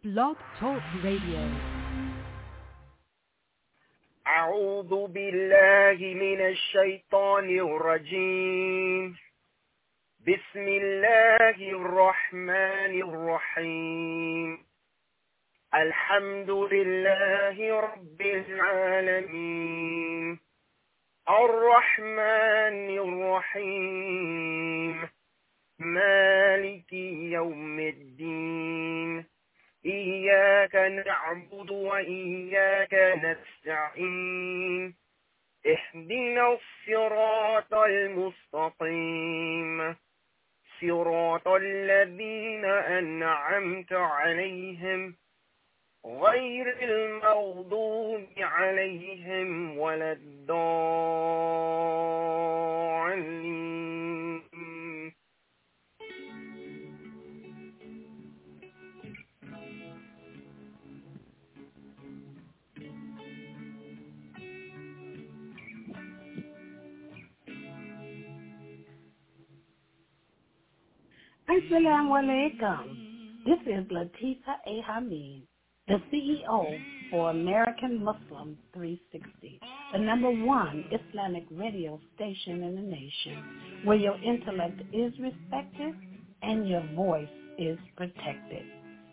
Blog Talk Radio. أعوذ بالله من الشيطان الرجيم. بسم الله الرحمن الرحيم. الحمد لله رب العالمين الرحمن الرحيم مالك يوم الدين إياك نعبد وإياك نستعين اهدنا الصراط المستقيم صراط الذين أنعمت عليهم غير المغضوب عليهم ولا الضالين. Assalamu alaikum. This is Latifa A. Hamid, the CEO for American Muslim 360, the #1 Islamic radio station in the nation, where your intellect is respected and your voice is protected.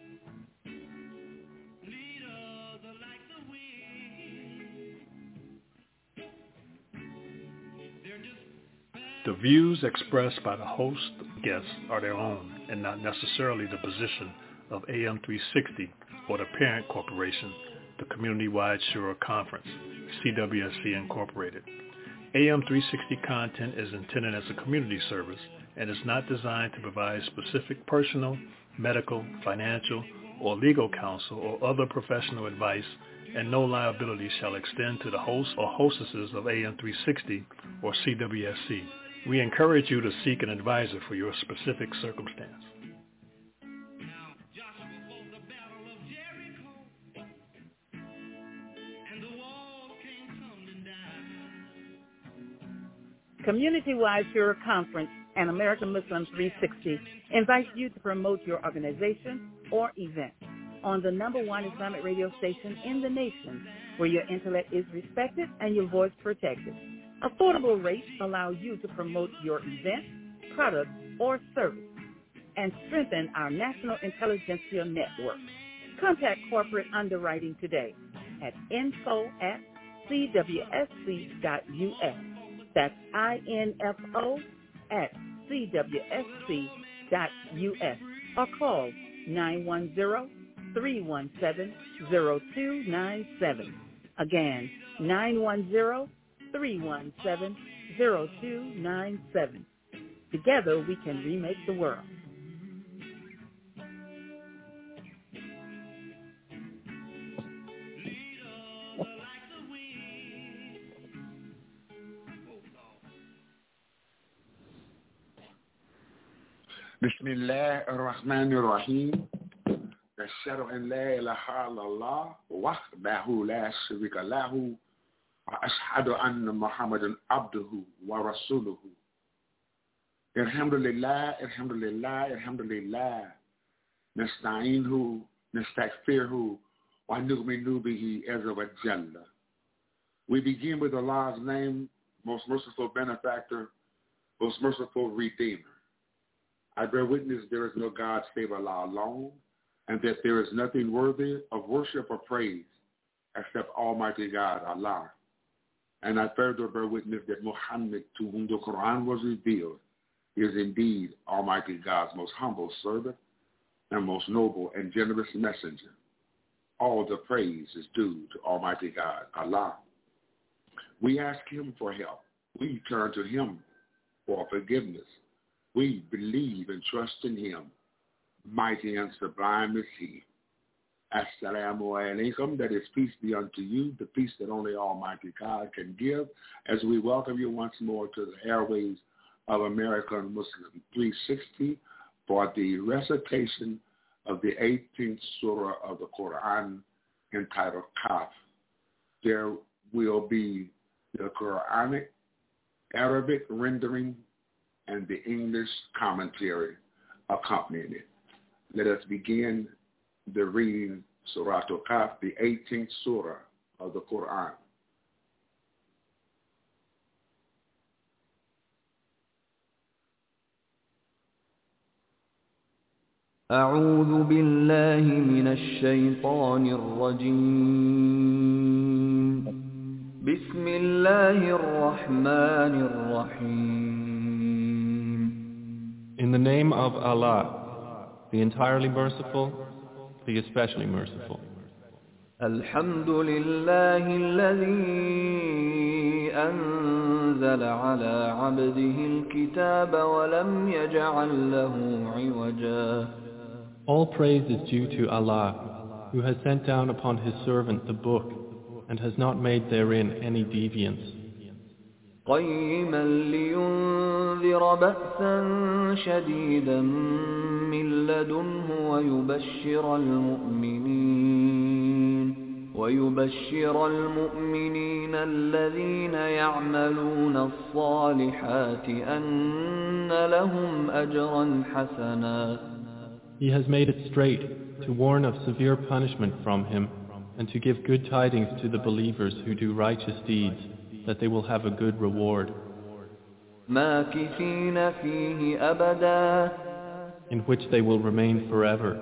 The views expressed by the host and guests are their own and not necessarily the position of AM 360 or the parent corporation, the Community-Wide Shura Conference, CWSC Incorporated. AM 360 content is intended as a community service and is not designed to provide specific personal, medical, financial, or legal counsel or other professional advice, and no liability shall extend to the hosts or hostesses of AM 360 or CWSC. We encourage you to seek an advisor for your specific circumstance. Community-Wide Shura Conference and American Muslim 360 invites you to promote your organization or event on the #1 Islamic radio station in the nation, where your intellect is respected and your voice protected. Affordable rates allow you to promote your event, product, or service and strengthen our national intelligentsia network. Contact corporate underwriting today at info@cwsc.us. That's info@cwsc.us, or call 910-317-0297. Again, 910-317-0297. Together we can remake the world. بسم الله الرحمن الرحيم. أشهد أن لا إله إلا الله وحده لا شريك له وأشهد أن محمدا عبده ورسوله. الحمد لله نستعينه نستغفره ونؤمن به عز وجل. We begin with Allah's name, most merciful benefactor, most merciful redeemer. I bear witness there is no God save Allah alone, and that there is nothing worthy of worship or praise except Almighty God, Allah. And I further bear witness that Muhammad, to whom the Quran was revealed, is indeed Almighty God's most humble servant and most noble and generous messenger. All the praise is due to Almighty God, Allah. We ask him for help. We turn to him for forgiveness. We believe and trust in him. Mighty and sublime is he. Assalamu alaikum, that is peace be unto you, the peace that only Almighty God can give, as we welcome you once more to the airways of American Muslim 360 for the recitation of the 18th surah of the Quran entitled Kaf. There will be the Quranic, Arabic rendering, and the English commentary accompanying it. Let us begin the reading Surah Al-Kahf, the 18th surah of the Quran. أعوذ بالله من الشيطان الرجيم بسم الله الرحمن الرحيم. In the name of Allah, the entirely merciful, the especially merciful. الحمد لله الذي أنزل على عبده الكتاب ولم يجعل له عوجا. All praise is due to Allah, who has sent down upon His servant the book, and has not made therein any deviance. قيما لينذر بأسا شديدا من لدنه ويبشر المؤمنين الذين يعملون الصالحات أن لهم أجرا حسنا. He has made it straight to warn of severe punishment from Him, and to give good tidings to the believers who do righteous deeds, that they will have a good reward. ماكثين فيه أبدا. In which they will remain forever.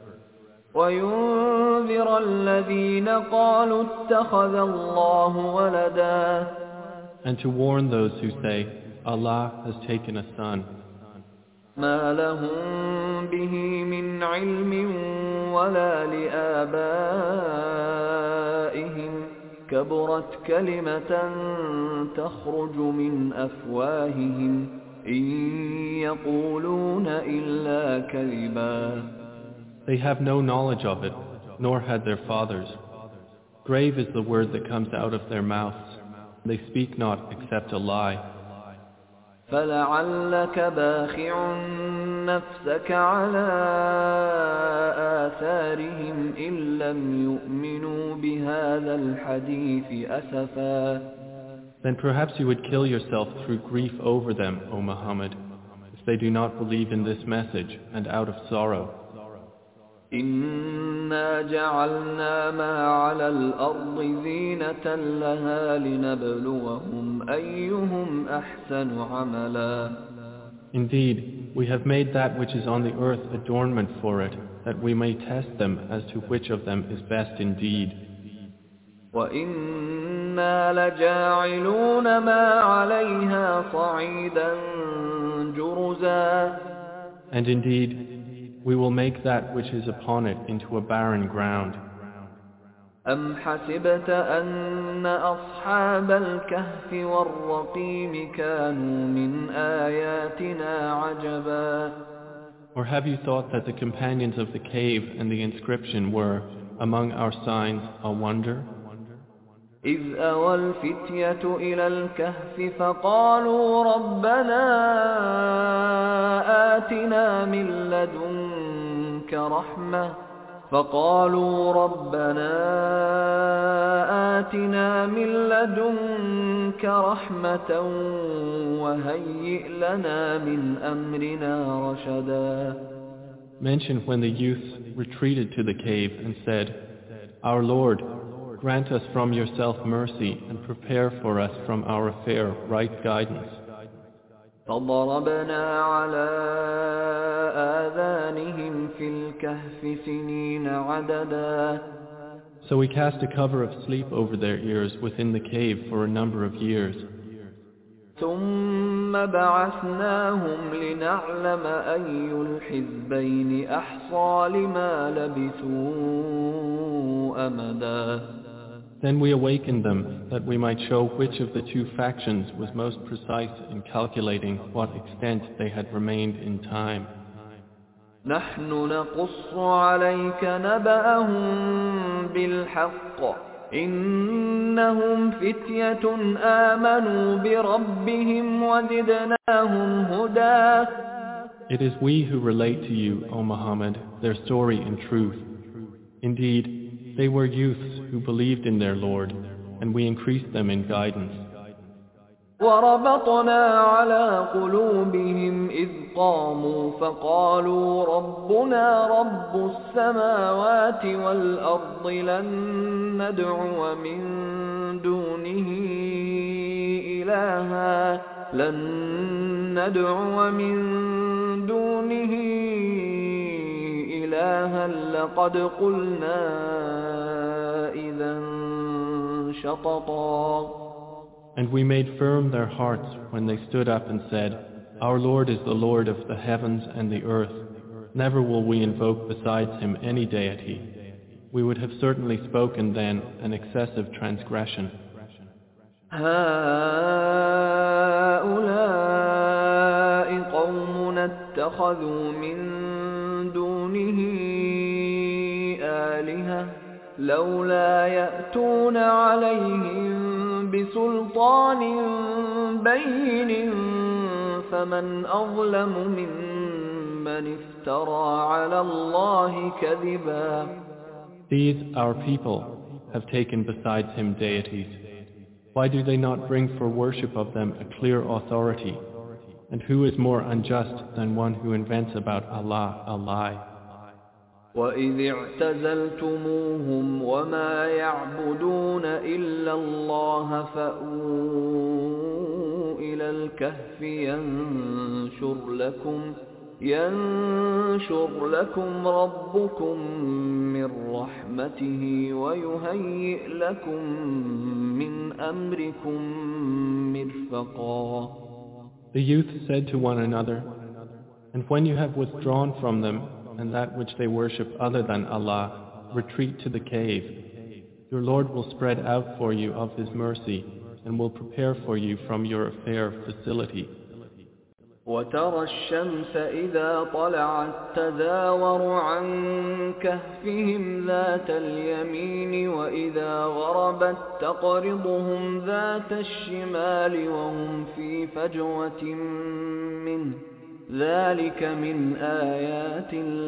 وينذر الذين قالوا اتخذ الله ولدا. And to warn those who say, Allah has taken a son. ما لهم به من علم ولا لآبائهم كبرت كلمة تخرج من أفواههم إن يقولون إلا كذبا. They have no knowledge of it, nor had their fathers. Grave is the word that comes out of their mouths. They speak not except a lie. فلعلك باخع نفسك على آثارهم إن لم يؤمنوا بهذا الحديث أسفا. Then perhaps you would kill yourself through grief over them, O Muhammad, if they do not believe in this message and out of sorrow. إنا جعلنا ما على الأرض زينة لها لنبلوهم أيهم أحسن عملا. Indeed, we have made that which is on the earth adornment for it, that we may test them as to which of them is best indeed. وإنا لجاعلون ما عليها صعيدا جرزا. And indeed, we will make that which is upon it into a barren ground. أم حسبت أن أصحاب الكهف والرقيم كانوا من آياتنا عجبا. Or have you thought that the companions of the cave and the inscription were, among our signs, a wonder? إذ أوى الفتية إلى الكهف فقالوا ربنا آتنا من لدنك رحمة وهيئ لنا من أمرنا رشدا. Mention when the youths retreated to the cave and said, Our Lord, grant us from yourself mercy and prepare for us from our affair right guidance. فضربنا على آذانهم في الكهف سنين عددا. So we cast a cover of sleep over their ears within the cave for a number of years. ثم بعثناهم لنعلم أي الحزبين أحصى لما لبثوا أمدا. Then we awakened them, that we might show which of the two factions was most precise in calculating what extent they had remained in time. نحن نقص عليك نبأهم بالحق إنهم فتية آمنوا بربهم وزدناهم هدى. It is we who relate to you, O Muhammad, their story in truth. Indeed, they were youths who believed in their Lord, and we increased them in guidance. وربطنا على قلوبهم إذ قاموا فقالوا ربنا رب السماوات والأرض لن ندعو من دونه إلها لقد قلنا إذا شططا. And we made firm their hearts when they stood up and said, Our Lord is the Lord of the heavens and the earth. Never will we invoke besides him any deity. We would have certainly spoken then an excessive transgression. هؤلاء قومنا اتخذوا من دونه آلهة لولا يأتون عليهم بسلطان بين فمن أظلم ممن افترى على الله كذبا. These, our people, have taken besides him deities. Why do they not bring for worship of them a clear authority? And who is more unjust than one who invents about Allah a lie? وَإِذِ اعْتَزَلْتُمُوهُمْ وَمَا يَعْبُدُونَ إِلَّا اللَّهَ فَأْوُوا إِلَى الْكَهْفِ ينشر لكم ربكم من رحمته ويهيئ لكم من أمركم مرفقا. The youth said to one another, And when you have withdrawn from them and that which they worship other than Allah, retreat to the cave. Your Lord will spread out for you of His mercy and will prepare for you from your affair facility. وَتَرَى الشَّمْسَ إِذَا طَلَعَتْ تَزَاوَرُ عَنْ كَهْفِهِمْ ذَاتَ الْيَمِينِ وَإِذَا غَرَبَتْ تَقْرِضُهُمْ ذَاتَ الشِّمَالِ وَهُمْ فِي فَجْوَةٍ مِّنْهُ ذَلِكَ مِنْ آيَاتِ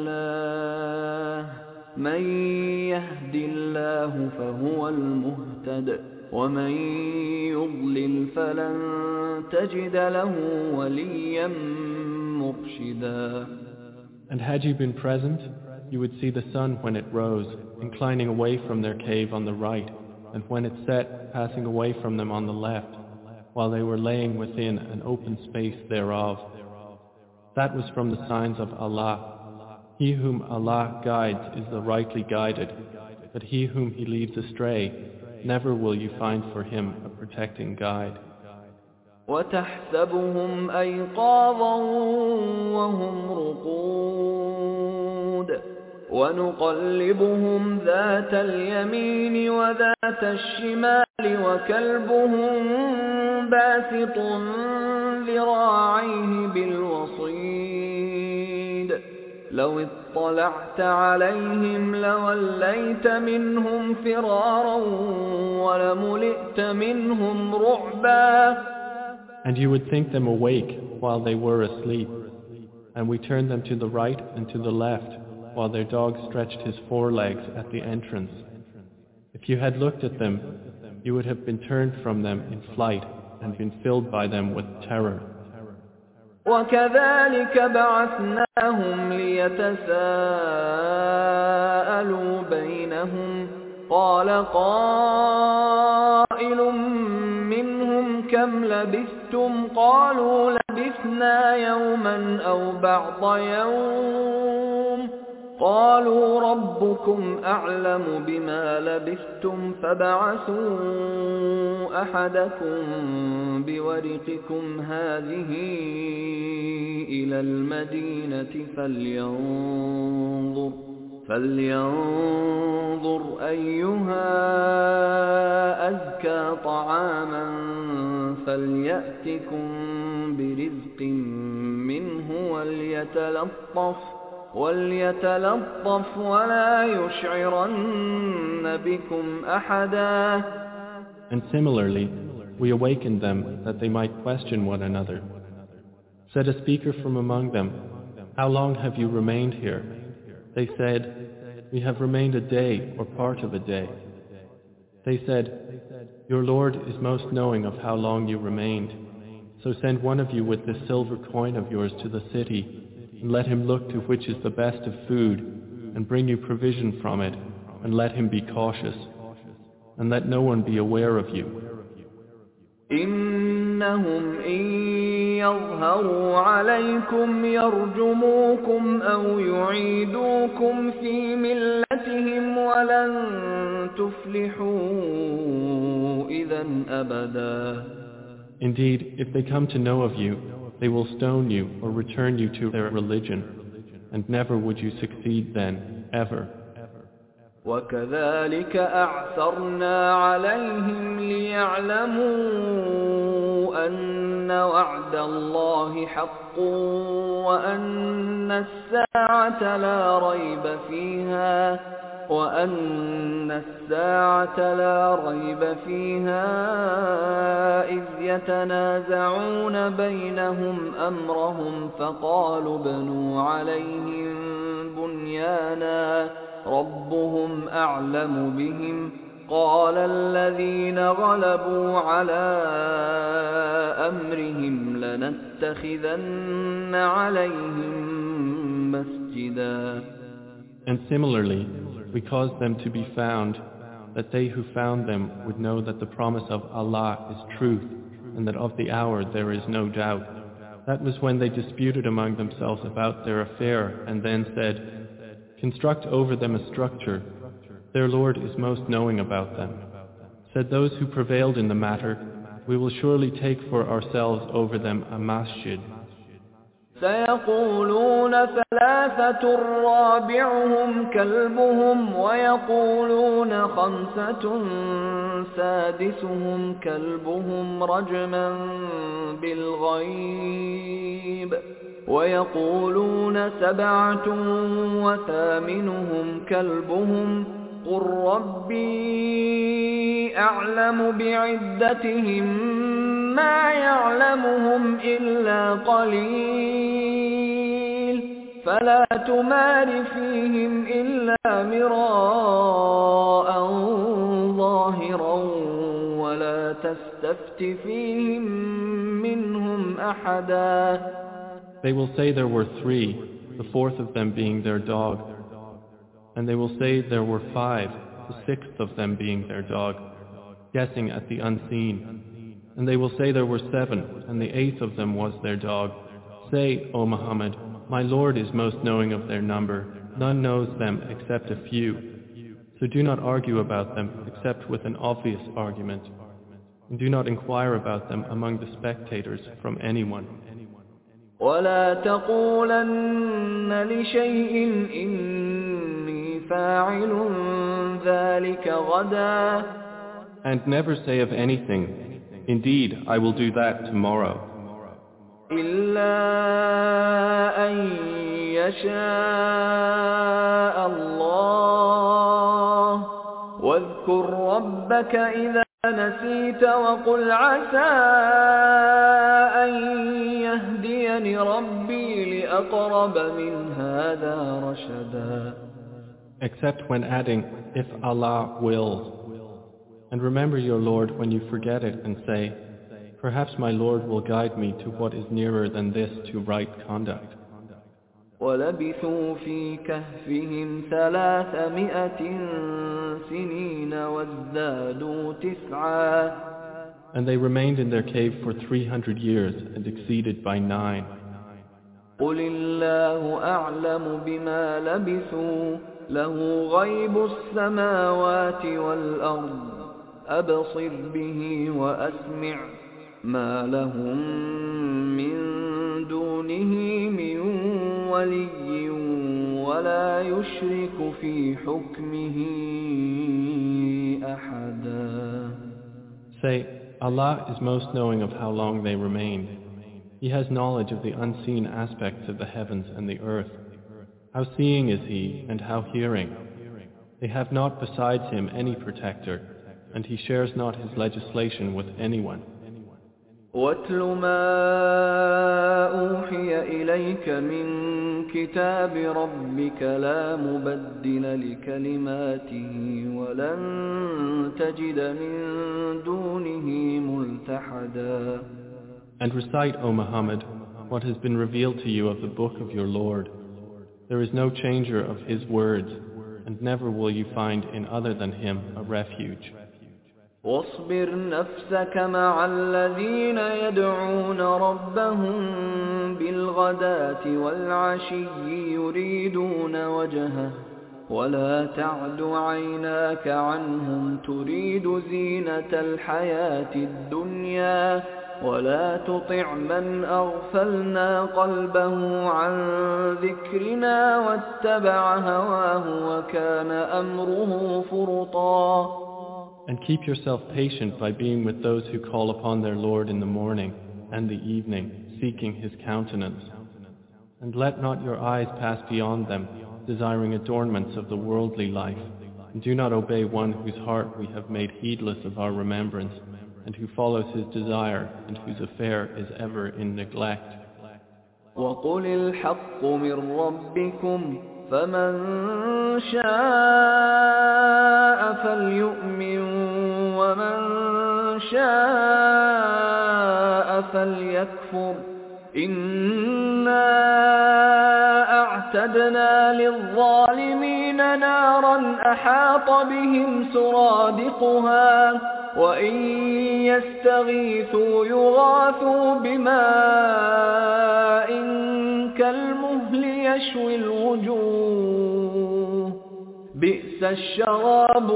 اللَّهِ مَنْ يَهْدِ اللَّهُ فَهُوَ الْمُهْتَدِ وَمَنْ يُضْلِلْ فَلَنْ تَجِدَ لَهُ وَلِيًّا مُرْشِدًا. And had you been present, you would see the sun when it rose, inclining away from their cave on the right, and when it set, passing away from them on the left, while they were laying within an open space thereof. That was from the signs of Allah. He whom Allah guides is the rightly guided, but he whom He leads astray, never will you find for him a protecting guide. وَتَحْسَبُهُمْ أَيْقَاظًا وَهُمْ رُقُودٌ وَنُقَلِّبُهُمْ ذَاتَ الْيَمِينِ وَذَاتَ الشِّمَالِ وَكَلْبُهُمْ بَاسِطٌ ذِرَاعَيْهِ بِالْوَصِيدِ لَوِ اطَّلَعْتَ عَلَيْهِمْ لَوَلَّيْتَ مِنْهُمْ فِرَارًا وَلَمُلِئْتَ مِنْهُمْ رُعْبًا. And you would think them awake while they were asleep, and we turned them to the right and to the left, while their dog stretched his forelegs at the entrance. If you had looked at them, you would have been turned from them in flight and been filled by them with terror. وَكَذَلِكَ بَعَثْنَاهُمْ لِيَتَسَاءَلُوا بَيْنَهُمْ قَالَ قَائِلٌ مِّنْهُمْ كَمْ لَبِثْتُمْ قَالُوا لَبِثْنَا يَوْمًا أَوْ بَعْضَ يَوْمٍ قَالُوا رَبُّكُمْ أَعْلَمُ بِمَا لَبِثْتُمْ فَابْعَثُوا أَحَدَكُمْ بِوَرِقِكُمْ هَذِهِ إِلَى الْمَدِينَةِ فلينظر أيها أزكى طعاما فليأتكم برزق منه وليتلطف ولا يشعرن بكم أحدا. And similarly, we awakened them that they might question one another. Said a speaker from among them, How long have you remained here? They said, We have remained a day or part of a day. They said, Your Lord is most knowing of how long you remained. So send one of you with this silver coin of yours to the city, and let him look to which is the best of food, and bring you provision from it, and let him be cautious, and let no one be aware of you. إنهم إن يظهروا عليكم يرجموكم أو يعيدوكم في ملتهم ولن تفلحوا إذا أبدا. Indeed, if they come to know of you, they will stone you or return you to their religion, and never would you succeed then, ever. وكذلك أعثرنا عليهم ليعلموا أن وعد الله حق وأن الساعة لا ريب فيها إذ يتنازعون بينهم أمرهم فقالوا ابنوا عليهم بنيانا ربهم أعلم بهم قال الذين غلبوا على أمرهم لنتخذن عليهم مسجدا. And similarly, we caused them to be found, that they who found them would know that the promise of Allah is truth, and that of the hour there is no doubt. That was when they disputed among themselves about their affair, and then said, construct over them a structure. Their Lord is most knowing about them. Said those who prevailed in the matter, we will surely take for ourselves over them a masjid. سيقولون ثلاثة رابعهم كلبهم ويقولون خمسة سادسهم كلبهم رجما بالغيب ويقولون سبعة وثامنهم كلبهم قل ربي أعلم بعدتهم ما يعلمهم إلا قليل فلا تمار فيهم إلا مراء ظاهرا ولا تستفت فيهم منهم أحدا. They will say there were 3, the 4th of them being their dog. And they will say there were 5, the 6th of them being their dog, guessing at the unseen. And they will say there were 7, and the 8th of them was their dog. Say, O Muhammad, my Lord is most knowing of their number. None knows them except a few. So do not argue about them except with an obvious argument. And do not inquire about them among the spectators from anyone. ولا تقولن لشيء إني فاعل ذلك غدا. And never say of anything, indeed, I will do that tomorrow. إلا أن يشاء الله واذكر ربك إذا نسيت وقل عسى أن يهديني ربي لأقرب من هذا رشدا. Except when adding, if Allah wills. And remember your Lord when you forget it and say, perhaps my Lord will guide me to what is nearer than this to right conduct. ولبثوا في كهفهم 300 سنين وازدادوا 9. And they remained in their cave for 300 years and exceeded by 9. قل الله أعلم بما لبثوا له غيب السماوات والأرض أبصر به وأسمع ما لهم من دونه من ولي ولا يشرك في حكمه أحدا. Say, Allah is most knowing of how long they remained. He has knowledge of the unseen aspects of the heavens and the earth. How seeing is He and how hearing. They have not besides Him any protector, and He shares not His legislation with anyone. وَاتْلُ مَا أُوحِيَ إِلَيْكَ مِنْ كِتَابِ رَبِّكَ لَا مُبَدِّلَ لِكَلِمَاتِهِ وَلَنْ تَجِدَ مِنْ دُونِهِ مُلْتَحَدًا. And recite, O Muhammad, what has been revealed to you of the book of your Lord. There is no changer of his words, and never will you find in other than him a refuge. واصبر نفسك مع الذين يدعون ربهم بالغداة والعشي يريدون وجهه ولا تعد عيناك عنهم تريد زينة الحياة الدنيا ولا تطع من أغفلنا قلبه عن ذكرنا واتبع هواه وكان أمره فرطا. And keep yourself patient by being with those who call upon their Lord in the morning and the evening, seeking his countenance. And let not your eyes pass beyond them, desiring adornments of the worldly life. And do not obey one whose heart we have made heedless of our remembrance, and who follows his desire, and whose affair is ever in neglect. وَقُلِ الْحَقُّ مِنْ رَبِّكُمْ فَمَنْ شَاءَ فَلْيُؤْمِنْ وَمَنْ شَاءَ فَلْيَكْفُرْ إِنَّا أَعْتَدْنَا لِلظَّالِمِينَ نَارًا أَحَاطَ بِهِمْ سُرَادِقُهَا وَإِنْ يَسْتَغِيثُوا يُغَاثُوا بِمَاءٍ كَالْمُهْلِ يَشْوِي الْوُجُوهَ بِئْسَ الشَّرَابُ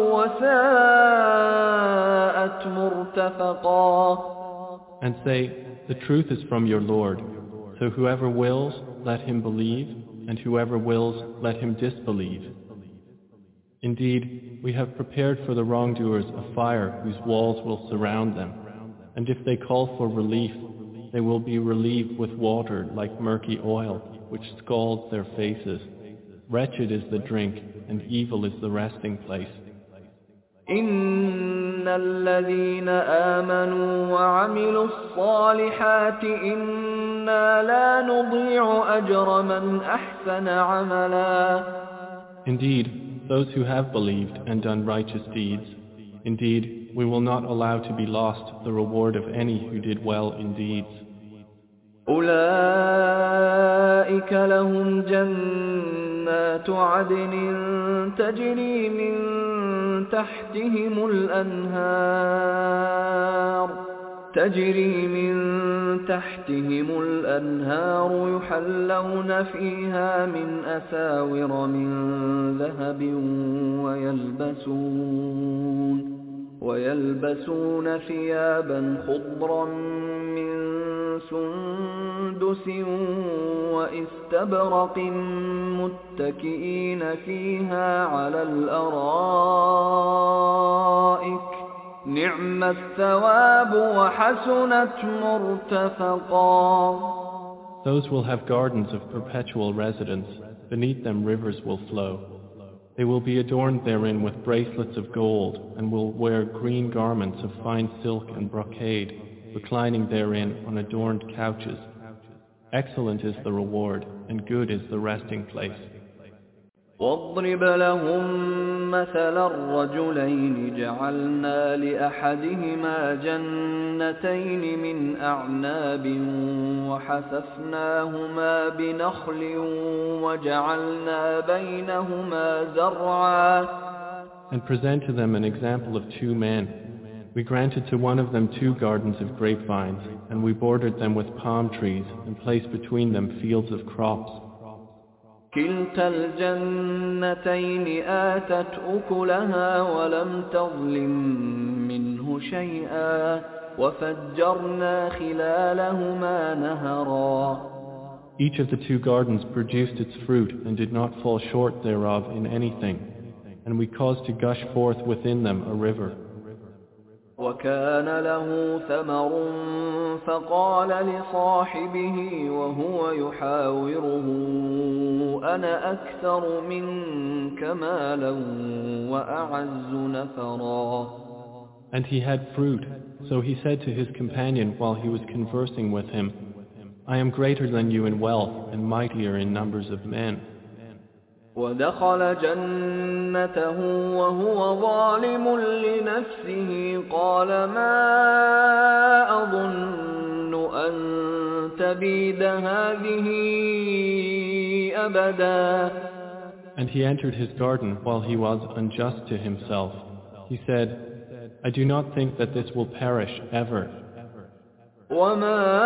وَسَاءَتْ مُرْتَفَقًا. And say, the truth is from your Lord. So whoever wills, let him believe, and whoever wills, let him disbelieve. Indeed, we have prepared for the wrongdoers a fire whose walls will surround them, and if they call for relief, they will be relieved with water like murky oil, which scalds their faces. Wretched is the drink, and evil is the resting place. إِنَّ الَّذِينَ آمَنُوا وَعَمِلُوا الصَّالِحَاتِ إِنَّا لَا نُضِيعُ أَجْرَ مَنْ أَحْسَنَ عَمَلًا. Indeed, those who have believed and done righteous deeds, indeed, we will not allow to be lost the reward of any who did well in deeds. أُولَئِكَ لَهُمْ جَنَّاتُ عَدْنٍ تَجْرِي مِنْ تحتهم الأنهار يحلون فيها من أساور من ذهب ويلبسون ثيابا خضرا من سندس وإستبرق متكئين فيها على الأرائك نعم الثواب وحسنت مرتفقا. Those will have gardens of perpetual residence. Beneath them rivers will flow. They will be adorned therein with bracelets of gold, and will wear green garments of fine silk and brocade, reclining therein on adorned couches. Excellent is the reward, and good is the resting place. واضرب لهم مثل الرجلين جعلنا لأحدهما جنتين من أعناب وحففناهما بنخل وجعلنا بينهما زرعا. And present to them an example of two men. We granted to one of them 2 gardens of grapevines, and we bordered them with palm trees and placed between them fields of crops. كلتا الجنتين آتت أكلها ولم تظلم منه شيئا وفجرنا خلالهما نهرا. Each of the 2 gardens produced its fruit and did not fall short thereof in anything, and we caused to gush forth within them a river. وكان له ثمر فقال لصاحبه وهو يحاوره أنا أكثر منك مالا وأعز نفرا. And he had fruit, so he said to his companion while he was conversing with him, I am greater than you in wealth and mightier in numbers of men. ودخل جنته وهو ظالم لنفسه قال ما أظن أن تبيد هذه أبدا. And he entered his garden while he was unjust to himself. He said, I do not think that this will perish ever. وما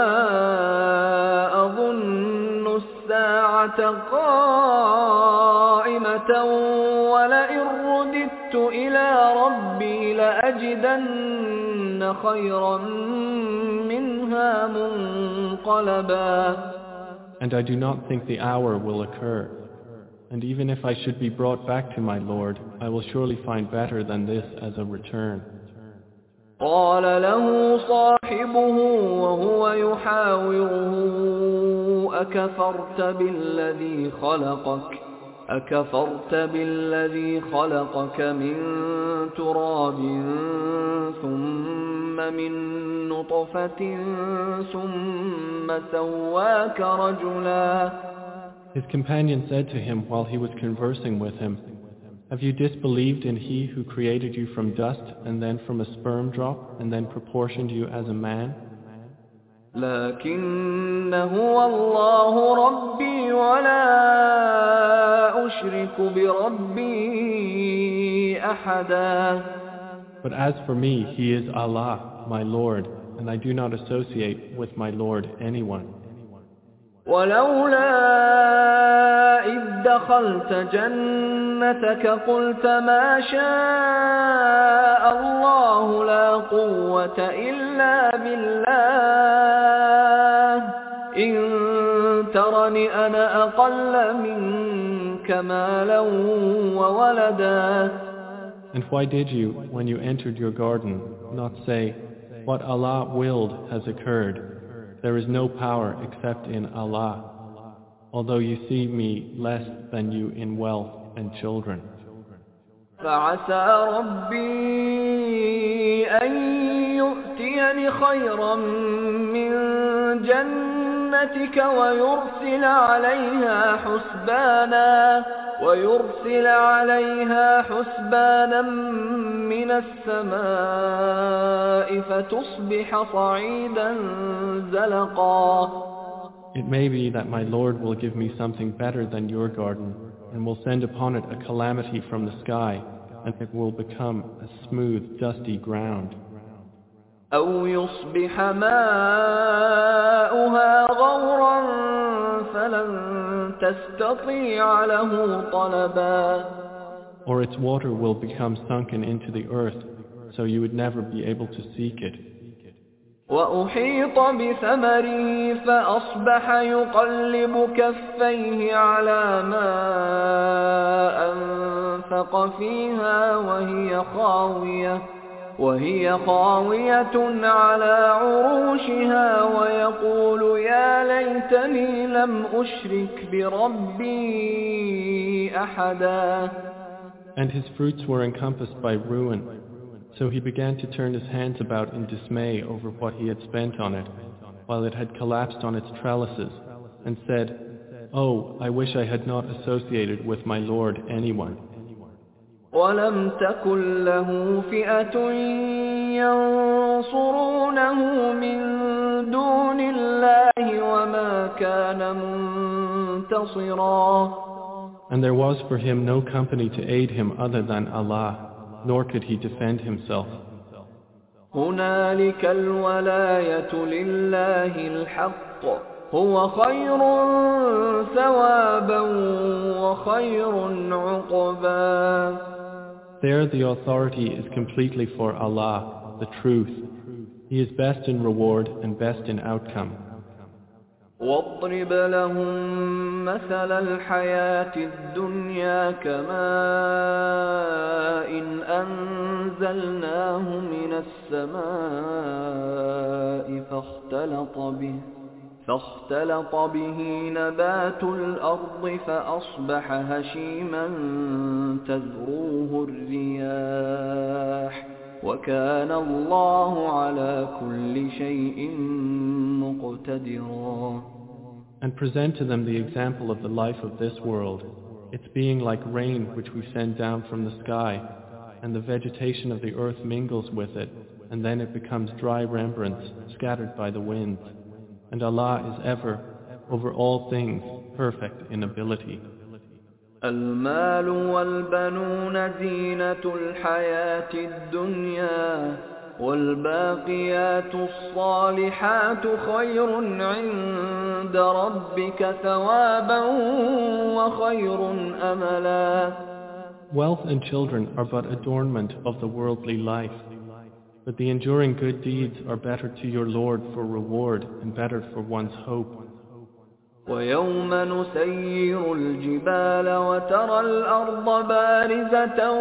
أظن الساعة قائمة ولئن رددت إلى ربي لأجدن خيرا منها منقلبا. And I do not think the hour will occur. And even if I should be brought back to my Lord, I will surely find better than this as a return. قال له صاحبه وهو يحاوره أكفرت بالذي خلقك من تراب ثم من نطفة ثم سواك رجلا. His companion said to him while he was conversing with him, Have you disbelieved in He who created you from dust and then from a sperm drop and then proportioned you as a man? لكن هو الله ربي ولا أشرك بربي أحدا. But as for me, He is Allah, my Lord, and I do not associate with my Lord anyone. ولولا إذ دخلت جنتك قلت ما شاء الله لا قوة إلا بالله إن ترني أنا أقل منك مالا وولدا. And why did you, when you entered your garden, not say, What Allah willed has occurred? There is no power except in Allah, although you see me less than you in wealth and children. فعسى ربي أن يؤتيني خيرا من جنتك ويرسل عليها حسبانا من السماء فتصبح صعيدا زلقا. It may be that my Lord will give me something better than your garden, and will send upon it a calamity from the sky, and it will become a smooth, dusty ground. أو يصبح ماؤها غورا فلن تستطيع له طلبا. Or its water will become sunken into the earth, so you would never be able to seek it. وأحيط بثمره فأصبح يقلب كفيه على ما أنفق فيها وهي خاوية على عروشها ويقول يا ليتني لم أشرك بربي أحدا. And his fruits were encompassed by ruin, so he began to turn his hands about in dismay over what he had spent on it, while it had collapsed on its trellises, and said, Oh, I wish I had not associated with my Lord anyone. ولم تكن له فئة ينصرونه من دون الله وما كان منتصرا. And there was for him no company to aid him other than Allah, nor could he defend himself. هنالك الولاية لله الحق هو خير ثوابا وخير عقبا. There the authority is completely for Allah, the truth. He is best in reward and best in outcome. واضرب لهم مثل الحياة الدنيا كماء أنزلناه من السماء فاختلط به نبات الأرض فأصبح هشيما تذروه الرياح وكان الله على كل شيء مقتدرا. And present to them the example of the life of this world, its being like rain which we send down from the sky, and the vegetation of the earth mingles with it, and then it becomes dry rembrance scattered by the winds. and Allah is ever, over all things, perfect in ability. المال والبنون زينة الحياة الدنيا والباقيات الصالحات خير عند ربك ثوابا وخير أملا. Wealth and children are but adornment of the worldly life, but the enduring good deeds are better to your Lord for reward and better for one's hope. ويوم نسير الجبال وترى الأرض بارزة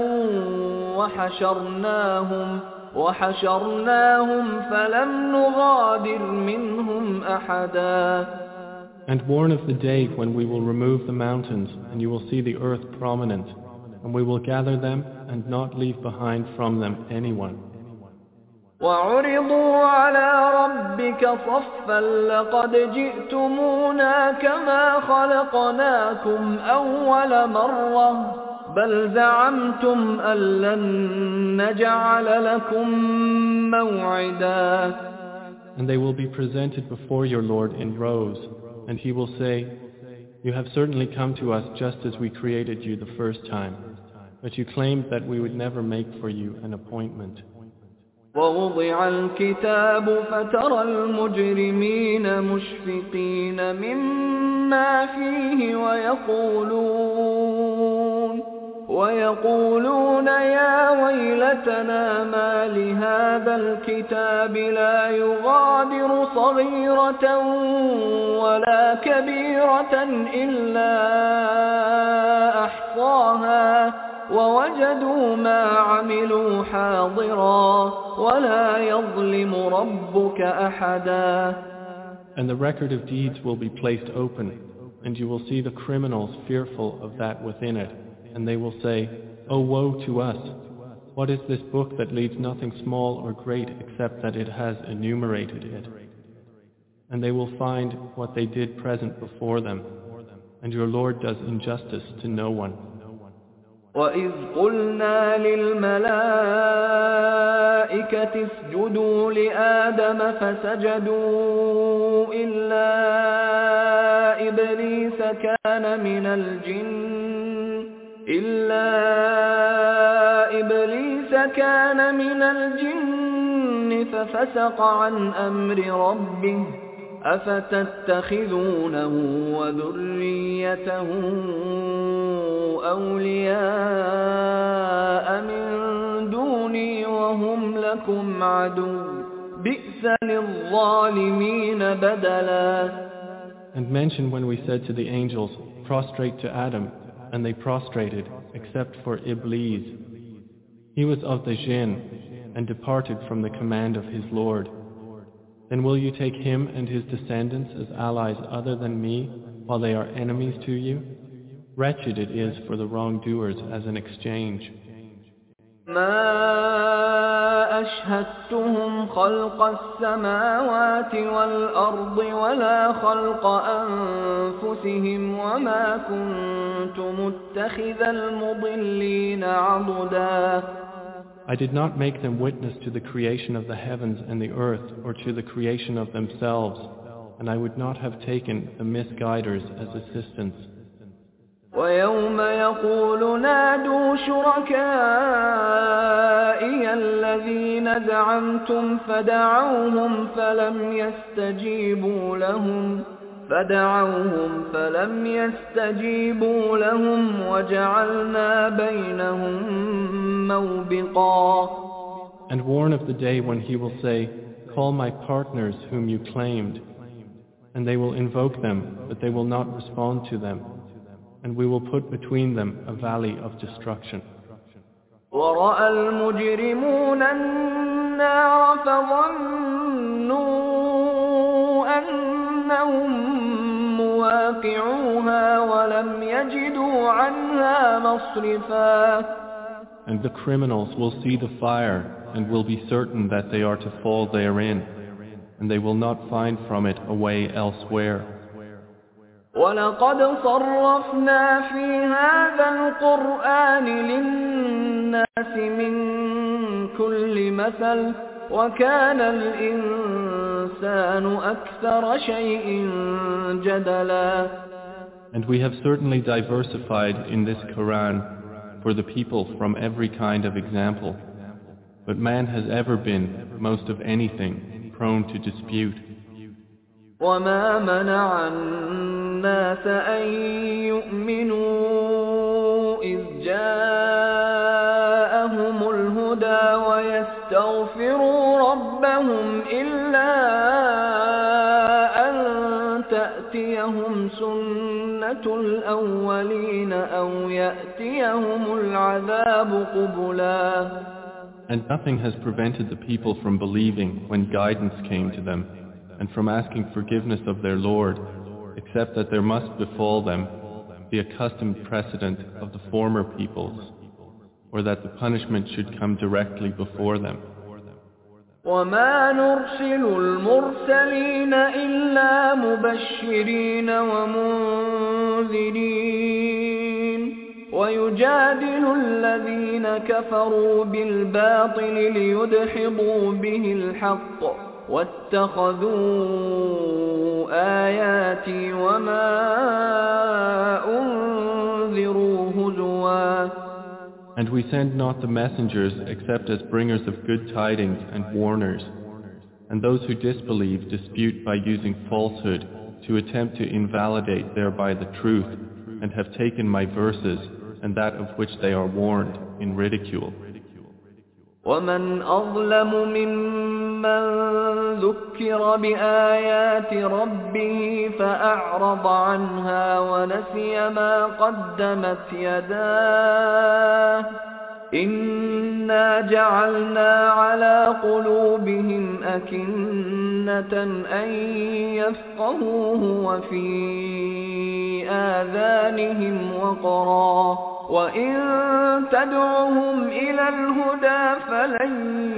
وحشرناهم فلم نغادر منهم أحدا. And warn of the day when we will remove the mountains and you will see the earth prominent, and we will gather them and not leave behind from them anyone. وعرضوا على ربك صفا لقد جئتمونا كما خلقناكم أول مرة بل زعمتم أن لن نجعل لكم موعدا. And they will be presented before your Lord in rows, and he will say, you have certainly come to us just as we created you the first time, but you claimed that we would never make for you an appointment. ووضع الكتاب فترى المجرمين مشفقين مما فيه ويقولون يا ويلتنا ما لهذا الكتاب لا يغادر صغيرة ولا كبيرة إلا أحصاها ووجدوا ما عملوا حاضرا ولا يظلم ربك أحدا. And the record of deeds will be placed open, and you will see the criminals fearful of that within it, and they will say, "Oh, woe to us! What is this book that leaves nothing small or great except that it has enumerated it?" And they will find what they did present before them, and your Lord does injustice to no one. وَإِذْ قُلْنَا لِلْمَلَائِكَةِ اسْجُدُوا لِآدَمَ فَسَجَدُوا إِلَّا إِبْلِيسَ كَانَ مِنَ الْجِنِّ فَفَسَقَ عَنْ أَمْرِ رَبِّهِ أَفَتَتَّخِذُونَهُ وَذُرِّيَّتَهُ أولياء من دوني وهم لكم عدو بئس للظالمين بدلا. And mention when we said to the angels, prostrate to Adam, and they prostrated except for Iblis. He was of the jinn and departed from the command of his Lord. Then will you take him and his descendants as allies other than me while they are enemies to you? Wretched it is for the wrongdoers as an exchange. ما أشهدتهم خلق السماوات والأرض ولا خلق أنفسهم وما كنت متخذ المضلين عضدا. I did not make them witness to the creation of the heavens and the earth or to the creation of themselves, and I would not have taken the misguiders as assistants. ويوم يقول نادوا شركائي الذين زعمتم فدعوهم فلم يستجيبوا لهم وجعلنا بينهم موبقا. And warn of the day when he will say, call my partners whom you claimed, and they will invoke them, but they will not respond to them. And we will put between them a valley of destruction. وَرَأَى الْمُجْرِمُونَ النَّارَ فَظَنُّوا أَنَّهُمْ مُوَاقِعُوهَا وَلَمْ يَجِدُوا عَنْهَا مَصْرِفًا. And the criminals will see the fire and will be certain that they are to fall therein, and they will not find from it a way elsewhere. وَلَقَدْ صَرَّفْنَا فِي هَذَا الْقُرْآنِ لِلنَّاسِ مِنْ كُلِّ مَثَلٍ وَكَانَ الْإِنسَانُ الإنسان أكثر شيء جدلا. And we have certainly diversified in this Quran for the people from every kind of example. But man has ever been, most of anything, prone to dispute. وما منع الناس أن يؤمنوا إذ جاءهم الهدى ويستغفروا ربهم إلا أن تأتيهم سنة الأولين أو يأتيهم العذاب قبلا. And nothing has prevented the people from believing when guidance came to them, and from asking forgiveness of their Lord, except that there must befall them the accustomed precedent of the former peoples, or that the punishment should come directly before them. وَمَا نُرْسِلُ الْمُرْسَلِينَ إِلَّا مُبَشِّرِينَ وَمُنذِرِينَ وَيُجَادِلُ الَّذِينَ كَفَرُوا بِالْبَاطِلِ لِيُدْحِضُوا بِهِ الْحَقَّ وَاتَّخَذُوا آيَاتِي وَمَا أُنذِرُوا هُزُوًا. And we send not the messengers except as bringers of good tidings and warners. And those who disbelieve dispute by using falsehood to attempt to invalidate thereby the truth, and have taken my verses and that of which they are warned in ridicule. وَمَنْ أَظْلَمُ مِمَّنْ ذُكِّرَ بِآيَاتِ رَبِّهِ فَأَعْرَضَ عَنْهَا وَنَسِيَ مَا قَدَّمَتْ يَدَاهُ إِنَّا جَعَلْنَا عَلَى قُلُوبِهِمْ أَكِنَّةً أَنْ يَفْقَهُوهُ وَفِي آذَانِهِمْ وَقْرًا وَإِن تَدْعُهُمْ إِلَى الْهُدَى فَلَنْ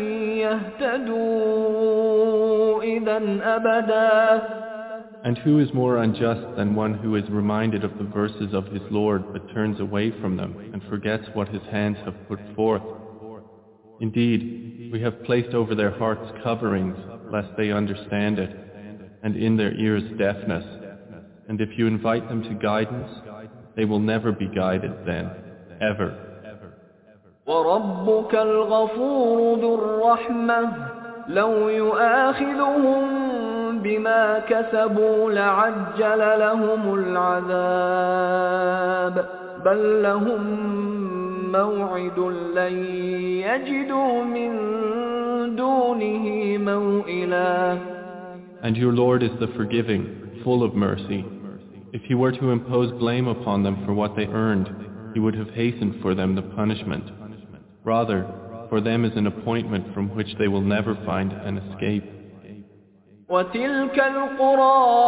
يَهْتَدُوا إِذًا أَبَدًا. And who is more unjust than one who is reminded of the verses of his Lord but turns away from them and forgets what his hands have put forth? Indeed, we have placed over their hearts coverings lest they understand it, and in their ears deafness. And if you invite them to guidance, they will never be guided then, ever. وَرَبُّكَ الْغَفُورُ ذُو الرَّحْمَةِ لَوْ يُؤَاخِذُهُم بِمَا كَسَبُوا لَعَجَّلَ لَهُمُ الْعَذَابَ بَل لَّهُم مَّوْعِدٌ لَّن يَجِدُوا مِن دُونِهِ مَوْئِلًا. And your Lord is the forgiving, full of mercy. If he were to impose blame upon them for what they earned, he would have hastened for them the punishment. Rather, for them is an appointment from which they will never find an escape. وَتِلْكَ الْقُرَىٰ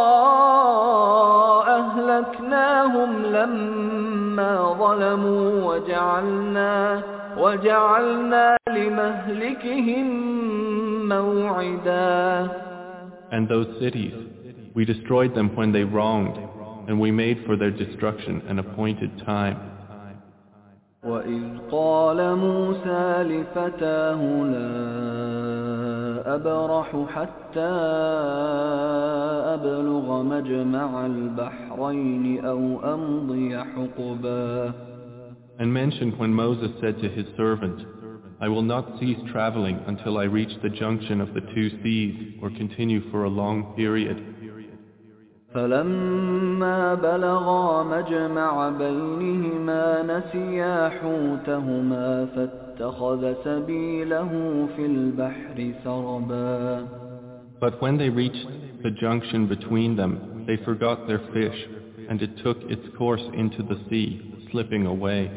أَهْلَكْنَاهُمْ لَمَّا ظَلَمُوا وَجَعَلْنَا لِمَهْلِكِهِمْ مَوْعِدًا. And those cities, we destroyed them when they wronged, and we made for their destruction an appointed time. وَإِذْ قَالَ مُوسَى لِفَتَاهُ لَا أَبْرَحُ حَتَّى أَبْلُغَ مَجْمَعَ الْبَحْرَيْنِ أَوْ أَمْضِيَ حُقُبًا. And mentioned when Moses said to his servant, I will not cease traveling until I reach the junction of the two seas or continue for a long period. فَلَمَّا بَلَغَا مَجْمَعَ بَيْنِهِمَا نَسِيَا حُوتَهُمَا فَاتَّخَذَ سَبِيلَهُ فِي الْبَحْرِ سَرَبًا. But when they reached the junction between them, they forgot their fish, and it took its course into the sea, slipping away.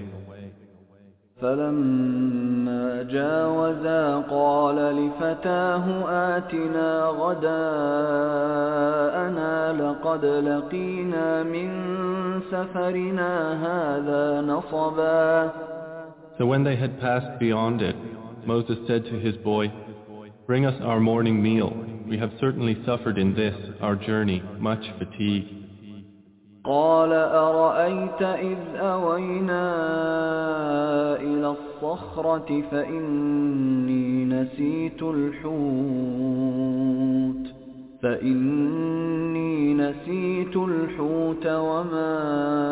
فَلَمَّا جَاوَزَا قَالَ لِفَتَاهُ آتِنَا غَدَاءَنَا لَقَدْ لَقِينَا مِنْ سَفَرِنَا هَذَا نَصَبًا. So when they had passed beyond it, Moses said to his boy, Bring us our morning meal. We have certainly suffered in this, our journey, much fatigue. قال أرأيت إذ أوينا إلى الصخرة فإني نسيت الحوت فإني نسيت الحوت وما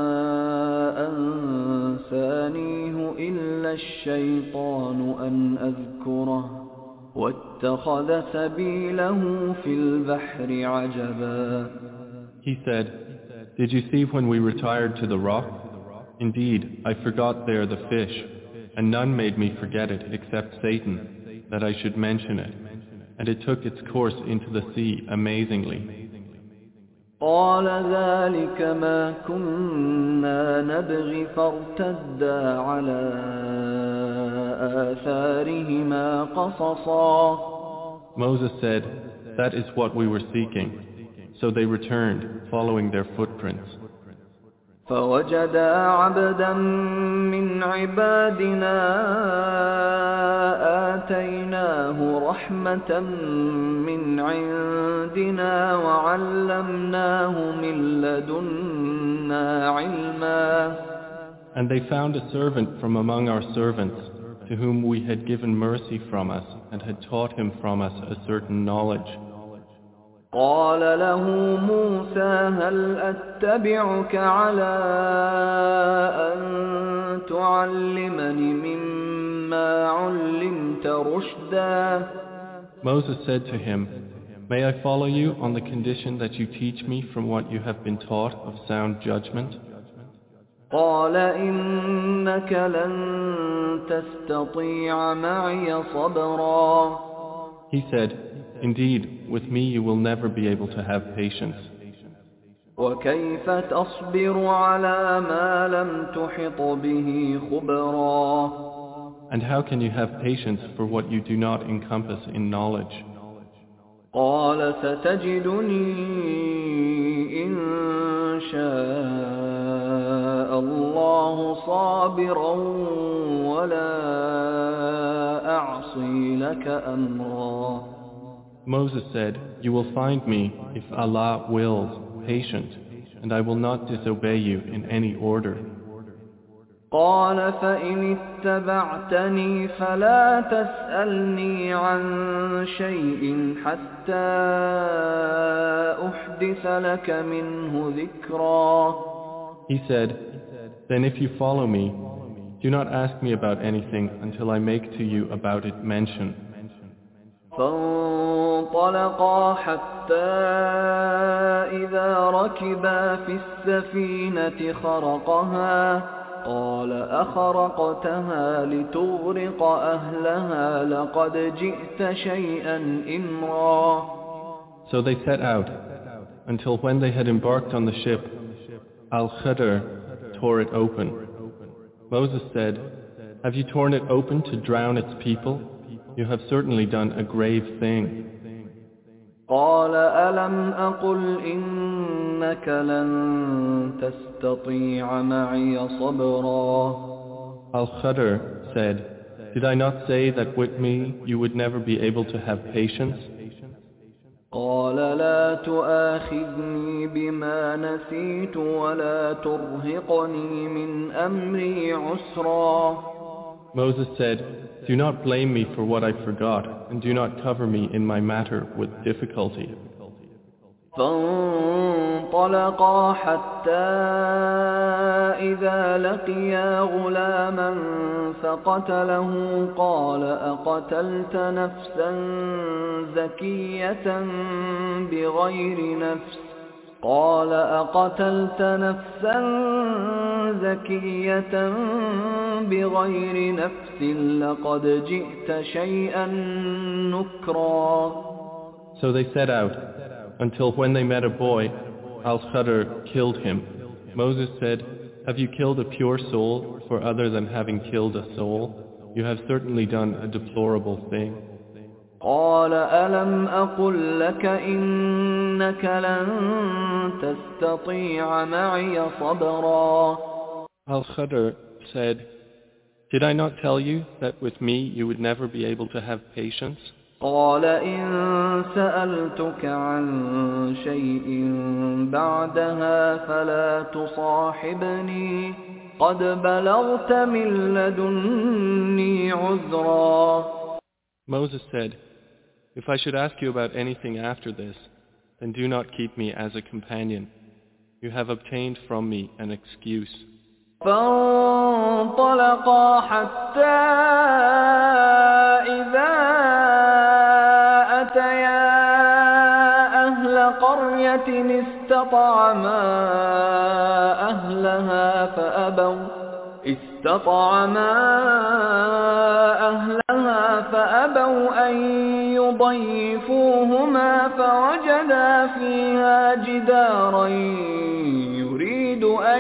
أنسانيه إلا الشيطان أن أذكره واتخذ سبيله في البحر عجبا. He said, "Did you see when we retired to the rock? Indeed, I forgot there the fish, and none made me forget it except Satan, that I should mention it. And it took its course into the sea amazingly." قال ذلك ما كنا نبغي فارتدا على آثارهما قصصا. Moses said, "That is what we were seeking." So they returned, following their footprints. فوجدا عبدا من عبادنا آتيناه رحمة من عندنا وعلمناه من لدنا علما. And they found a servant from among our servants, to whom we had given mercy from us and had taught him from us a certain knowledge. قال له موسى هل أتبعك على أن تعلمني مما علمت رشدا. Moses said to him, "May I follow you on the condition that you teach me from what you have been taught of sound judgment?" قال إنك لن تستطيع معي صبرا. He said, "Indeed, with me you will never be able to have patience. وكيف تصبر على ما لم تحط به خبرا. And how can you have patience for what you do not encompass in knowledge?" قال ستجدني إن شاء الله صابرا ولا أعصي لك أمرا. Moses said, "You will find me, if Allah wills, patient, and I will not disobey you in any order." قال فإن اتبعتني فلا تسألني عن شيء حتى أحدث لك منه ذكرا. He said, "Then if you follow me, do not ask me about anything until I make to you about it mention." فانطلقا حتى إذا ركبا في السفينة خرقها قال أخرقتها لتغرق أهلها لقد جئت شيئا إمرا. So they set out, until when they had embarked on the ship, Al-Khidr tore it open. Moses said, "Have you torn it open to drown its people? You have certainly done a grave thing." قال ألم أقل إنك لن تستطيع معي صبرا. Al-Khidr said, "Did I not say that with me you would never be able to have patience?" قال لا تؤاخذني بما نسيت ولا ترهقني من أمري عسرا. Moses said, "Do not blame me for what I forgot, and do not cover me in my matter with difficulty." فانطلقا حتى إذا لقيا غلاما فقتله قال أقتلت نفسا زكية بغير نفس قال أقتلت نفسا زكية بغير نفس لقد جئت شيئا نكرا. So they set out, until when they met a boy, Al-Khidr killed him. Moses said, "Have you killed a pure soul for other than having killed a soul? You have certainly done a deplorable thing." قال ألم أقل لك إنك لن تستطيع معي صبرا. Al-Khidr said, "Did I not tell you that with me you would never be able to have patience?" قال إن سألتك عن شيء بعدها فلا تصاحبني قد بلغت من لدني عذرا. Moses said, "If I should ask you about anything after this, then do not keep me as a companion. You have obtained from me an excuse. فانطلقا حتى إذا أتيا أهل قرية استطعما أهلها فأبوا أن يضيفوهما فوجدا فيها جدارا يريد أن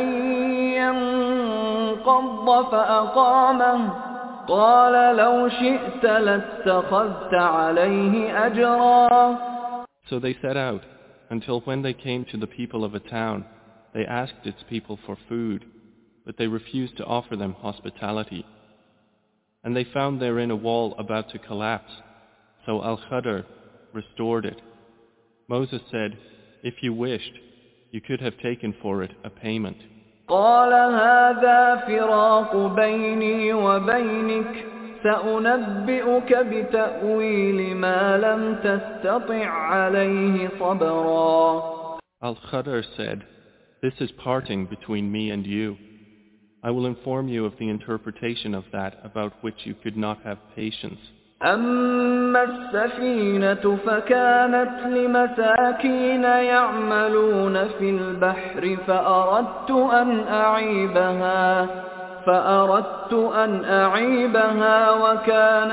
ينقض فأقامه قال لو شئت لاتخذت عليه أجرا. So they set out, until when they came to the people of a town, they asked its people for food, but they refused to offer them hospitality. And they found therein a wall about to collapse, so Al-Khadr restored it. Moses said, if you wished, you could have taken for it a payment. قال هذا فراق بيني وبينك سأنبئك بتأويل ما لم تستطع عليه صبرا. Al-Khadr said, this is parting between me and you. I will inform you of the interpretation of that about which you could not have patience. أما السفينة فكانت لمساكين يعملون في البحر فأردت أن أعيبها وكان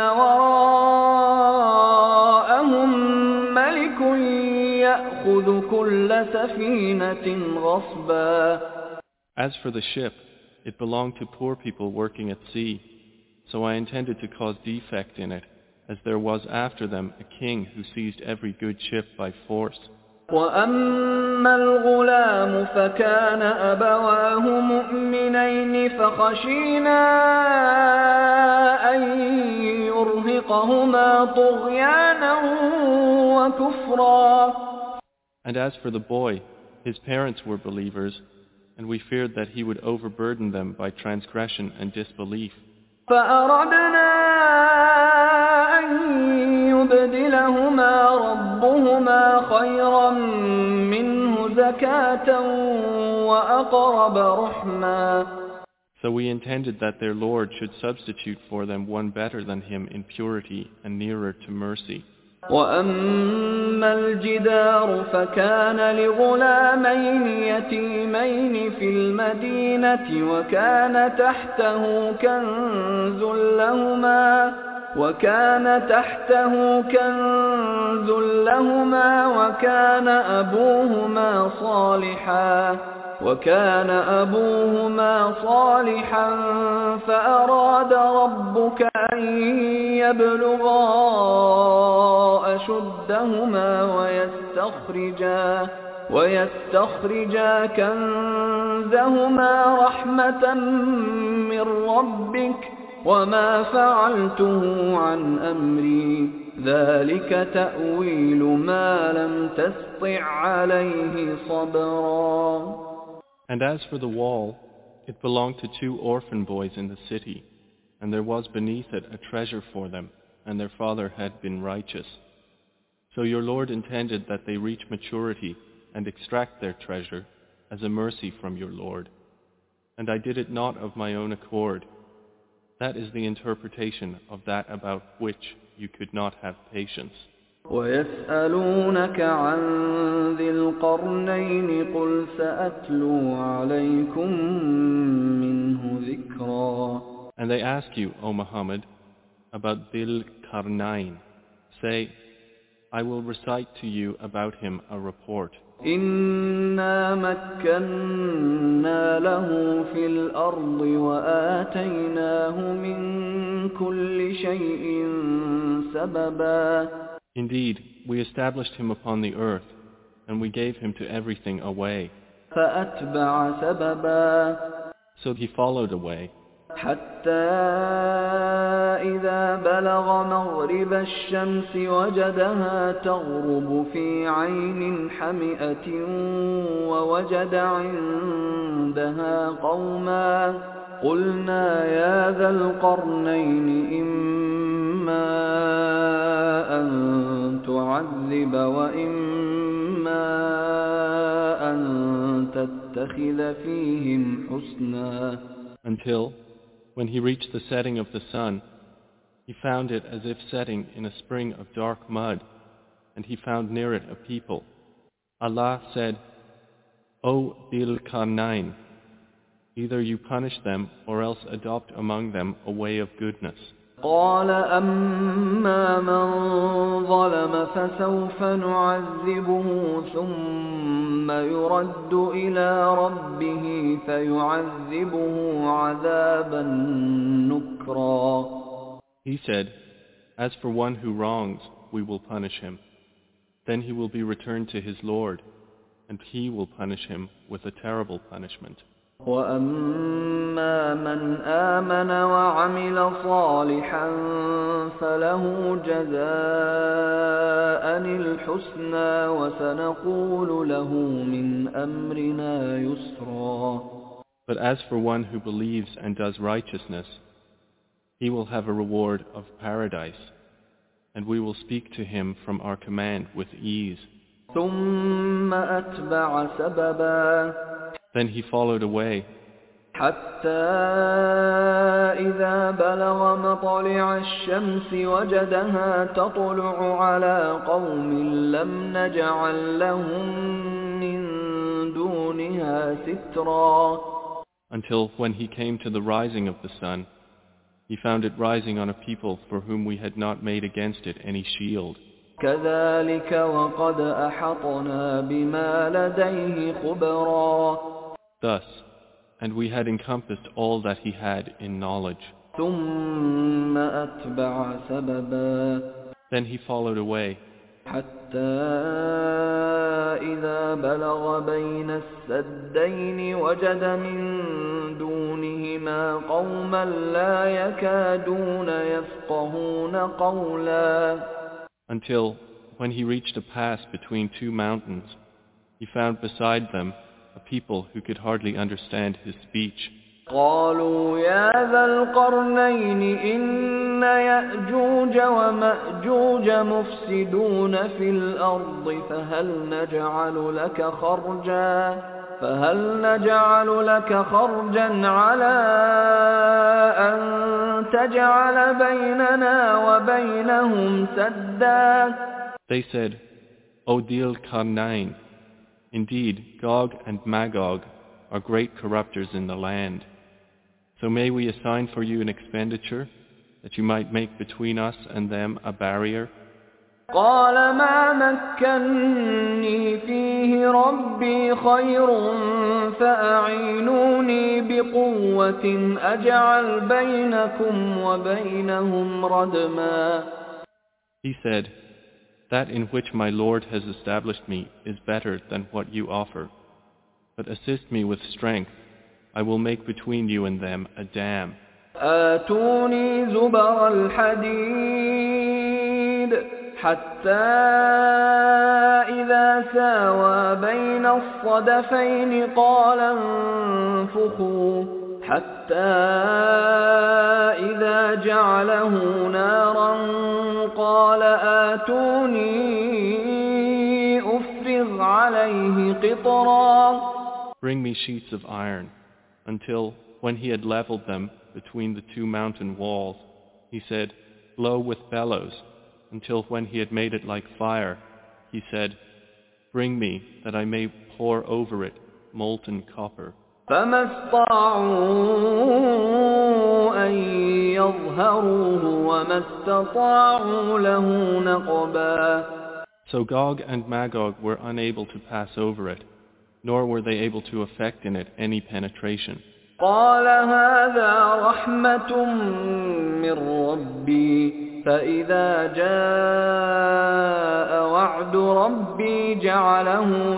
وراءهم ملك يأخذ كل سفينة غصبا. As for the ship, it belonged to poor people working at sea, so I intended to cause defect in it, as there was after them a king who seized every good ship by force. وأما الغلام فكان أبواه مؤمنين فخشينا أن يرهقهما طغيانا وكفرا. And as for the boy, his parents were believers, and we feared that he would overburden them by transgression and disbelief. فأردنا أن يبدلهما ربهما خيرا منه زكاة وأقرب رحما. So we intended that their Lord should substitute for them one better than him in purity and nearer to mercy. وأما الجدار فكان لغلامين يتيمين في المدينة وكان تحته كنز لهما وكان أبوهما صالحا فأراد ربك أن يبلغا أشدهما ويستخرجا كنزهما رحمة من ربك وما فعلته عن أمري ذلك تأويل ما لم تسطع عليه صبرا. And as for the wall, it belonged to 2 orphan boys in the city, and there was beneath it a treasure for them, and their father had been righteous. So your Lord intended that they reach maturity and extract their treasure as a mercy from your Lord. And I did it not of my own accord. That is the interpretation of that about which you could not have patience. ويسألونك عن ذي القرنين قل سأتلو عليكم منه ذكرا. And they ask you, O Muhammad, about Dhil Qarnayn. Say, I will recite to you about him a report. إنا مكنا له في الأرض وآتيناه من كل شيء سببا. Indeed, we established him upon the earth, and we gave him to everything a way. فأتبع سببا. So he followed a way. حتى إذا بلغ مغرب الشمس وجدها تغرب في عين حمئة ووجد عندها قوما قلنا يا ذا القرنين إما أن تعذب وإما نتخذ فيهم حسنا. Until, when he reached the setting of the sun, he found it as if setting in a spring of dark mud, and he found near it a people. Allah said, O Dhil Qarnayn, either you punish them or else adopt among them a way of goodness. قال أما من ظلم فسوف نعذبه ثم يرد إلى ربه فيعذبه عذابا نكرا. He said, as for one who wrongs, we will punish him. Then he will be returned to his Lord, and he will punish him with a terrible punishment. وَأَمَّا مَنْ آمَنَ وَعَمِلَ صَالِحًا فَلَهُ جَزَاءً الْحُسْنَى وَسَنَقُولُ لَهُ مِنْ أَمْرِنَا يُسْرًا. But as for one who believes and does righteousness, he will have a reward of paradise, and we will speak to him from our command with ease. ثُمَّ أَتْبَعَ سَبَبًا. Then he followed away, حتى إذا بلغ مطلع الشمس وجدها تطلع على قوم لم نجعل لهم من دونها سترا. Until when he came to the rising of the sun, he found it rising on a people for whom we had not made against it any shield. كذلك وقد أحطنا بما لديه خبرا. Thus, and we had encompassed all that he had in knowledge. ثم أتبع سببا. Then he followed away, حتى إذا بلغ بين السدين وجد من دونهما قوما لا يكادون يفقهون قولا. Until, when he reached a pass between two mountains, he found beside them a people who could hardly understand his speech. قالوا يا ذا القرنين إن يأجوج ومأجوج مفسدون في الأرض فهل نجعل لك خرجا على أن تجعل بيننا وبينهم سدا. They said, O Dhil Qarnayn, indeed Gog and Magog are great corruptors in the land. So may we assign for you an expenditure that you might make between us and them a barrier? قال ما مكني فيه ربي خير فأعينوني بقوة أجعل بينكم وبينهم ردما. He said, that in which my Lord has established me is better than what you offer. But assist me with strength. I will make between you and them a dam. آتوني زبر الحديد حتى إذا ساوى بين الصدفين قال انفخوا حتى إذا جعله نارا قال آتوني أفرغ عليه قطرا. Bring me sheets of iron, until, when he had leveled them between the two mountain walls, he said, blow with bellows, until when he had made it like fire, he said, bring me that I may pour over it molten copper. فما استطاعوا أن يظهروه وما استطاعوا له نقبا. So Gog and Magog were unable to pass over it, nor were they able to effect in it any penetration. قال هذا رحمة من ربي فإذا جاء وعد ربي جعله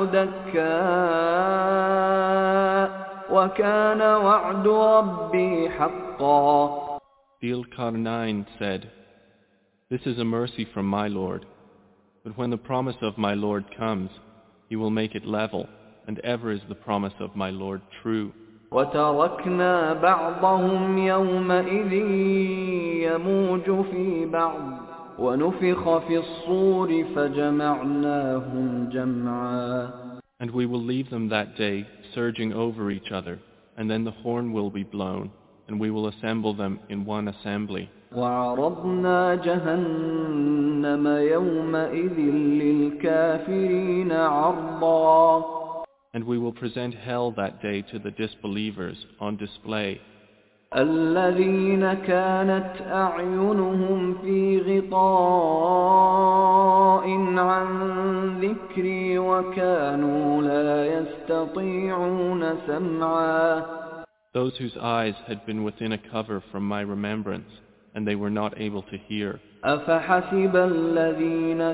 دكا وكان وعد ربي حقا. Dhil Qarnayn said, this is a mercy from my Lord, but when the promise of my Lord comes, he will make it level, and ever is the promise of my Lord true. وتركنا بعضهم يومئذ يموج في بعض ونفخ في الصور فجمعناهم جمعا. And we will leave them that day surging over each other, and then the horn will be blown, and we will assemble them in one assembly. وعرضنا جهنم يومئذ للكافرين عرضا. And we will present hell that day to the disbelievers on display. الذين كانت أعينهم في غطاء عن ذكري وكانوا لا يستطيعون سمعا. Those whose eyes had been within a cover from my remembrance, and they were not able to hear. أفحسب الذين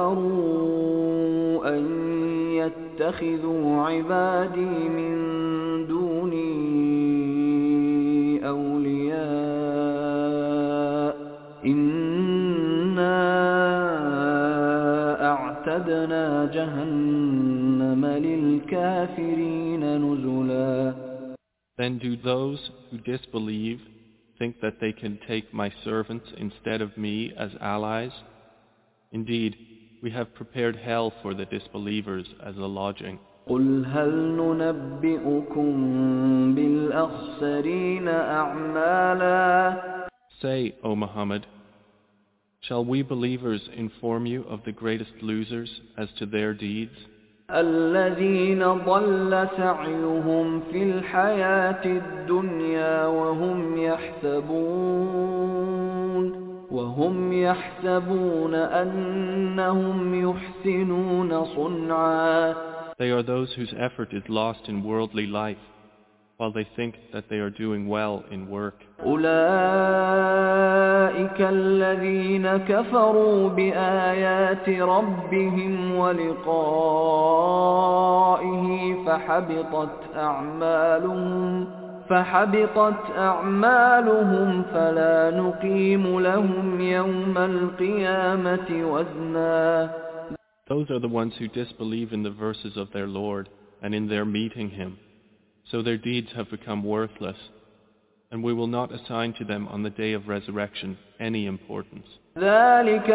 كفروا أن يتخذوا عبادي من دوني أولياء إنا أعتدنا جهنم للكافرين نزلا. Then do those who disbelieve think that they can take my servants instead of me as allies? Indeed, we have prepared hell for the disbelievers as a lodging. قل هل ننبئكم بالأخسرين أعمالا. Say, O Muhammad, shall we believers inform you of the greatest losers as to their deeds? الذين ضل سعيهم في الحياة الدنيا وهم يحسبون أنهم يحسنون صنعا. They are those whose effort is lost in worldly life, while they think that they are doing well in work. أولئك الذين كفروا بآيات ربهم ولقائه فحبطت أعمالهم فلا نقيم لهم يوم القيامة وزنا. Those are the ones who disbelieve in the verses of their Lord and in their meeting Him. So their deeds have become worthless, and we will not assign to them on the day of resurrection any importance. ذلك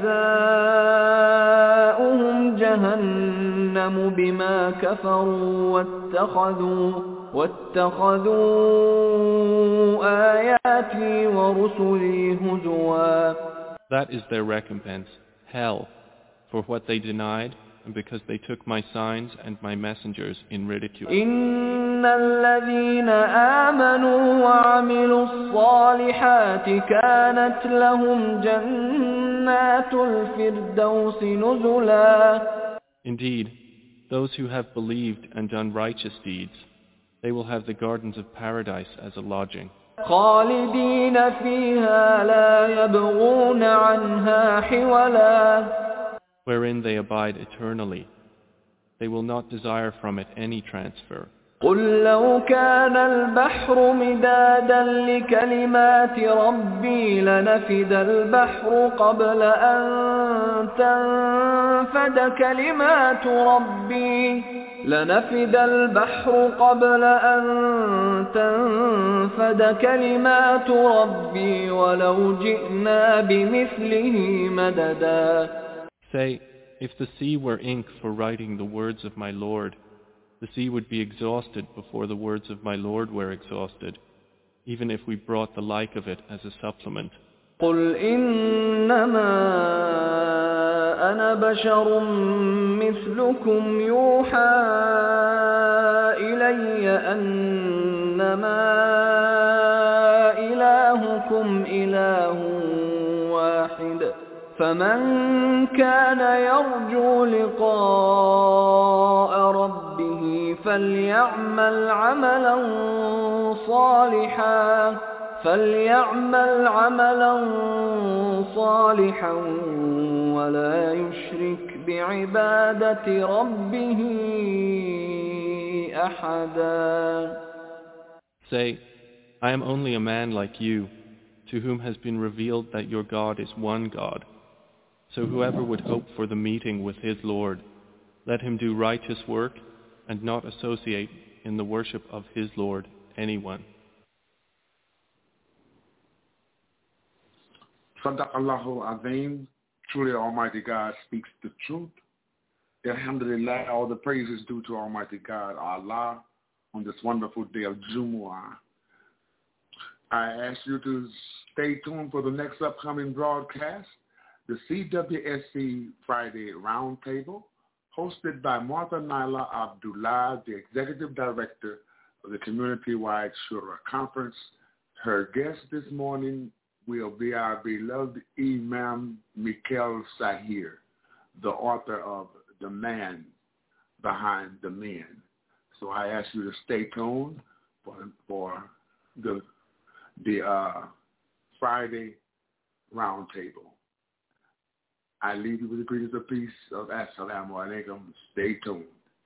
جزاؤهم جهنم بما كفروا واتخذوا آياتي ورسلي هزوا. That is their recompense, hell, for what they denied, and because they took my signs and my messengers in ridicule. إن الذين آمنوا وعملوا الصالحات كانت لهم جنات الفردوس نزلا. Indeed, those who have believed and done righteous deeds, they will have the gardens of paradise as a lodging. خالدين فيها لا يبغون عنها حولا. Wherein they abide eternally. They will not desire from it any transfer. قل لو كان البحر مدادا لكلمات ربي لنفد البحر قبل أن تنفد كلمات ربي ولو جئنا بمثله مددا. Say, if the sea were ink for writing the words of my Lord, the sea would be exhausted before the words of my Lord were exhausted, even if we brought the like of it as a supplement. قل إنما أنا بشر مثلكم يوحى إلي أنما إلهكم إله واحد فمن كان يرجو لقاء ربه فليعمل عملا صالحا ولا يشرك بعبادة ربه أحدا. Say, I am only a man like you, to whom has been revealed that your God is one God. So whoever would hope for the meeting with his Lord, let him do righteous work and not associate in the worship of his Lord anyone. Sadaqallahu Azim. Truly Almighty God speaks the truth. Alhamdulillah, all the praise is due to Almighty God, Allah, on this wonderful day of Jumu'ah. I ask you to stay tuned for the next upcoming broadcast, the CWSC Friday Roundtable, hosted by Martha Naila Abdullah, the Executive Director of the Community-Wide Shura Conference. Her guest this morning will be our beloved Imam Mikel Sahir, the author of The Man Behind the Men. So I ask you to stay tuned for the Friday Roundtable. I leave you with the greetings of peace of Assalamu Alaikum. Stay tuned.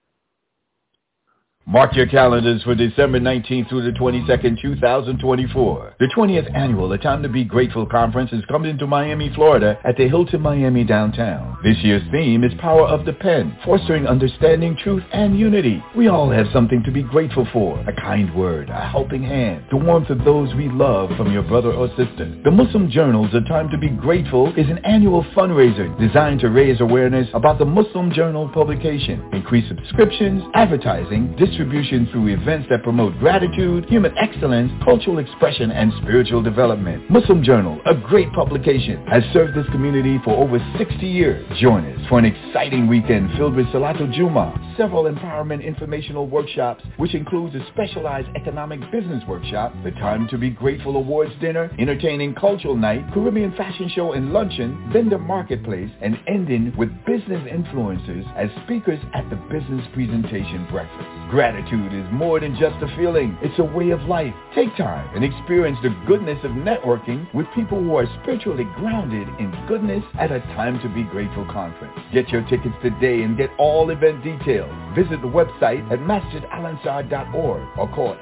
Mark your calendars for December 19th through the 22nd, 2024. The 20th annual A Time to Be Grateful Conference is coming to Miami, Florida at the Hilton Miami downtown. This year's theme is Power of the Pen, fostering understanding, truth, and unity. We all have something to be grateful for. A kind word, a helping hand, the warmth of those we love from your brother or sister. The Muslim Journal's A Time to Be Grateful is an annual fundraiser designed to raise awareness about the Muslim Journal publication, increase subscriptions, advertising, distribution through events that promote gratitude, human excellence, cultural expression, and spiritual development. Muslim Journal, a great publication, has served this community for over 60 years. Join us for an exciting weekend filled with Salatul Jummah, several empowerment informational workshops, which includes a specialized economic business workshop, the Time to Be Grateful Awards dinner, entertaining cultural night, Caribbean fashion show and luncheon, vendor marketplace, and ending with business influencers as speakers at the business presentation breakfast. Gratitude is more than just a feeling. It's a way of life. Take time and experience the goodness of networking with people who are spiritually grounded in goodness at a Time to Be Grateful conference. Get your tickets today and get all event details. Visit the website at masjidalansar.org or call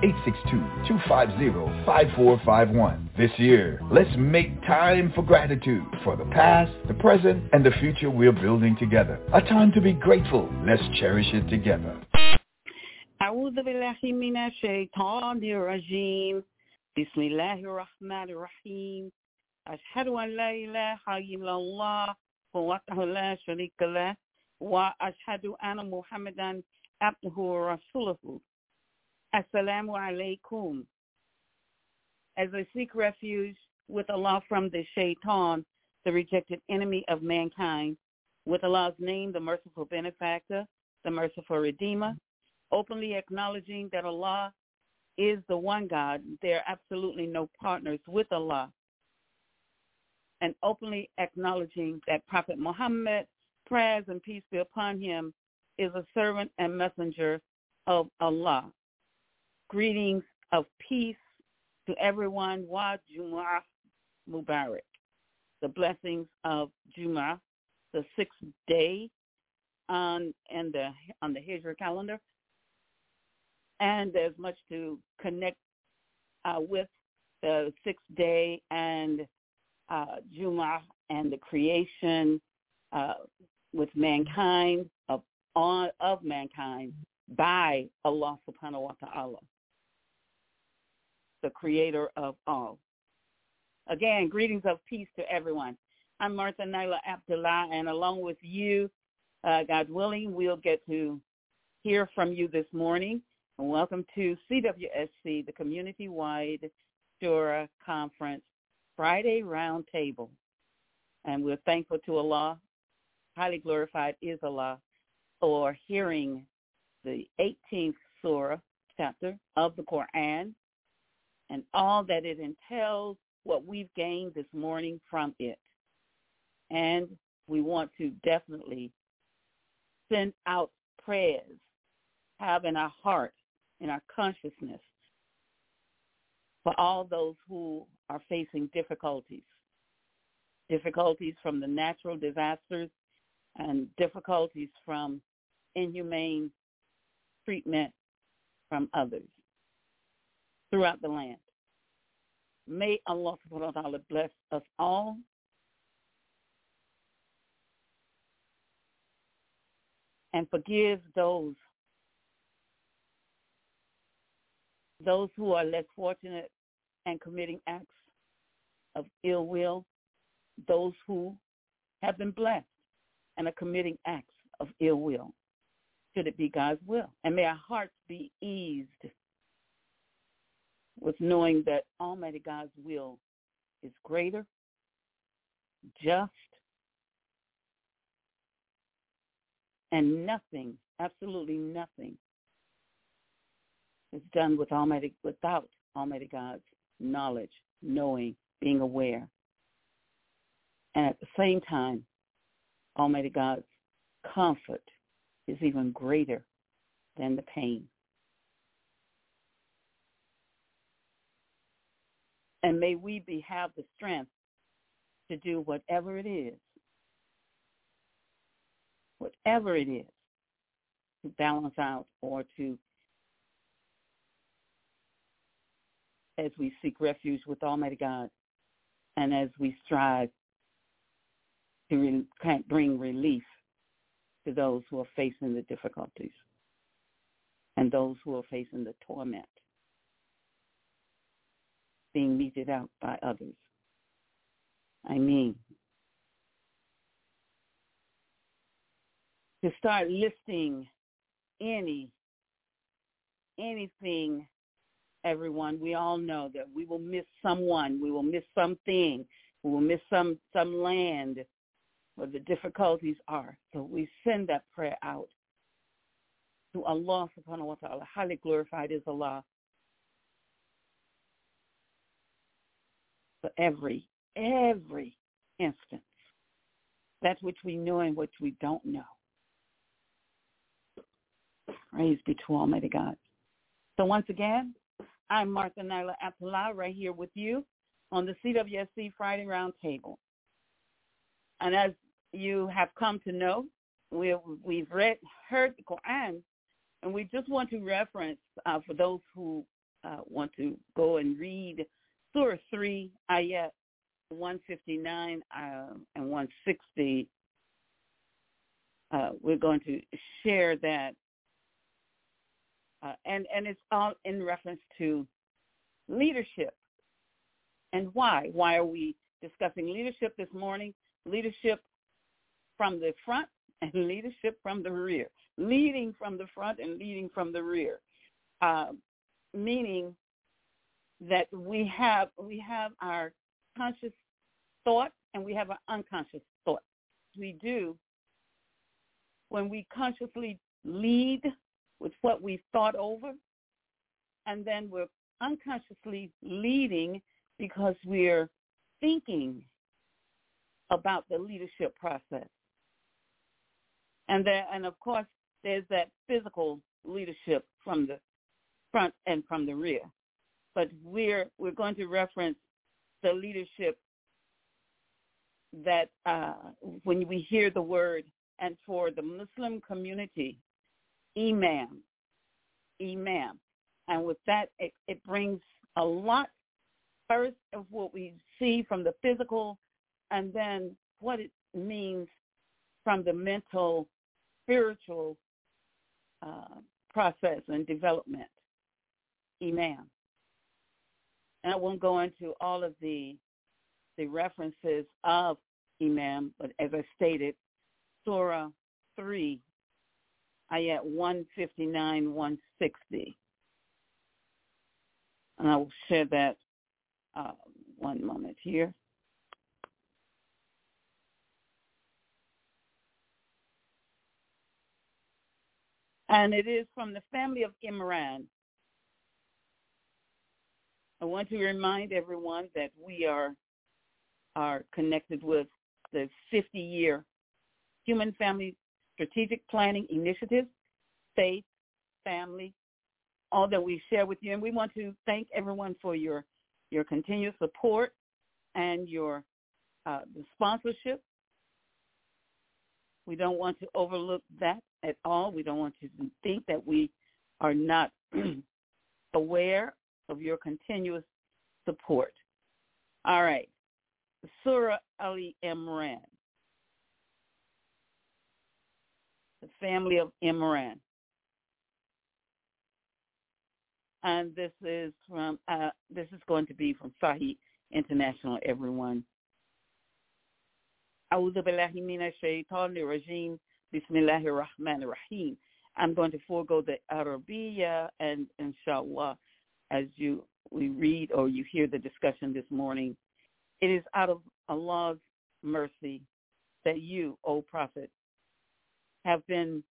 862-250-5451. This year, let's make time for gratitude for the past, the present, and the future we're building together. A time to be grateful. Let's cherish it together. أعوذ بالله من الشيطان الرجيم بسم الله الرحمن الرحيم أشهد أن لا إله إلا الله وحده لا شريك له وأشهد أن محمدا عبده ورسوله السلام عليكم. As I seek refuge with Allah from the shaitan, the rejected enemy of mankind, with Allah's name, the merciful benefactor, the merciful redeemer, openly acknowledging that Allah is the one God. There are absolutely no partners with Allah. And openly acknowledging that Prophet Muhammad, prayers and peace be upon him, is a servant and messenger of Allah. Greetings of peace to everyone. Wa Jumu'ah Mubarak. The blessings of Jumu'ah, the sixth day on the Hijra calendar. And there's much to connect with the sixth day and Jumu'ah and the creation with mankind, of mankind by Allah subhanahu wa ta'ala, the creator of all. Again, greetings of peace to everyone. I'm Martha Naila Abdullah, and along with you, God willing, we'll get to hear from you this morning. And welcome to CWSC, the Community-Wide Shura Conference Friday Roundtable. And we're thankful to Allah, highly glorified is Allah, for hearing the 18th surah chapter of the Quran and all that it entails, what we've gained this morning from it. And we want to definitely send out prayers, have in our heart, in our consciousness, for all those who are facing difficulties from the natural disasters and difficulties from inhumane treatment from others throughout the land. May Allah subhanahu wa ta'ala bless us all. And forgive those who are less fortunate and committing acts of ill will, those who have been blessed and are committing acts of ill will, should it be God's will. And may our hearts be eased with knowing that Almighty God's will is greater, just, and nothing, absolutely nothing, is done without Almighty God's knowledge, knowing, being aware. And at the same time, Almighty God's comfort is even greater than the pain. And may we have the strength to do whatever it is, to balance out or to, as we seek refuge with Almighty God and as we strive to bring relief to those who are facing the difficulties and those who are facing the torment being meted out by others. I mean, to start listing anything, everyone, we all know that we will miss someone, we will miss something, we will miss some land where the difficulties are. So we send that prayer out to Allah subhanahu wa ta'ala. Highly glorified is Allah for every instance, that which we know and which we don't know. Praise be to Almighty God. So once again, I'm Martha Nyla Abdullah right here with you on the CWSC Friday Roundtable. And as you have come to know, we've heard the Quran, and we just want to reference, for those who want to go and read Surah 3, Ayat 159 and 160. We're going to share that. And it's all in reference to leadership. And why? Why are we discussing leadership this morning? Leadership from the front and leadership from the rear. Leading from the front and leading from the rear. Meaning that we have our conscious thought and we have our unconscious thought. We do when we consciously lead with what we've thought over, and then we're unconsciously leading because we're thinking about the leadership process. And of course, there's that physical leadership from the front and from the rear. But we're going to reference the leadership that when we hear the word, and for the Muslim community, imam. And with that, it brings a lot first of what we see from the physical, and then what it means from the mental, spiritual process and development. Imam. And I won't go into all of the references of Imam, but as I stated, Surah 3, Ayat 159, 160. And I will share that one moment here. And it is from the family of Imran. I want to remind everyone that we are connected with the 50-year Human Family Strategic Planning Initiative, faith, family, all that we share with you. And we want to thank everyone for your continued support and your the sponsorship. We don't want to overlook that at all. We don't want you to think that we are not aware of your continuous support. All right. Surah Al-Imran. The family of Imran. And this is going to be from Sahih International, everyone. أعوذ بالله من الشيطان الرجيم Bismillahir Rahmanir Rahim. I'm going to forego the Arabiya and inshallah, as we read or you hear the discussion this morning, it is out of Allah's mercy that you, O Prophet, have been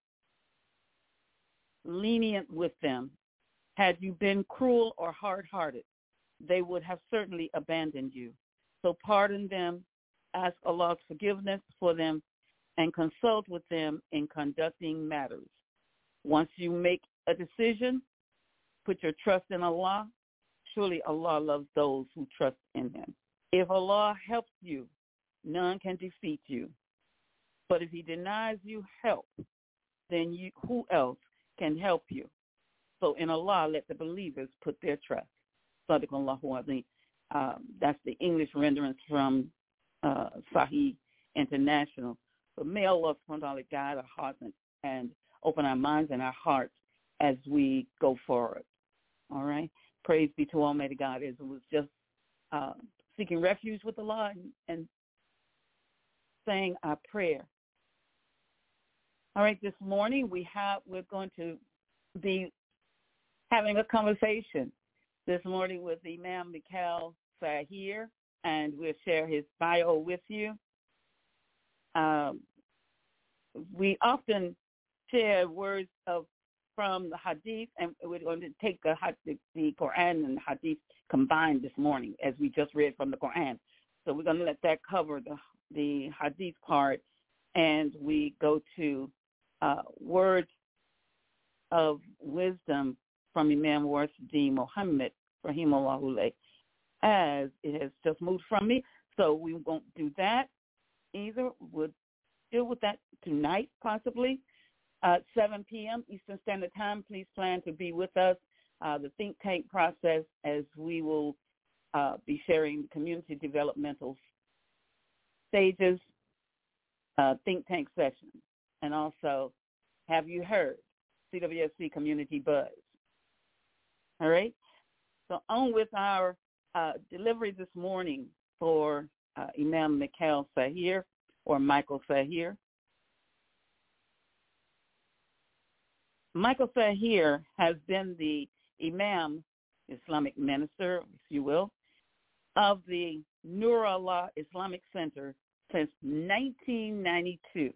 lenient with them. Had you been cruel or hard-hearted, they would have certainly abandoned you. So pardon them, ask Allah's forgiveness for them, and consult with them in conducting matters. Once you make a decision, put your trust in Allah. Surely Allah loves those who trust in Him. If Allah helps you, none can defeat you. But if He denies you help, then who else can help you? So in Allah, let the believers put their trust. Sadaqallahu Azim. That's the English renderings from Sahih International. But may Allah guide our hearts and open our minds and our hearts as we go forward. All right? Praise be to Almighty God. As it was just seeking refuge with Allah and saying our prayer. All right, this morning we're going to be having a conversation this morning with Imam Mikhail Sahir, and we'll share his bio with you. We often share words from the Hadith, and we're going to take the Quran and the Hadith combined this morning, as we just read from the Quran. So we're going to let that cover the Hadith part, and we go to words of wisdom from Imam Warith Muhammad, rahimahullah, as it has just moved from me. So we won't do that either. We'll deal with that tonight, possibly. 7 p.m. Eastern Standard Time. Please plan to be with us. The think tank process, as we will be sharing community developmental stages, think tank sessions, and also Have You Heard? CWSC Community Buzz. All right? So on with our delivery this morning for Imam Mikhail Sahir, or Michael Sahir. Michael Sahir has been the Imam, Islamic minister, if you will, of the Nur Allah Islamic Center since 1992.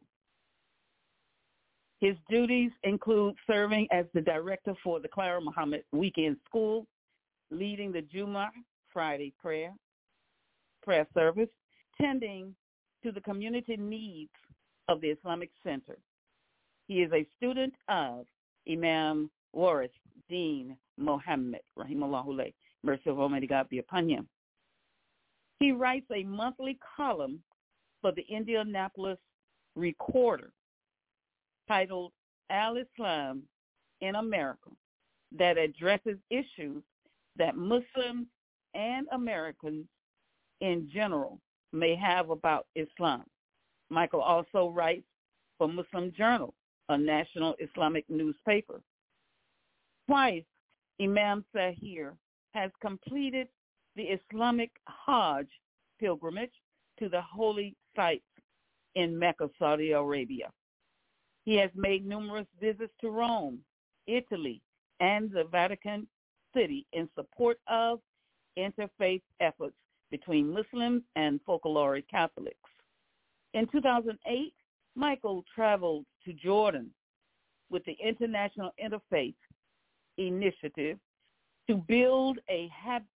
His duties include serving as the director for the Clara Muhammad Weekend School, leading the Jummah Friday prayer service, tending to the community needs of the Islamic Center. He is a student of Imam Warith Muhammad, rahimahullah, mercy of Almighty God be upon him. He writes a monthly column for the Indianapolis Recorder titled Al-Islam in America that addresses issues that Muslims and Americans in general may have about Islam. Michael also writes for Muslim Journal, a national Islamic newspaper. Twice, Imam Sahir has completed the Islamic Hajj pilgrimage to the holy sites in Mecca, Saudi Arabia. He has made numerous visits to Rome, Italy, and the Vatican City in support of interfaith efforts between Muslims and folkloric Catholics. In 2008, Michael traveled to Jordan with the International Interfaith Initiative to build a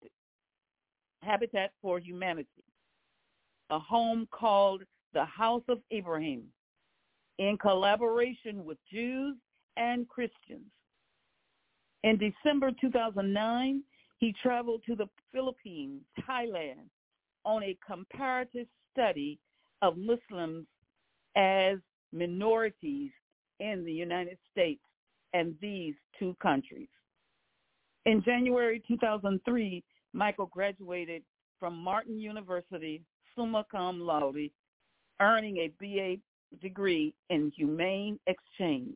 Habitat for Humanity, a home called the House of Ibrahim, in collaboration with Jews and Christians. In December 2009, he traveled to the Philippines, Thailand, on a comparative study of Muslims as minorities in the United States and these two countries. In January 2003, Michael graduated from Martin University, summa cum laude, earning a BA degree in Humane Exchange.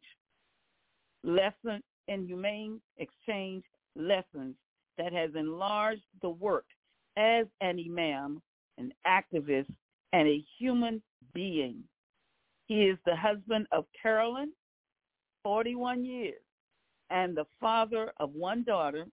Lesson in Humane Exchange lessons that has enlarged the work as an imam, an activist, and a human being. He is the husband of Carolyn, 41 years, and the father of one daughter,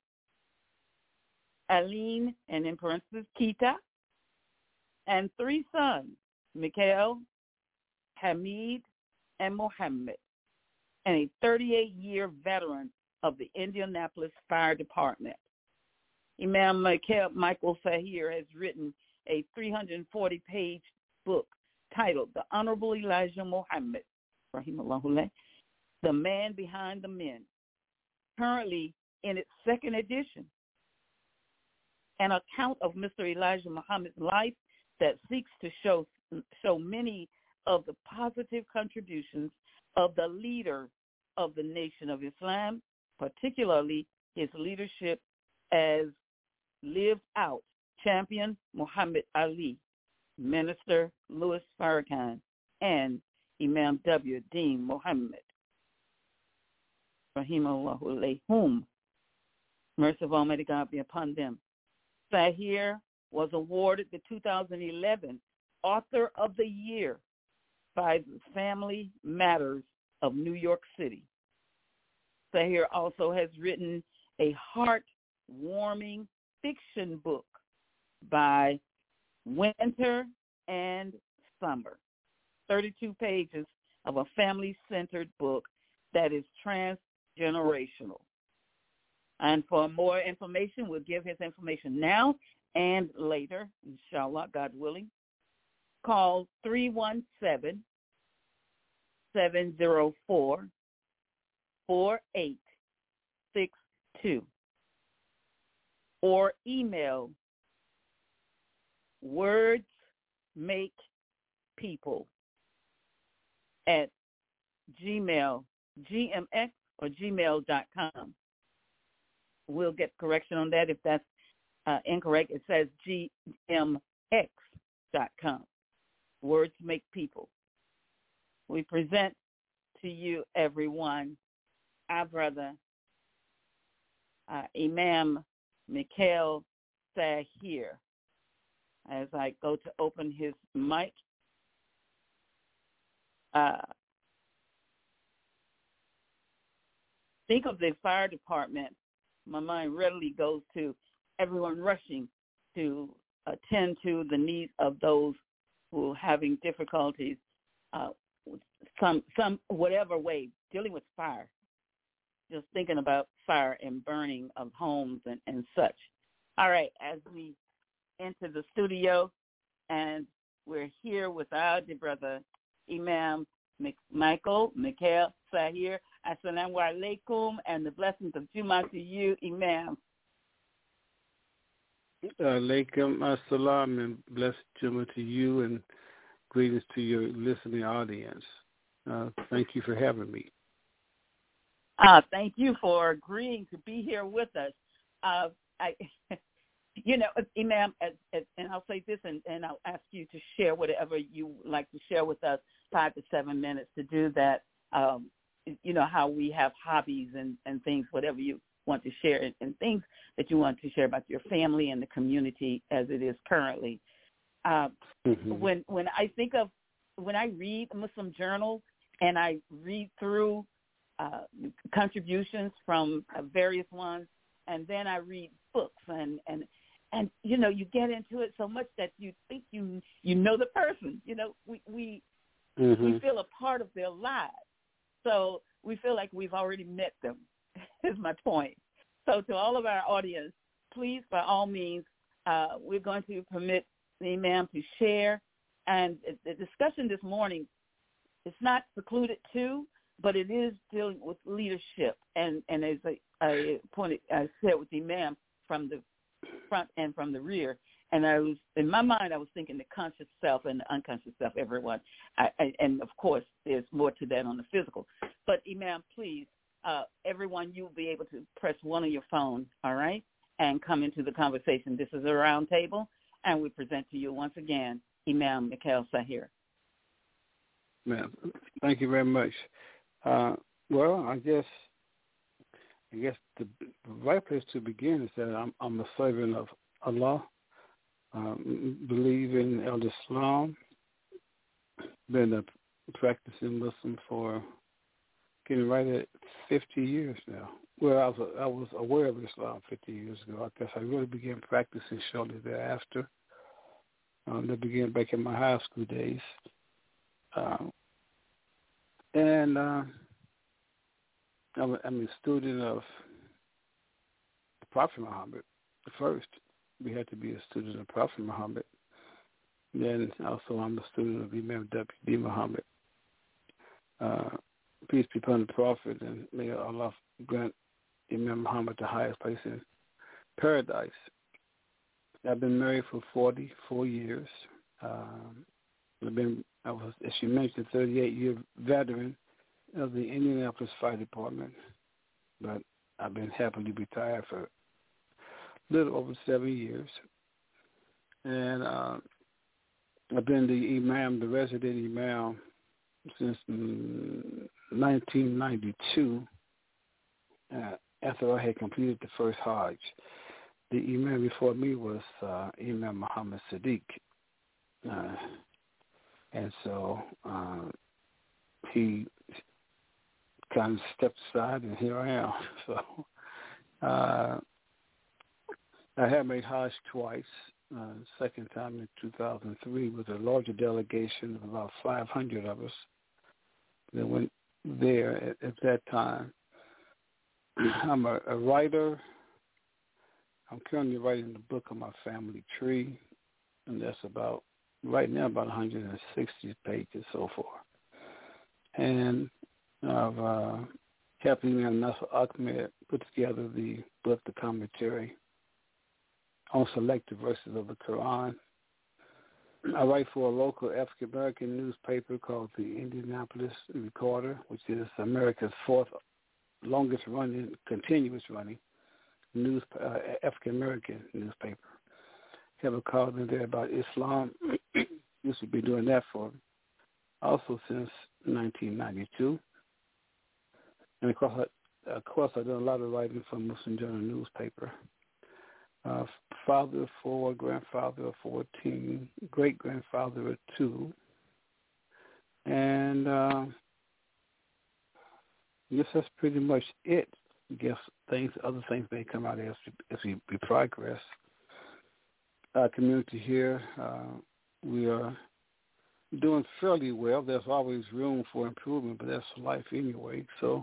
Aline, and in parentheses, Kita, and 3 sons, Mikhail, Hamid, and Mohammed, and a 38-year veteran of the Indianapolis Fire Department. Imam Michael Sahir has written a 340-page book titled The Honorable Elijah Muhammad, rahimahullah, The Man Behind the Men, currently in its 2nd edition. An account of Mr. Elijah Muhammad's life that seeks to show many of the positive contributions of the leader of the Nation of Islam, particularly his leadership as lived out champion Muhammad Ali, Minister Louis Farrakhan, and Imam W. Dean Muhammad, rahimahullah alayhum. Mercy of Almighty God be upon them. Sahir was awarded the 2011 Author of the Year by the Family Matters of New York City. Sahir also has written a heart-warming fiction book by Winter and Summer, 32 pages of a family-centered book that is transgenerational. And for more information, we'll give his information now and later, inshallah, God willing. Call 317-704-4862 or email wordsmakepeople at gmx or gmail.com. We'll get correction on that if that's incorrect. It says gmx.com. Words make people. We present to you, everyone, our brother, Imam Mikhail Sahir. As I go to open his mic, think of the fire department. My mind readily goes to everyone rushing to attend to the needs of those who are having difficulties, some whatever way, dealing with fire, just thinking about fire and burning of homes and such. All right, as we enter the studio, and we're here with our dear brother, Imam Mikhail Sahir. Assalamu alaikum, and the blessings of Juma to you, Imam. Alaikum assalam, and blessed Juma to you, and greetings to your listening audience. Thank you for having me. Thank you for agreeing to be here with us. Imam, and I'll say this, and I'll ask you to share whatever you like to share with us, 5 to 7 minutes to do that. You know how we have hobbies and things, whatever you want to share, and things that you want to share about your family and the community as it is currently. When I read Muslim Journal and I read through contributions from various ones, and then I read books and you get into it so much that you think you know the person. We feel a part of their lives. So we feel like we've already met them, is my point. So to all of our audience, please, by all means, we're going to permit the Imam to share. And the discussion this morning is not secluded to, but it is dealing with leadership. And as I said with the Imam, from the front and from the rear. And in my mind, I was thinking the conscious self and the unconscious self, everyone. And, of course, there's more to that on the physical. But, Imam, please, everyone, you'll be able to press one on your phone, all right, and come into the conversation. This is a round table, and we present to you once again Imam Mikhail Sahir. Ma'am, thank you very much. Well, I guess the right place to begin is that I'm a servant of Allah. Believe in Al Islam, been a practicing Muslim for getting right at 50 years now. Well, I was aware of Islam 50 years ago. I guess I really began practicing shortly thereafter. That began back in my high school days. And I'm a student of the Prophet Muhammad. First, we had to be a student of Prophet Muhammad. Then also I'm a student of Imam W.D. Muhammad. Peace be upon the Prophet, and may Allah grant Imam Muhammad the highest place in paradise. I've been married for 44 years. I was, as you mentioned, 38-year veteran of the Indianapolis Fire Department, but I've been happily retired for a little over 7 years. And I've been the imam, the resident imam, since 1992, after I had completed the first Hajj. The imam before me was Imam Muhammad Sadiq. And so he kind of stepped aside, and here I am. So I have made Hajj twice. Second time in 2003 with a larger delegation of about 500 of us that went there at that time. I'm a writer. I'm currently writing the book of my family tree, and that's about, right now, about 160 pages so far. And I've helped Imam Nasr Ahmed put together the book, the commentary on selected verses of the Quran. I write for a local African-American newspaper called the Indianapolis Recorder, which is America's fourth longest running, continuous running African-American newspaper. Have a column in there about Islam. Used to be doing that for also since 1992. And of course, I've done a lot of writing for Muslim Journal newspaper. Father of 4, grandfather of 14, great-grandfather of 2. And I guess that's pretty much it. I guess other things may come out as we progress. Our community here, we are doing fairly well. There's always room for improvement, but that's life anyway. So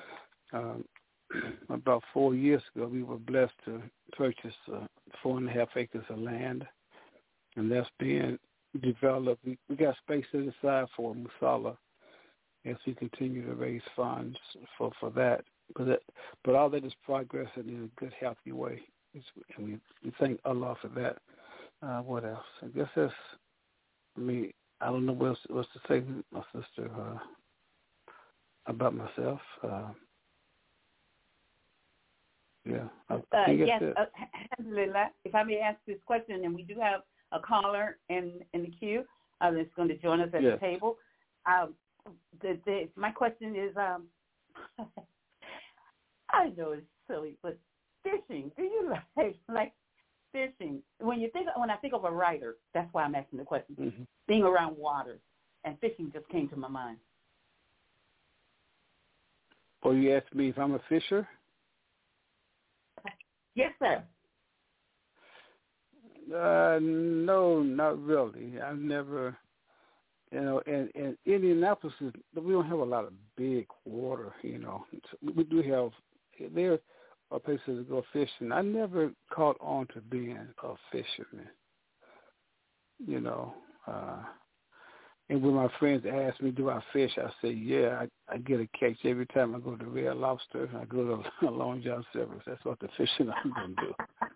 about 4 years ago, we were blessed to purchase 4.5 acres of land, and that's being developed. We got space set aside for Musalla as we continue to raise funds for that. But all that is progressing in a good, healthy way. And we thank Allah for that. What else? I guess that's, I don't know what else to say, my sister, about myself. Yes, Alhamdulillah. If I may ask this question, and we do have a caller in the queue that's going to join us at the table. My question is, I know it's silly, but fishing. Do you like fishing? When I think of a writer, that's why I'm asking the question. Mm-hmm. Being around water and fishing just came to my mind. Oh, you asked me if I'm a fisher? Yes, sir. No, not really. I've never, in Indianapolis, we don't have a lot of big water, We do have, there are places to go fishing. I never caught on to being a fisherman, And when my friends ask me, do I fish, I say, yeah, I get a catch every time I go to Red Lobster. I go to Long John Silver's. That's what the fishing I'm going to do.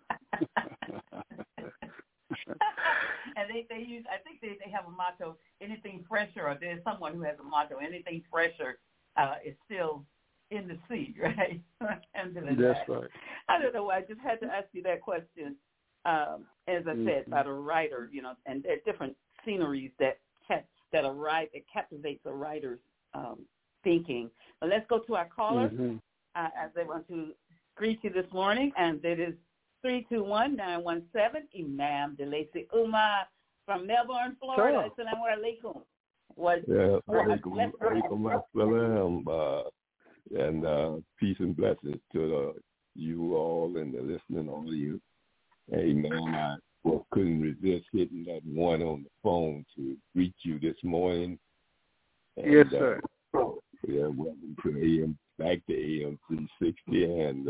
And they use, I think they have a motto, anything fresher, or there's someone who has a motto, anything fresher is still in the sea, right? That's right. I don't know why. I just had to ask you that question. As I said, about a writer, and there are different sceneries that captivates a writer's thinking. But let's go to our caller as they want to greet you this morning, and that is 321-917, Imam DeLacy Umar from Melbourne, Florida. Assalamu alaikum. Alaikum assalam, and peace and blessings to you all and the listening audience. Hey, man, I couldn't resist hitting that one on the phone to greet you this morning. And, yes, sir. Welcome to back to AM 360. And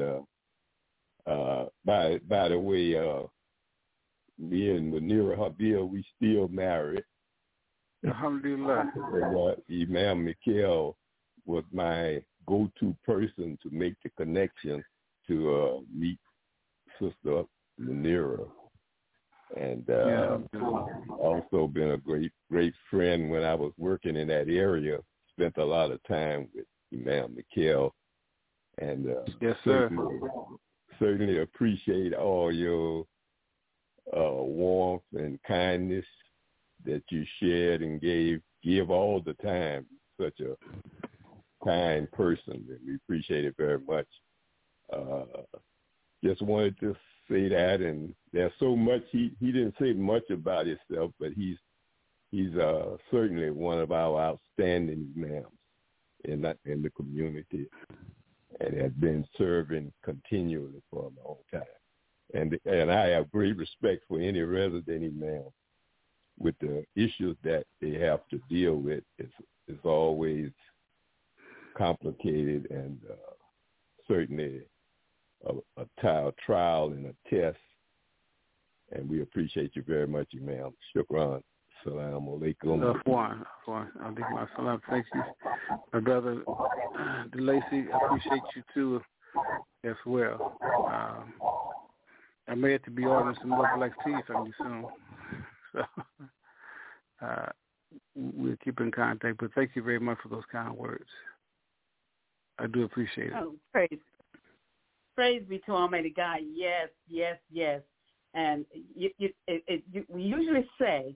by the way, me and Munira Habib, we still married. Alhamdulillah. And, Imam Mikhail was my go-to person to make the connection to meet Sister Munira. And also been a great friend when I was working in that area. Spent a lot of time with Imam Mikhail. And yes, sir. Certainly appreciate all your warmth and kindness that you shared and give all the time. Such a kind person, and we appreciate it very much. Just wanted to say that, and there's so much he didn't say much about himself, but he's certainly one of our outstanding imams in the community, and has been serving continually for a long time. And I have great respect for any resident imam. With the issues that they have to deal with, it's always complicated and certainly a trial and a test. And we appreciate you very much, Imam. Shukran. Assalamu alaikum. Salam. Thank you. My brother DeLacy, I appreciate you too as well. I may have to be ordering some Love Black tea from you soon. So we'll keep in contact. But thank you very much for those kind words. I do appreciate it. Oh, praise be to Almighty God. Yes, yes, yes. And we usually say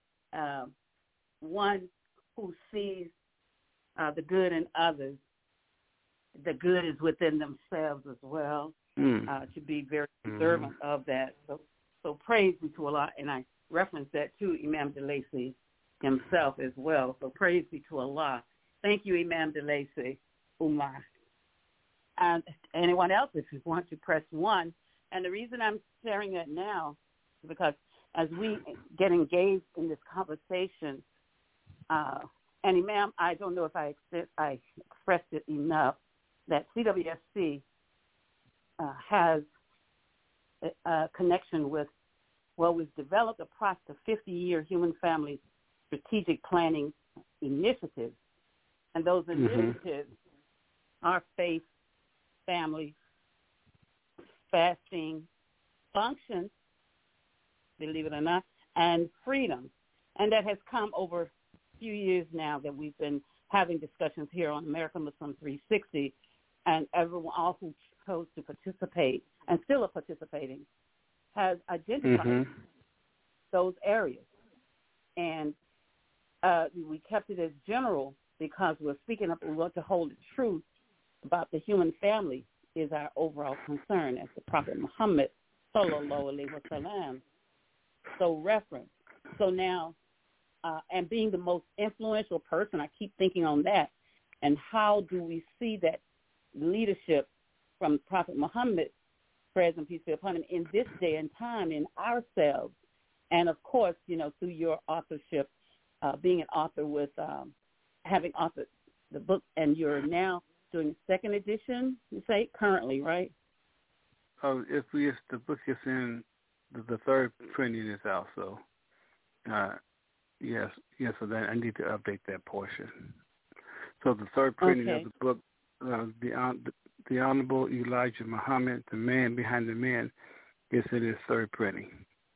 one who sees the good in others, the good is within themselves as well, to be very observant of that. So praise be to Allah. And I reference that to Imam DeLacy himself as well. So praise be to Allah. Thank you, Imam DeLacy. Umar. And anyone else, if you want to press 1. And the reason I'm sharing that now is because as we get engaged in this conversation, and Imam, I don't know if I expressed it enough, that CWSC has a connection with, we've developed across the 50-year Human Family Strategic Planning Initiative. And those initiatives are faith, family, fasting, function, believe it or not, and freedom. And that has come over a few years now that we've been having discussions here on American Muslim 360, and everyone, all who chose to participate and still are participating, has identified those areas. And we kept it as general because we're speaking up, we want to hold the truth about the human family is our overall concern, as the Prophet Muhammad sallallahu alaihi wasallam so referenced. So now, and being the most influential person, I keep thinking on that, and how do we see that leadership from Prophet Muhammad, praise and peace be upon him, in this day and time in ourselves, and of course, through your authorship, being an author with having authored the book, and you're now doing a second edition, you say, currently, right? The book is in the third printing is out, so yes, so then I need to update that portion. So the third printing of the book, the Honorable Elijah Muhammad, the man behind the man, is in his third printing.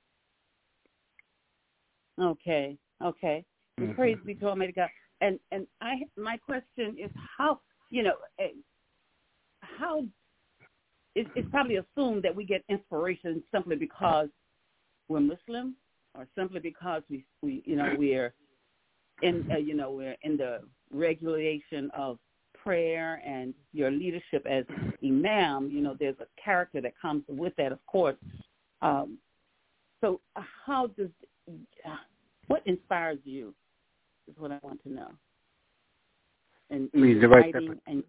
Okay. Praise be to Almighty God. And my question is how it's probably assumed that we get inspiration simply because we're Muslim, or simply because we're in we're in the regulation of prayer and your leadership as imam. There's a character that comes with that, of course. So what inspires you is what I want to know. And the writing and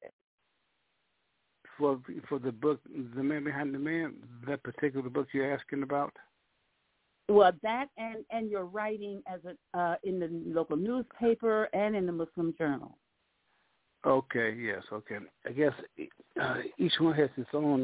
for the book, The Man Behind the Man, that particular book you're asking about? Well, that and your writing as in the local newspaper and in the Muslim Journal. Okay, yes, okay. I guess each one has its own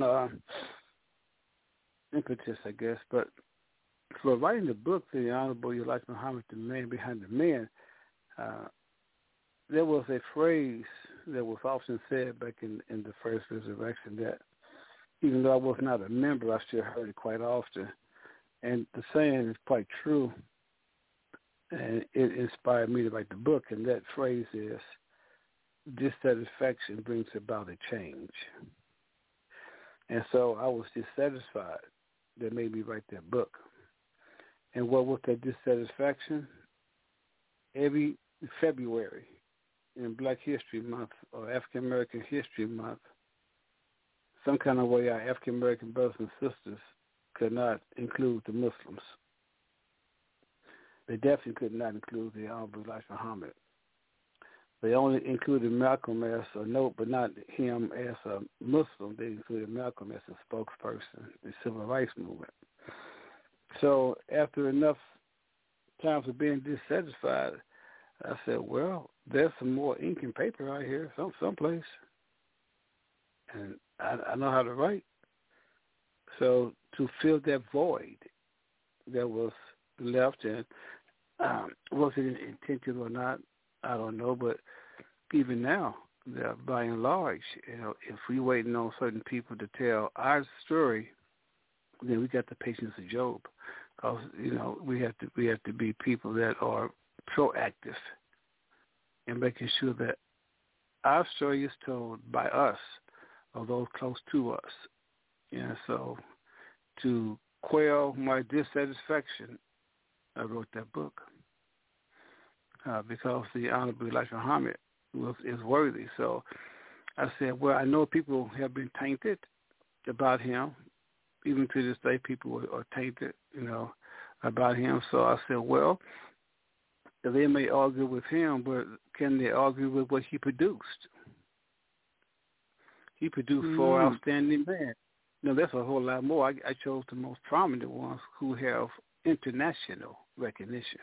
impetus, I guess. But for writing the book, The Honorable Elijah Muhammad, The Man Behind the Man, there was a phrase that was often said back in the first resurrection that even though I was not a member, I still heard it quite often. And the saying is quite true, and it inspired me to write the book. And that phrase is, dissatisfaction brings about a change. And so I was dissatisfied. That made me write that book. And what was that dissatisfaction? Every February in Black History Month or African American History Month, some kind of way our African American brothers and sisters could not include the Muslims. They definitely could not include the Honorable Elijah Muhammad. They only included Malcolm as a note, but not him as a Muslim. They included Malcolm as a spokesperson in the Civil Rights Movement. So after enough times of being dissatisfied, I said, well, there's some more ink and paper out here someplace. And I know how to write. So to fill that void that was left, and was it intentional or not, I don't know. But even now, by and large, if we're waiting on certain people to tell our story, then we got the patience of Job. Because we have to be people that are proactive and making sure that our story is told by us or those close to us. And so to quell my dissatisfaction, I wrote that book because the Honorable Elijah Muhammad is worthy. So I said, well, I know people have been tainted about him. Even to this day, people are tainted, about him. So I said, well, they may argue with him, but can they argue with what he produced? He produced 4 outstanding men. That's a whole lot more. I chose the most prominent ones who have international recognition.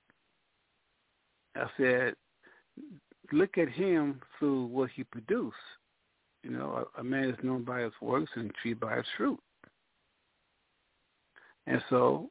I said, look at him through what he produced. A man is known by his works and a tree by its fruit. And so,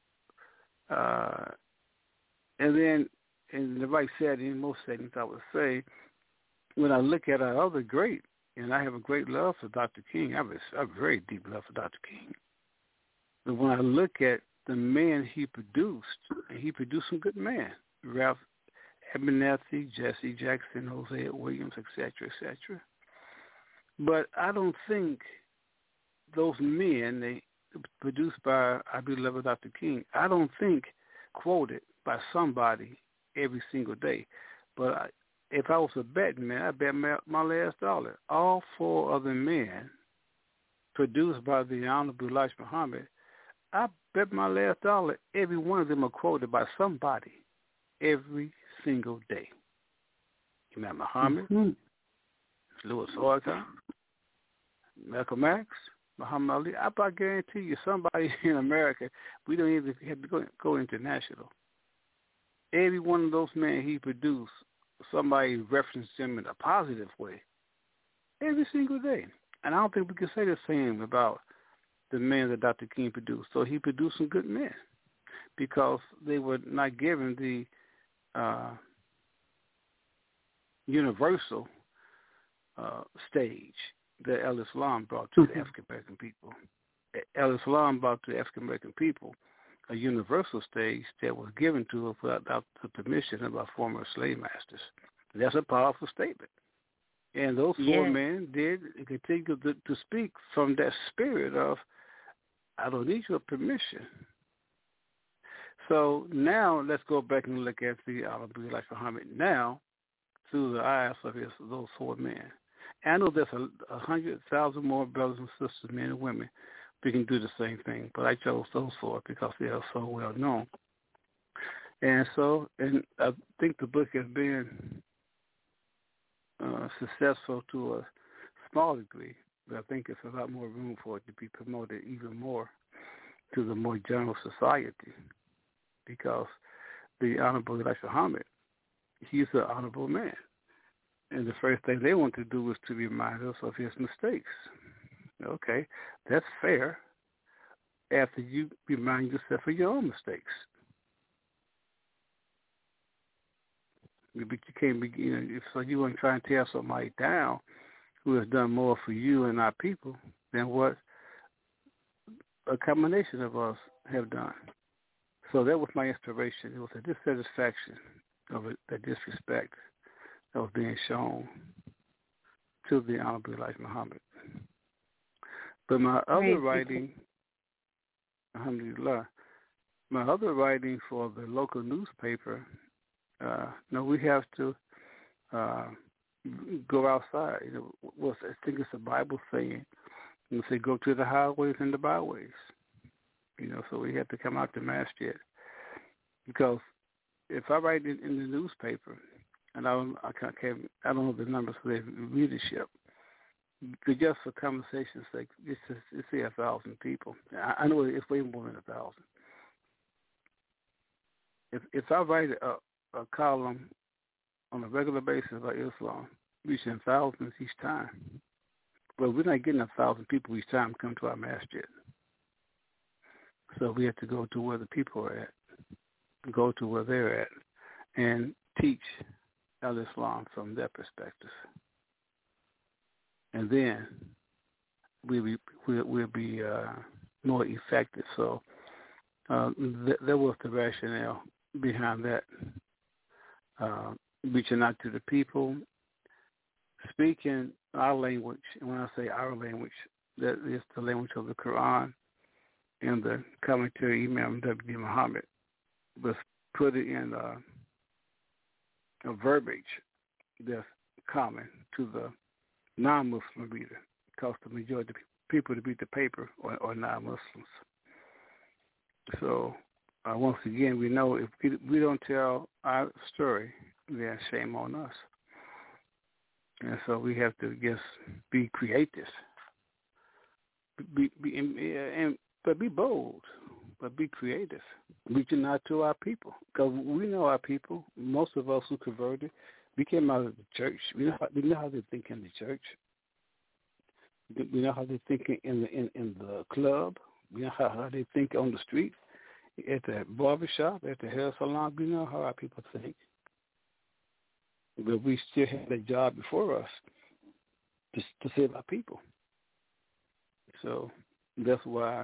and then in the right setting, most settings I would say, when I look at our other great, and I have a great love for Dr. King, I have a very deep love for Dr. King. But when I look at the men he produced, and he produced some good men, Ralph Abernathy, Jesse Jackson, Hosea Williams, etc., etc. But I don't think those men, they produced by our beloved Dr. King, I don't think quoted by somebody every single day. But if I was a betting man, I bet my last dollar. All 4 other men produced by the Honorable Elijah Muhammad, I bet my last dollar every one of them are quoted by somebody every single day. Imam Muhammad, Louis Farrakhan, Malcolm X, Muhammad Ali. I guarantee you somebody in America, we don't even have to go international. Every one of those men he produced, somebody referenced him in a positive way every single day. And I don't think we can say the same about the men that Dr. King produced. So he produced some good men because they were not given the universal stage that El-Islam brought to the African-American people. El-Islam brought to the African-American people a universal stage that was given to us without the permission of our former slave masters. That's a powerful statement. And those 4 men did continue to speak from that spirit of, I don't need your permission. So now let's go back and look at the Honorable Elijah Muhammad now through the eyes of those 4 men. And I know there's 100,000 more brothers and sisters, men and women, we can do the same thing. But I chose those 4 because they are so well known. And I think the book has been successful to a small degree, but I think there's a lot more room for it to be promoted even more to the more general society, because the Honorable Elijah Muhammad, he's an honorable man. And the first thing they want to do was to remind us of his mistakes. Okay, that's fair after you remind yourself of your own mistakes. But you can't be, so you weren't trying to tear somebody down who has done more for you and our people than what a combination of us have done. So that was my inspiration. It was a dissatisfaction of the disrespect that was being shown to the Honorable Elijah Muhammad. But my other writing, alhamdulillah, my other writing for the local newspaper, we have to go outside. I think it's a Bible saying. You say, go to the highways and the byways. So we have to come out to masjid. Because if I write it in the newspaper, and I don't know the numbers for the readership, but just for conversation's sake, it's say 1,000 people. I know it's way more than 1,000. If I write a column on a regular basis about Islam, reaching thousands each time, but we're not getting 1,000 people each time come to our masjid. So we have to go to where the people are at, go to where they're at, and teach al-Islam from their perspective. And then we'll be more effective. So there was the rationale behind that, reaching out to the people, speaking our language. And when I say our language, that is the language of the Quran and the commentary Imam W. Muhammad, was put it in a verbiage that's common to the non-Muslim reader, because the majority of people that read the paper are non-Muslims. So once again, we know if we don't tell our story, then shame on us. And so we have to just be creative, but be bold, but be creative, reaching out to our people, because we know our people. Most of us who converted, we came out of the church. We know how they think in the church. We know how they think in the club. We know how they think on the street, at the barbershop, at the hair salon. We know how our people think. But we still have a job before us to save our people. So that's why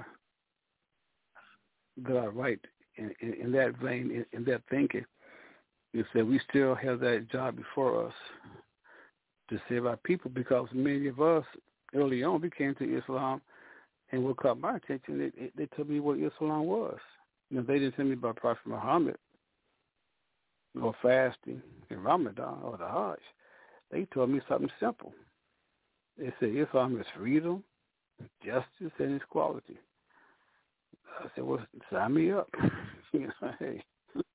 that I write in that vein, in that thinking. You said we still have that job before us to save our people, because many of us early on we came to Islam, and what caught my attention, they told me what Islam was. They didn't tell me about Prophet Muhammad or fasting in Ramadan or the Hajj. They told me something simple. They said Islam is freedom, justice, and equality. I said, well, sign me up. Hey,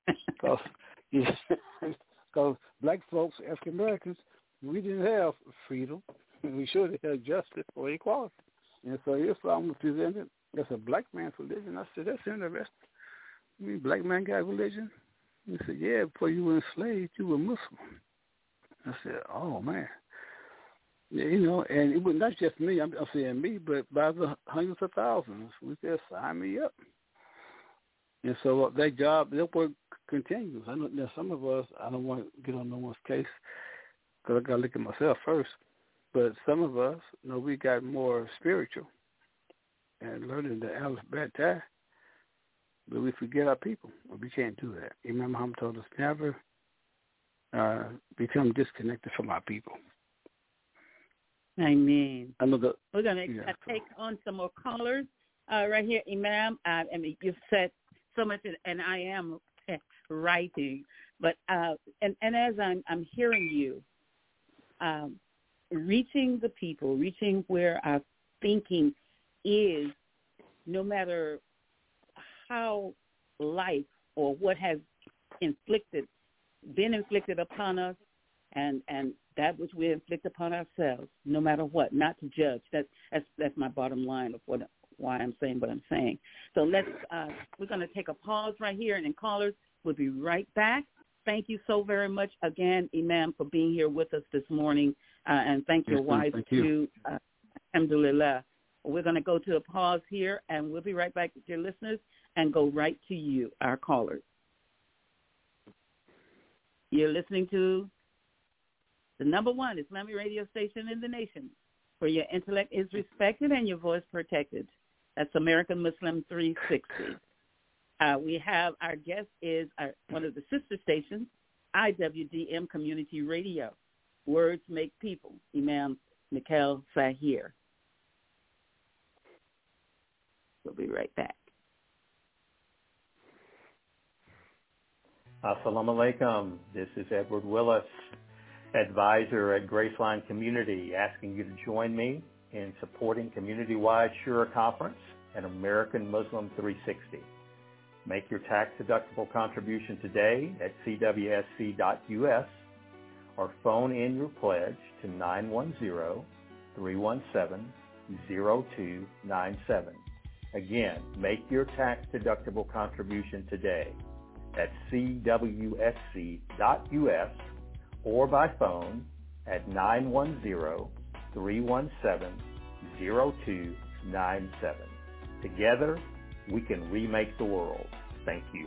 because black folks, African Americans, we didn't have freedom. We should have had justice or equality. And so Islam was presented as a black man's religion. I said, that's interesting. You mean black man got religion? He said, yeah, before you were enslaved, you were Muslim. I said, oh, man. Yeah, and it was not just me, I'm saying me, but by the hundreds of thousands. We said, sign me up. And so that job, that work continues. I know there's some of us, I don't want to get on no one's case, because I got to look at myself first. But some of us, we got more spiritual and learning the Aleph Bet Tah, but we forget our people. We can't do that. Imam Muhammad told us never become disconnected from our people. Amen. I know we're going to take on some more callers right here, Imam. I mean, you've said so much, and I am writing, but and as I'm hearing you, reaching the people, reaching where our thinking is, no matter how life or what has been inflicted upon us, and that which we inflict upon ourselves, no matter what, not to judge. That's my bottom line of why I'm saying what I'm saying. So we're going to take a pause right here, and then callers, we'll be right back. Thank you so very much again, Imam, for being here with us this morning, and thank your wife too. Alhamdulillah. We're going to go to a pause here, and we'll be right back with your listeners and go right to you, our callers. You're listening to the number one Islamic radio station in the nation, where your intellect is respected and your voice protected. That's American Muslim 360. We have our guest is one of the sister stations, IWDM Community Radio. Words Make People, Imam Michael Sahir. We'll be right back. Assalamu alaikum. This is Edward Willis, advisor at Graceline Community, asking you to join me in supporting community-wide Shura Conference and American Muslim 360. Make your tax-deductible contribution today at cwsc.us or phone in your pledge to 910-317-0297. Again, make your tax-deductible contribution today at cwsc.us or by phone at 910-317-0297. Together, we can remake the world. Thank you.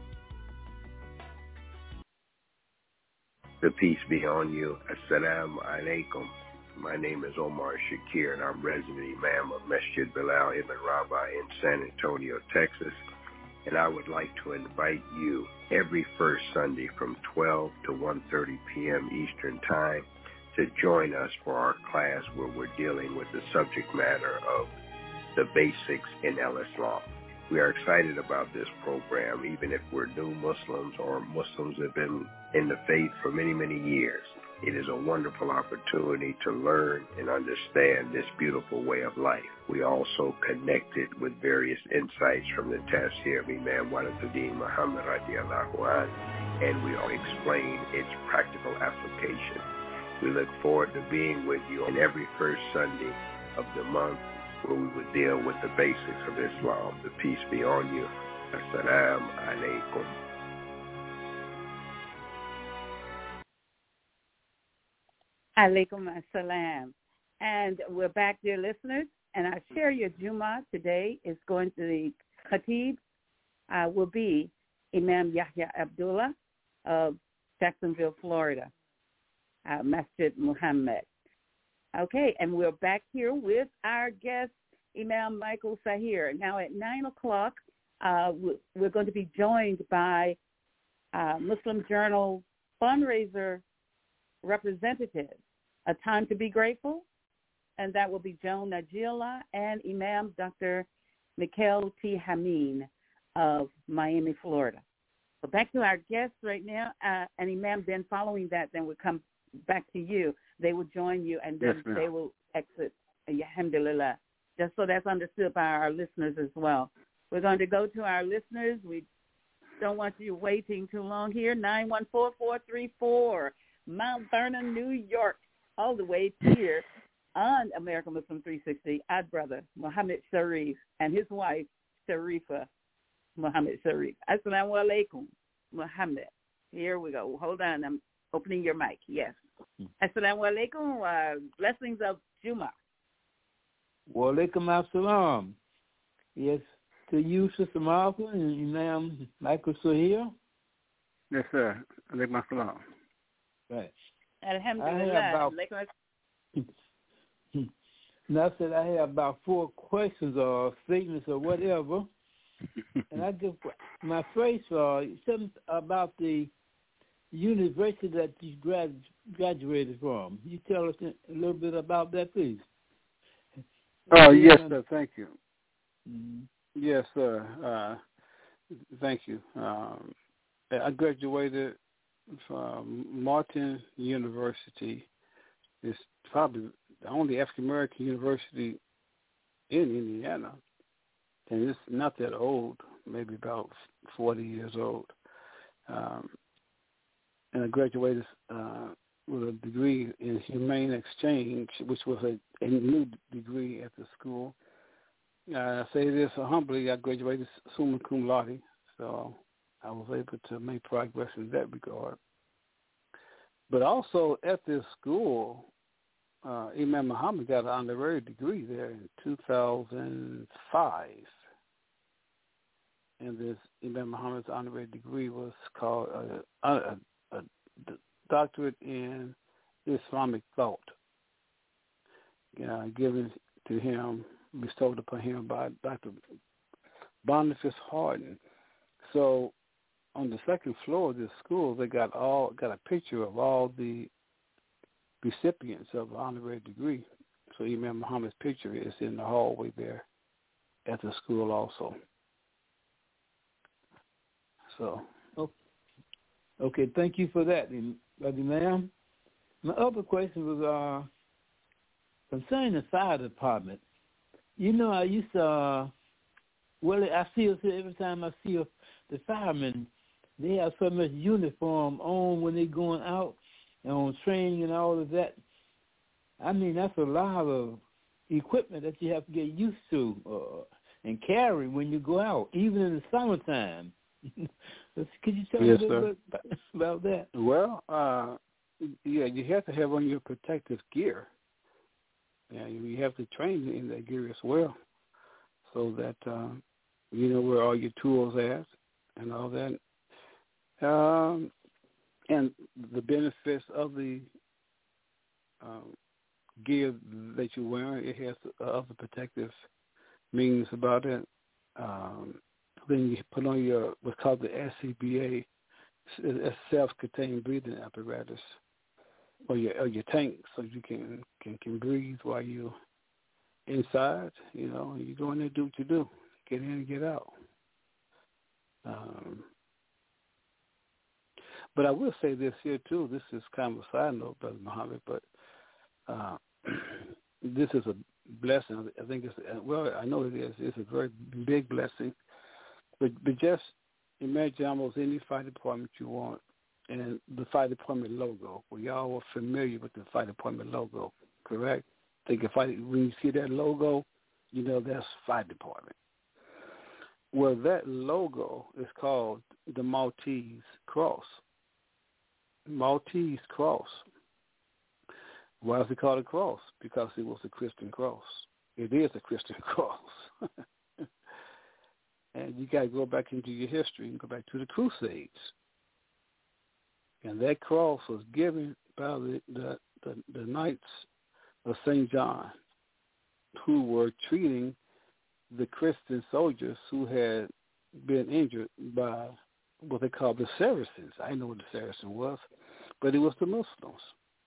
The peace be on you. Assalamu alaikum. My name is Omar Shakir, and I'm resident imam of Masjid Bilal Ibn Rabah in San Antonio, Texas. And I would like to invite you every first Sunday from 12 to 1:30 p.m. Eastern Time to join us for our class where we're dealing with the subject matter of the basics in Islam. We are excited about this program, even if we're new Muslims or Muslims that have been in the faith for many, many years. It is a wonderful opportunity to learn and understand this beautiful way of life. We also connected with various insights from the Tafsir of Imam Waliduddin Muhammad radiallahu anh, and we all explain its practical application. We look forward to being with you on every first Sunday of the month, where we would deal with the basics of Islam. The peace be on you. Assalamu alaikum. Alaikum assalam. And we're back, dear listeners. And our Sharia Jummah today is going to the Khatib will be Imam Yahya Abdullah of Jacksonville, Florida, Masjid Muhammad. Okay, and we're back here with our guest, Imam Michael Sahir. Now at 9 o'clock, we're going to be joined by Muslim Journal fundraiser representative, A Time to Be Grateful, and that will be Joan Najila and Imam Dr. Mikhail T. Hameen of Miami, Florida. So back to our guests right now, and Imam, then following that, then we'll come back to you. They will join you, and then they will exit, alhamdulillah, just so that's understood by our listeners as well. We're going to go to our listeners. We don't want you waiting too long here. 914-434, Mount Vernon, New York, all the way here on American Muslim 360, our brother, Muhammad Sharif, and his wife, Sharifa Muhammad Sharif. Assalamu alaikum, Muhammad. Here we go. Hold on. I'm opening your mic. Yes. Assalamu alaikum. Blessings of Jummah. Wa alaikum assalam. Yes, to you, Sister Martha and Imam Michael Sahir. Yes, sir. Alaikum assalam. Right. Alhamdulillah. Now, I said I have about 4 questions or statements or whatever. And I give my first something about the university that you graduated from. You tell us a little bit about that, please. Oh, yes, sir. Thank you. Mm-hmm. Yes, sir. Thank you. I graduated from Martin University. It's probably the only African-American university in Indiana. And it's not that old, maybe about 40 years old. and I graduated with a degree in humane exchange, which was a new degree at the school. I say this humbly, I graduated summa cum laude, so I was able to make progress in that regard. But also at this school, Imam Muhammad got an honorary degree there in 2005. And this Imam Muhammad's honorary degree was called a doctorate in Islamic thought, given to him, bestowed upon him by Dr. Boniface Hardin. So on the second floor of this school, they got a picture of all the recipients of the honorary degree. So Imam Muhammad's picture is in the hallway there at the school also. So, okay, thank you for that, Brother Imam. My other question was concerning the fire department. You know, I used to, I feel every time I see the firemen, they have so much uniform on when they're going out and on training and all of that. I mean, that's a lot of equipment that you have to get used to and carry when you go out, even in the summertime. Could you tell me a little bit about that? Well, you have to have on your protective gear. Yeah, you have to train in that gear as well, so that you know where all your tools at and all that. And the benefits of the gear that you're wearing, it has other protective meanings about it. Then you put on what's called the SCBA, a self-contained breathing apparatus, or your tank, so you can breathe while you're inside. You know, you go in there, do what you do, get in and get out. But I will say this here too. This is kind of a side note, Brother Muhammad, but this is a blessing. I think I know it is. It's a very big blessing. But just imagine almost any fire department you want, and the fire department logo. Well, y'all are familiar with the fire department logo, correct? When you see that logo, you know that's fire department. Well, that logo is called the Maltese Cross. Maltese Cross. Why is it called a cross? Because it was a Christian cross. It is a Christian cross. And you got to go back into your history and go back to the Crusades. And that cross was given by the Knights of St. John, who were treating the Christian soldiers who had been injured by what they call the Saracens. I didn't know what the Saracen was, but it was the Muslims.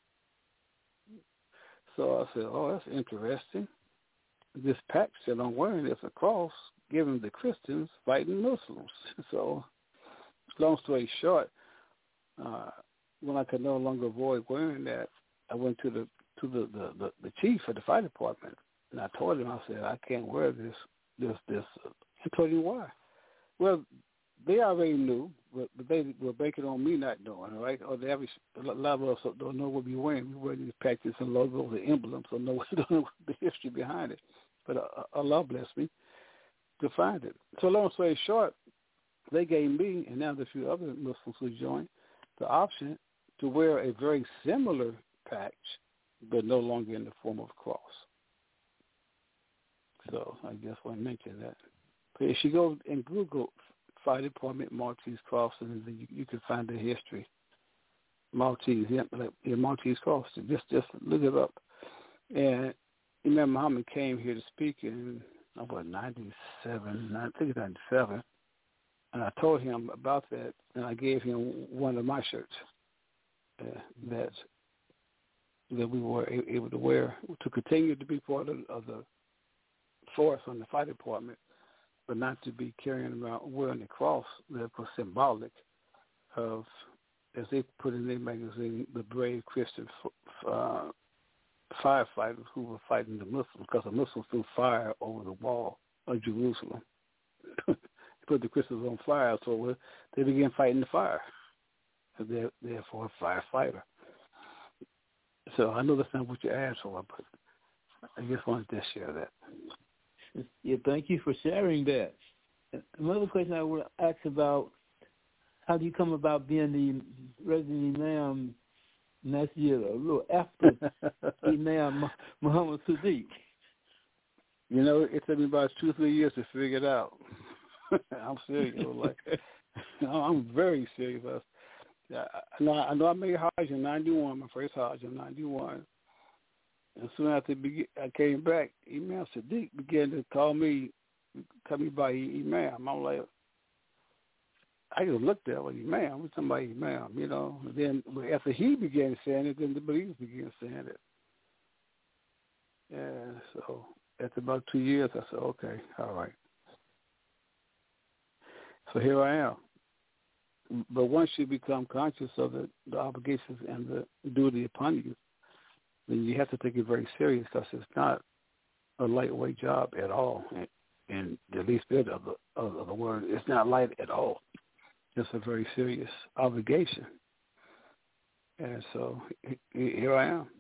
So I said, oh, that's interesting. This patch that I'm wearing is a cross given the Christians fighting Muslims. So, long story short, when I could no longer avoid wearing that, I went to the chief of the fire department, and I told him, I said, I can't wear this. He told me why. Well, they already knew, but they were banking on me not knowing, right? Or the average, a lot of us don't know what we're wearing. We wear these patches and logos and emblems, so we don't know the history behind it. But Allah bless me to find it. So long story short, they gave me, and now there's a few other Muslims who joined, the option to wear a very similar patch, but no longer in the form of a cross. So I just want to mention that. But if you go and Google Fire Department Maltese Cross, and then you can find the history. Maltese Cross. Just look it up. And Imam Muhammad came here to speak in 97, I think it's 97, and I told him about that, and I gave him one of my shirts that we were able to wear to continue to be part of the force on the fire department, but not to be carrying around wearing the cross that was symbolic of, as they put in their magazine, the brave Christian firefighters who were fighting the Muslims, because the Muslims threw fire over the wall of Jerusalem. put the crystals on fire, so they began fighting the fire. They're therefore a firefighter. So I know that's not what you asked for, but I just wanted to share that. Yeah, thank you for sharing that. Another question I would ask about, how do you come about being the resident imam next year, a little after Imam Muhammad Sadiq? You know, it took me about 2 or 3 years to figure it out. I'm serious. I'm very serious. I know I made Hajj in 91, my first Hajj in 91. And soon after I came back, Imam Sadiq began to call me by Imam. I'm like, I just looked at him, Imam. We're talking about Imam, you know. And then after he began saying it, then the believers began saying it. And so after about 2 years, I said, okay, all right. So here I am. But once you become conscious of the obligations and the duty upon you, then you have to take it very serious, because it's not a lightweight job at all. And the least bit of the word, it's not light at all. It's a very serious obligation. And so here I am.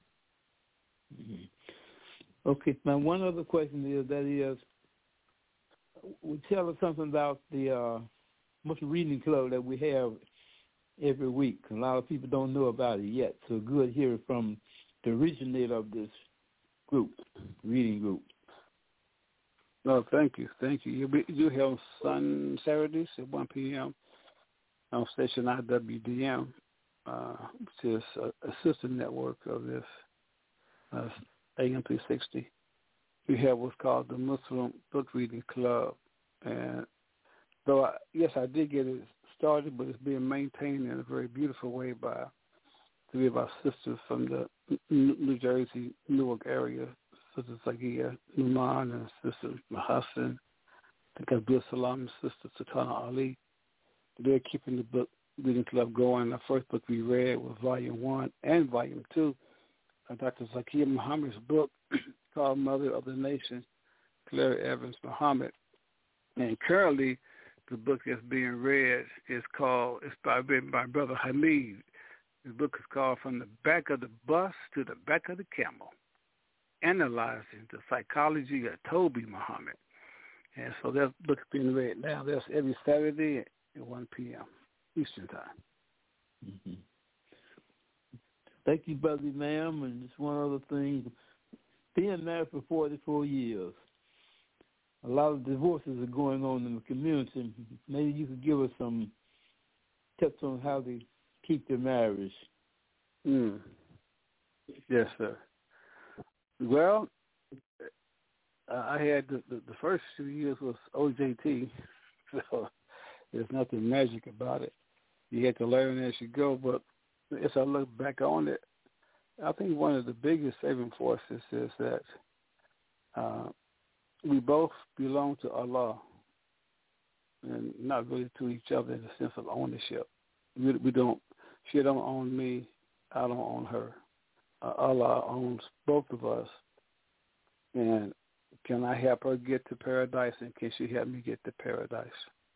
Mm-hmm. Okay. Now, one other question is, tell us something about the Muslim Reading Club that we have every week. A lot of people don't know about it yet, so good hearing from the originator of this group, reading group. No, thank you. You have Saturdays at 1 p.m. on station IWDM, which is a sister network of this AM 360. We have what's called the Muslim Book Reading Club. And though, I did get it started, but it's being maintained in a very beautiful way by 3 of our sisters from the New Jersey, Newark area, Sister Zakia Numan and Sister Mahassan, the Abdul Salam and Sister Sultana Ali. They're keeping the book reading club going. The first book we read was Volume 1 and Volume 2 of Dr. Zakia Muhammad's book called Mother of the Nation, Claire Evans Muhammad. And currently, the book that's being read is written by Brother Hamid. The book is called From the Back of the Bus to the Back of the Camel, Analyzing the Psychology of Toby Muhammad. And so that book is being read now. That's every Saturday at 1 p.m. Eastern Time. Mm-hmm. Thank you, Brother Ma'am. And just one other thing. Being married for 44 years, a lot of divorces are going on in the community. Maybe you could give us some tips on how to keep their marriage. Yes, sir. Well, I had the first few years was OJT, so there's nothing magic about it. You have to learn as you go, but as I look back on it, I think one of the biggest saving forces is that we both belong to Allah and not really to each other in the sense of ownership. We don't. She don't own me. I don't own her. Allah owns both of us. And can I help her get to paradise, and can she help me get to paradise?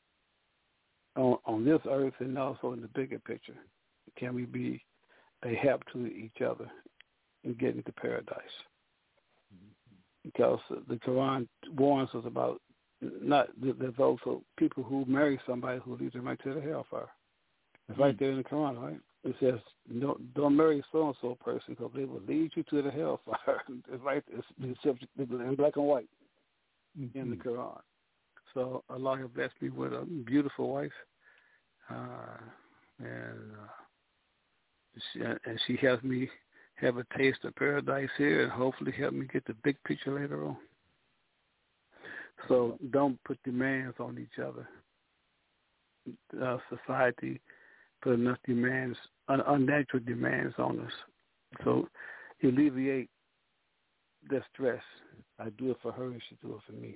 On this earth and also in the bigger picture, can we be a help to each other in getting to paradise? Because the Quran warns us about there's also people who marry somebody who leads them right to the hellfire. It's right there in the Quran, right? It says, don't marry so-and-so person because they will lead you to the hellfire. It's right, it's in black and white in the Quran. So Allah has blessed me with a beautiful wife, and she helps me have a taste of paradise here, and hopefully help me get the big picture later on. So don't put demands on each other. Society put enough demands, unnatural demands on us. So alleviate the stress. I do it for her, and she do it for me.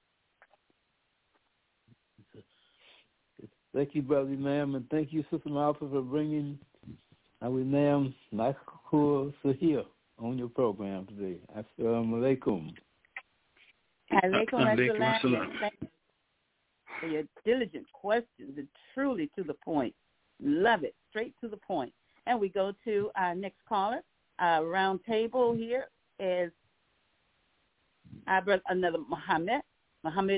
Thank you, Brother Imam, and thank you, Sister Malfa, for bringing our Imam Nakur Sahir on your program today. Assalamu alaikum. Alaikum assalam. for your diligent questions and truly to the point. Love it. Straight to the point. And we go to our next caller. Round table here is another Muhammad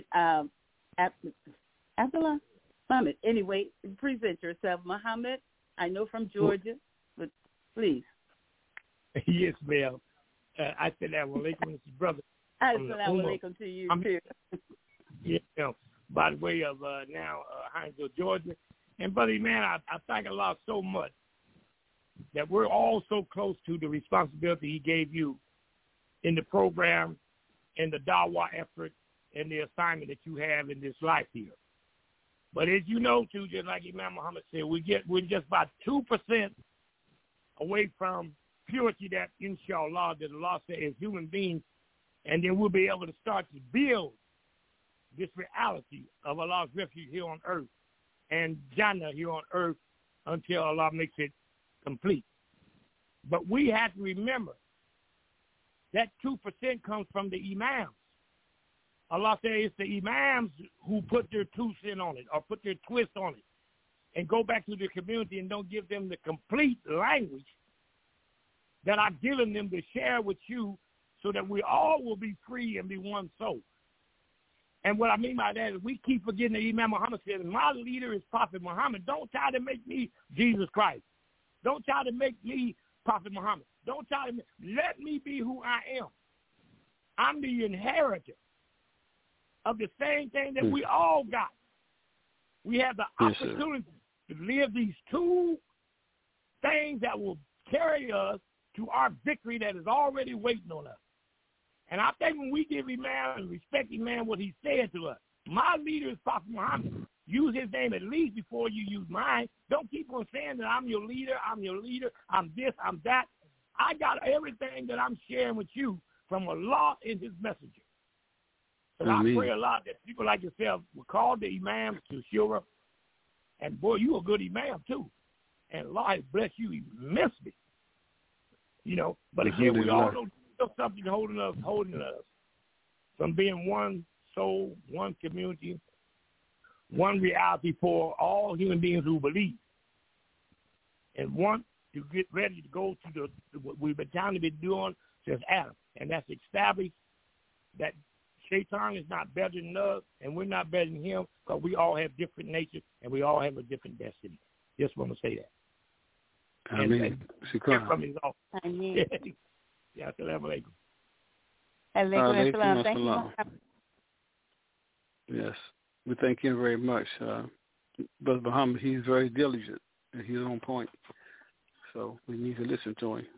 Abdullah. Muhammad. Anyway, present yourself, Muhammad. I know from Georgia, but please. Yes, ma'am. Assalamu alaikum, brother. Assalamu alaikum to you, too. Yeah, by the way of now Hinesville, Georgia. And, buddy, man, I thank Allah so much that we're all so close to the responsibility he gave you in the program, in the dawah effort, and the assignment that you have in this life here. But as you know, too, just like Imam Muhammad said, we're just about 2% away from purity that, inshallah, that Allah said as human beings, and then we'll be able to start to build this reality of Allah's refuge here on earth and Jannah here on earth until Allah makes it complete. But we have to remember that 2% comes from the imams. Allah says it's the imams who put their 2 cents on it or put their twist on it and go back to the community and don't give them the complete language that I've given them to share with you so that we all will be free and be one soul. And what I mean by that is we keep forgetting that Imam Muhammad said, my leader is Prophet Muhammad. Don't try to make me Jesus Christ. Don't try to make me Prophet Muhammad. Don't try to let me be who I am. I'm the inheritor of the same thing that we all got. We have the opportunity to live these 2 things that will carry us to our victory that is already waiting on us. And I think when we give Imam and respect Imam what he said to us, my leader is Prophet Muhammad. Use his name at least before you use mine. Don't keep on saying that I'm your leader, I'm this, I'm that. I got everything that I'm sharing with you from Allah and his messenger. So I pray a lot that people like yourself will call the imams to Shura. And, boy, you a good imam, too. And Allah has blessed you immensely. You know, but again, we all know there's something holding us from being one soul, one community, one reality for all human beings who believe and want to get ready to go to what we've been trying to be doing since Adam, and that's establish that Shaitan is not better than us, and we're not better than him because we all have different natures and we all have a different destiny. Just want to say that. Amen. Amen. Yeah, assalamu alaikum. Alaikum assalam. Thank you. Yes, we thank him very much. Brother Muhammad, he's very diligent and he's on point. So we need to listen to him.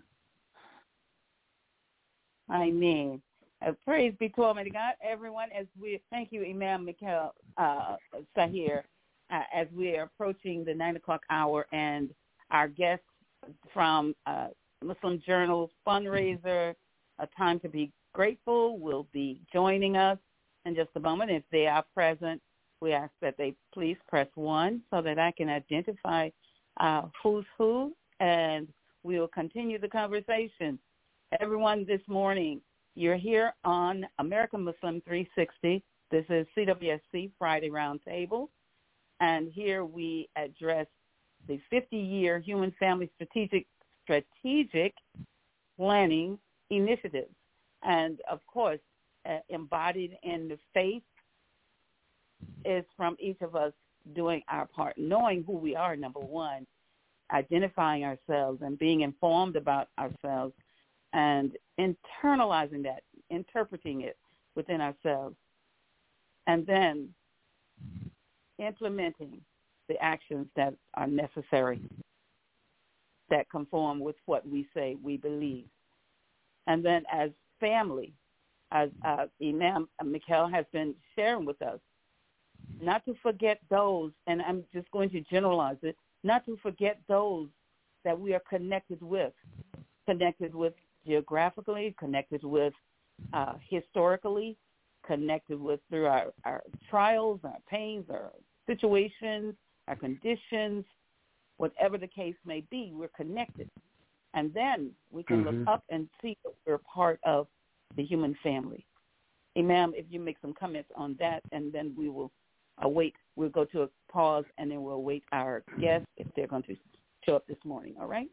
Amen. Praise be to Almighty God. Everyone, as we thank you, Imam Mikhail Sahir, as we are approaching the 9 o'clock hour, and our guest from Muslim Journal fundraiser, A Time to Be Grateful, will be joining us in just a moment. If they are present, we ask that they please press 1 so that I can identify who's who, and we will continue the conversation. Everyone, this morning, you're here on American Muslim 360. This is CWSC Friday Roundtable, and here we address the 50-year Human Family Strategic Planning Initiative. And, of course, embodied in the faith is from each of us doing our part, knowing who we are, number one, identifying ourselves and being informed about ourselves, and internalizing that, interpreting it within ourselves, and then implementing the actions that are necessary that conform with what we say we believe. And then as family, as Imam Mikhail has been sharing with us, not to forget those, and I'm just going to generalize it, not to forget those that we are connected with geographically, connected with historically, connected with through our trials, our pains, our situations, our conditions, whatever the case may be, we're connected. And then we can look up and see that we're part of the human family. Imam, if you make some comments on that, and then we will We'll go to a pause, and then we'll await our guests if they're going to show up this morning. All right?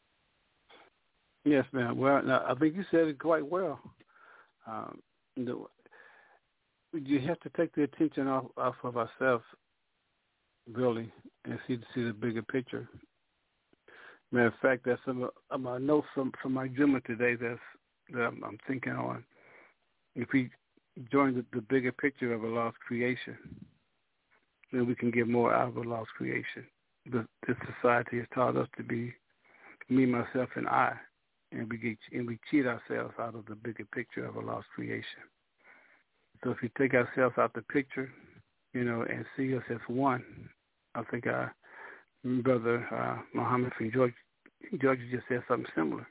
Yes, ma'am. Well, now, I think you said it quite well. You have to take the attention off of ourselves, really, and see the bigger picture. Matter of fact, that's a note from my Juma today that I'm thinking on. If we join the bigger picture of Allah's creation, then we can get more out of Allah's creation. This society has taught us to be me, myself, and I, and we cheat ourselves out of the bigger picture of Allah's creation. So if we take ourselves out the picture, and see us as one, I think our brother Muhammad from Georgia just said something similar.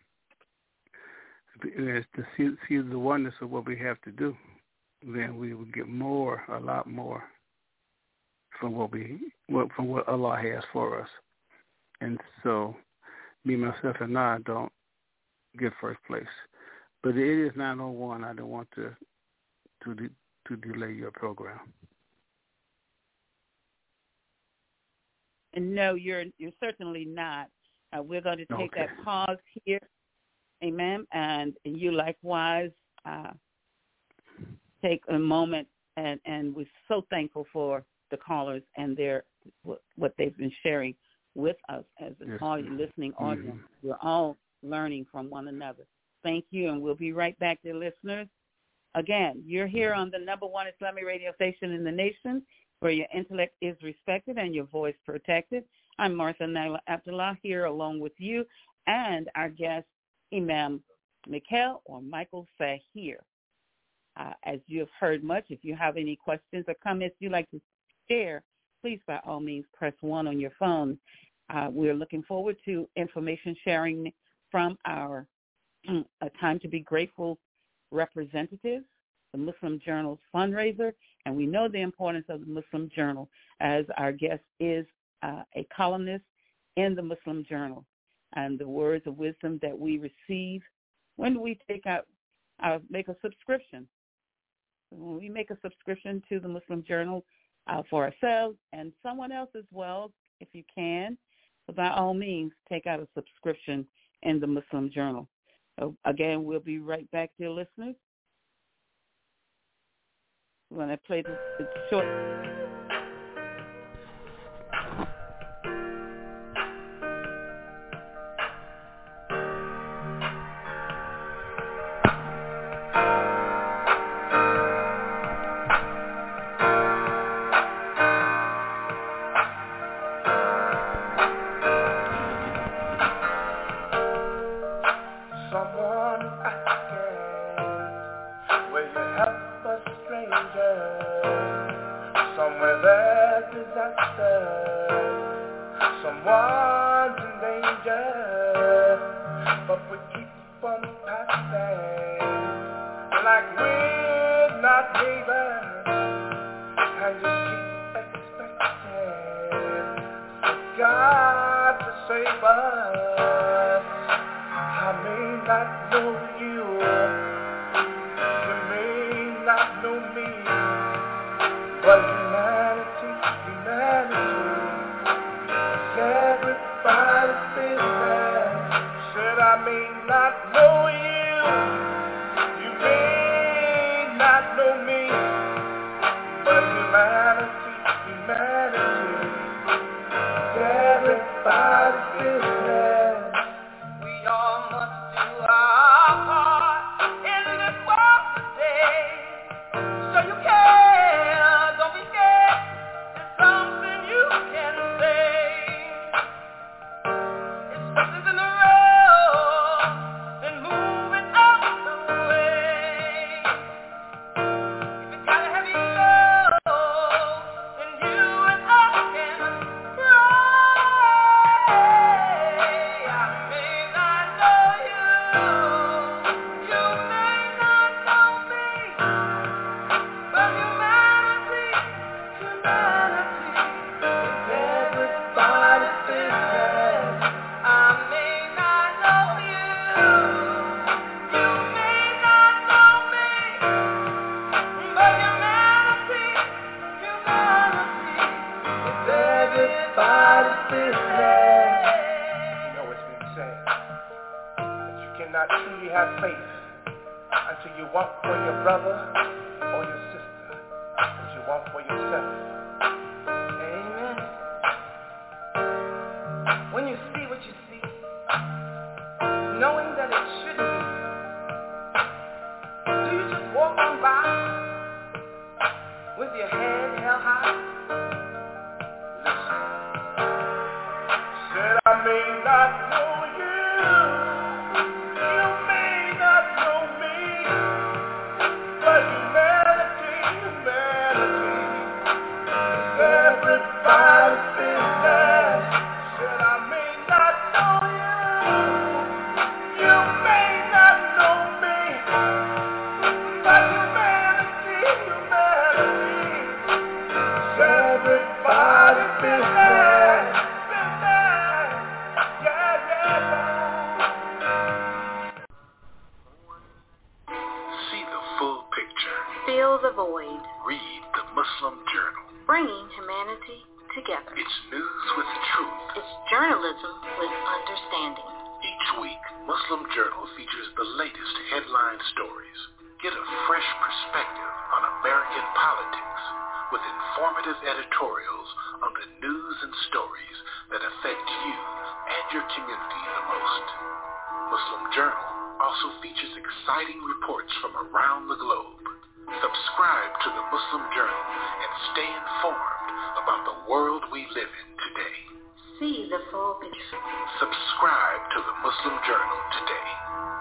As to see the oneness of what we have to do, then we will get a lot more from what Allah has for us. And so, me, myself, and I don't get first place. But it is 9:01. I don't want to delay your program. And no, you're certainly not. We're going to take that pause here. Amen. And you likewise take a moment, and we're so thankful for the callers and what they've been sharing with us as an listening audience. Mm-hmm. We're all learning from one another. Thank you, and we'll be right back, dear listeners. Again, you're here on the number one Islamic radio station in the nation, where your intellect is respected and your voice protected. I'm Martha Naila Abdullah here along with you and our guest, Imam Michael or Michael Sahir. As you have heard much, if you have any questions or comments you'd like to share, please by all means press 1 on your phone. We're looking forward to information sharing from our A Time to Be Grateful representatives, the Muslim Journal's fundraiser, and we know the importance of the Muslim Journal, as our guest is a columnist in the Muslim Journal. And the words of wisdom that we receive when we make a subscription. When we make a subscription to the Muslim Journal for ourselves and someone else as well, if you can, so by all means, take out a subscription in the Muslim Journal. So again, we'll be right back, dear listeners. We're going to play this short. not truly have faith until you want for your brother or your sister as you want for yourself. Amen. When you see what you see, knowing that it shouldn't be, do you just walk on by with your head held high? Listen. Said I may not know you, you may not know me, but humanity, is everybody's business. Said I may not know you, you may not know me, but humanity, is everybody's business. See the full picture. Fill the void. Read the Muslim Journal. Bringing humanity together. It's news with truth. It's journalism with understanding. Each week, Muslim Journal features the latest headline stories. Get a fresh perspective on American politics with informative editorials on the news and stories that affect you and your community the most. Muslim Journal also features exciting reports from around the globe. Subscribe to the Muslim Journal and stay informed about the world we live in today. See the full picture. Subscribe to the Muslim Journal today.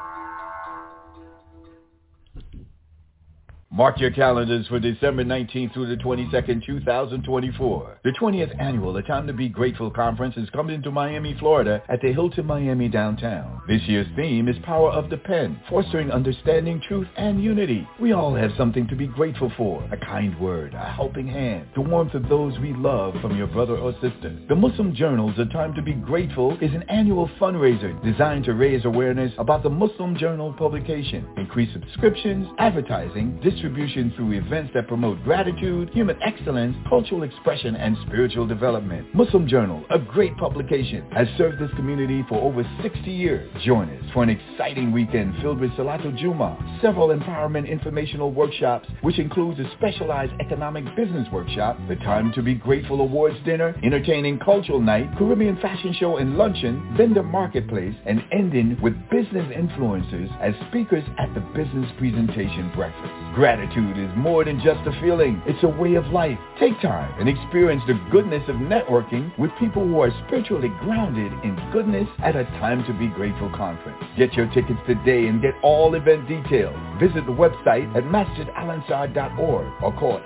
Mark your calendars for December 19th through the 22nd, 2024. The 20th annual A Time to Be Grateful Conference is coming to Miami, Florida at the Hilton Miami downtown. This year's theme is Power of the Pen, fostering understanding, truth, and unity. We all have something to be grateful for. A kind word, a helping hand, the warmth of those we love from your brother or sister. The Muslim Journal's A Time to Be Grateful is an annual fundraiser designed to raise awareness about the Muslim Journal publication, increase subscriptions, advertising, distribution through events that promote gratitude, human excellence, cultural expression, and spiritual development. Muslim Journal, a great publication, has served this community for over 60 years. Join us for an exciting weekend filled with Salatul Jummah, several empowerment informational workshops, which includes a specialized economic business workshop, the Time to Be Grateful Awards dinner, entertaining cultural night, Caribbean fashion show and luncheon, vendor marketplace, and ending with business influencers as speakers at the business presentation breakfast. Gratitude is more than just a feeling. It's a way of life. Take time and experience the goodness of networking with people who are spiritually grounded in goodness at a Time to Be Grateful conference. Get your tickets today and get all event details. Visit the website at masjidalansar.org or call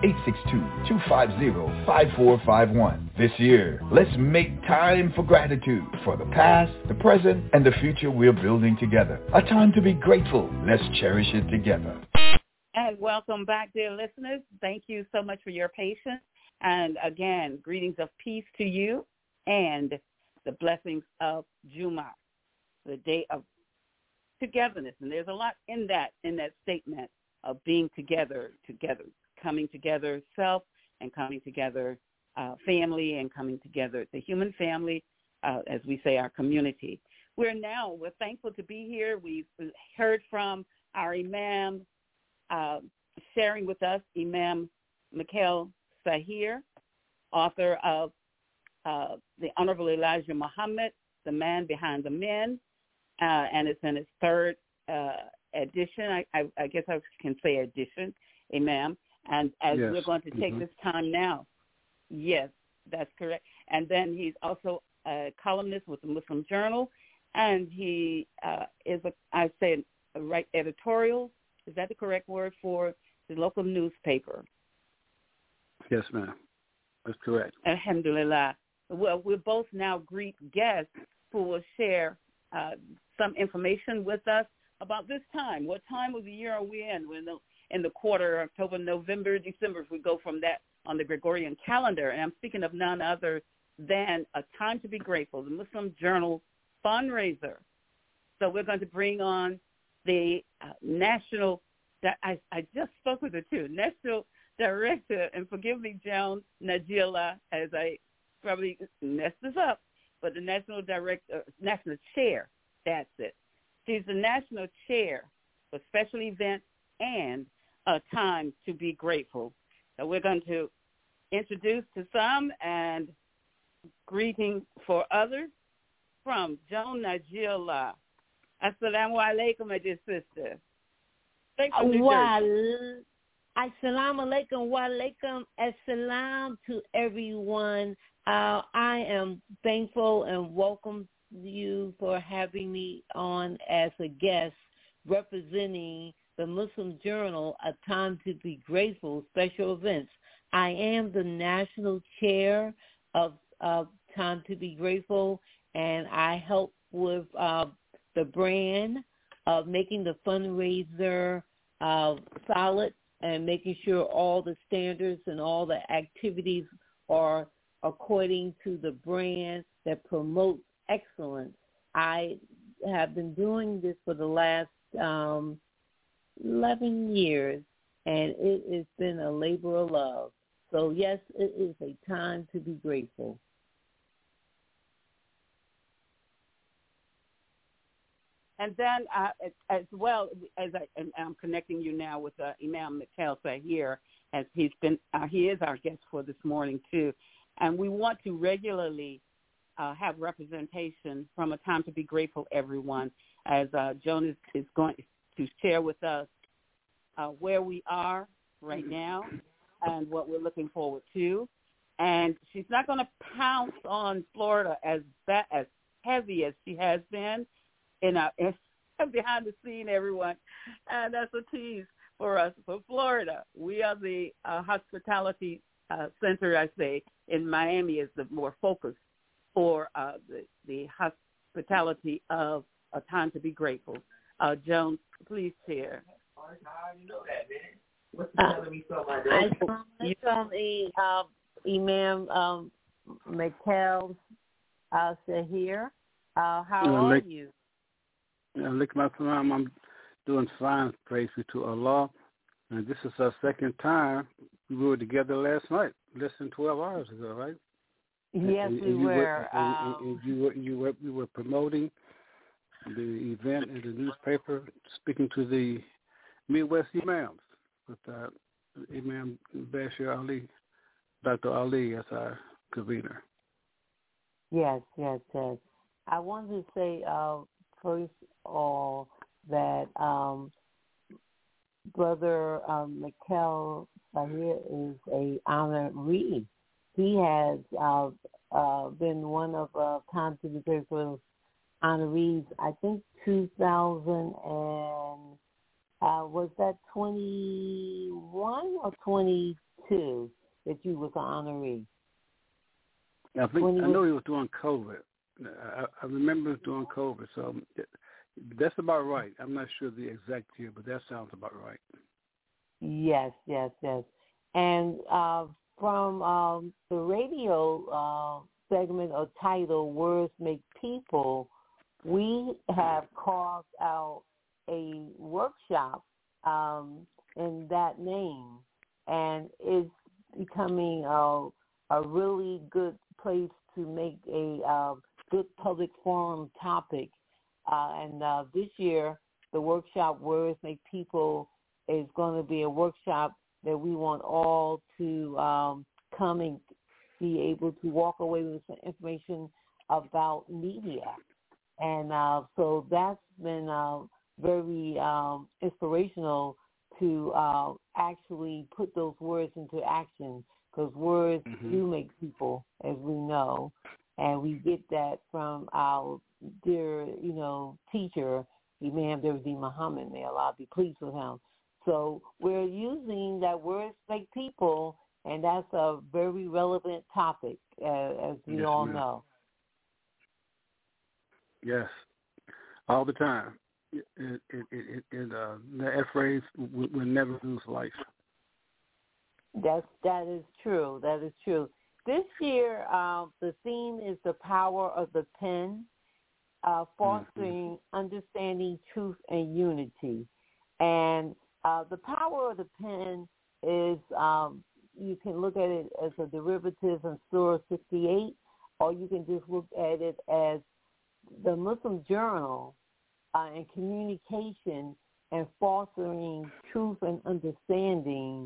862-250-5451. This year, let's make time for gratitude for the past, the present, and the future we're building together. A time to be grateful. Let's cherish it together. And welcome back, dear listeners. Thank you so much for your patience. And again, greetings of peace to you and the blessings of Jummah, the day of togetherness. And there's a lot in that statement of being together, coming together self and coming together family and coming together the human family, as we say, our community. We're thankful to be here. We've heard from our Imam, sharing with us, Imam Mikhail Sahir, author of The Honorable Elijah Muhammad, The Man Behind the Men, and it's in its third edition. I guess I can say edition, Imam. And as yes. We're going to take this time now. Yes, that's correct. And then he's also a columnist with the Muslim Journal, and he write editorials. Is that the correct word for the local newspaper? Yes, ma'am. That's correct. Alhamdulillah. Well, we'll both now greet guests who will share some information with us about this time. What time of the year are we in? We're in the quarter, October, November, December, if we go from that on the Gregorian calendar. And I'm speaking of none other than A Time to Be Grateful, the Muslim Journal fundraiser. So we're going to bring on the national, I just spoke with her too, national director, and forgive me, Joan Najila, as I probably messed this up, but the national director, national chair, that's it, She's the national chair for special events and a time to be grateful. So we're going to introduce to some and greeting for others from Joan Najila. Assalamu alaikum, my dear sister. Assalamu alaikum wa alaikum assalam to everyone. I am thankful and welcome you for having me on as a guest representing the Muslim Journal, A Time to Be Grateful special events. I am the national chair of Time to Be Grateful, and I help with the brand of making the fundraiser solid and making sure all the standards and all the activities are according to the brand that promotes excellence. I have been doing this for the last 11 years, and it has been a labor of love. So, yes, it is a time to be grateful. And then, as well as I'm connecting you now with Imam Mikhail Sahir, as he is our guest for this morning too, and we want to regularly have representation from A Time to Be Grateful, everyone, as Joan is going to share with us where we are right now and what we're looking forward to. And she's not going to pounce on Florida as heavy as she has been in behind the scene, everyone. And that's a tease for us for Florida. We are the hospitality center, I say, in Miami is the more focus for the hospitality of A Time to Be Grateful. Joan, please share. Imam Mikhail Sahir. How are you? I'm doing fine, praise be to Allah. And this is our second time. We were together last night, less than 12 hours ago, right? Yes, we were. You were promoting the event in the newspaper, speaking to the Midwest Imams with Imam Bashir Ali, Dr. Ali as our convener. Yes. I wanted to say first of all that Brother Mikhail Sahir is an honoree. He has been one of Time to Be Grateful's honorees, I think 2000 and was that 21 or 22 that you was an honoree? I know he was doing COVID. I remember doing COVID, so that's about right. I'm not sure the exact year, but that sounds about right. Yes. And from the radio segment or title, Words Make People, we have carved out a workshop in that name, and it's becoming a really good place to make a good public forum topic. And this year, the workshop Words Make People is going to be a workshop that we want all to come and be able to walk away with some information about media. And so that's been very inspirational to actually put those words into action, because words do make people, as we know. And we get that from our dear, teacher, Imam Darzi Muhammad. May Allah be pleased with him. So we're using that Words Make People, and that's a very relevant topic, as we all know. Yes, all the time. That phrase will never lose life. That is true. That is true. This year, the theme is the power of the pen, fostering understanding, truth, and unity. And the power of the pen is, you can look at it as a derivative in Surah 68, or you can just look at it as the Muslim Journal and communication and fostering truth and understanding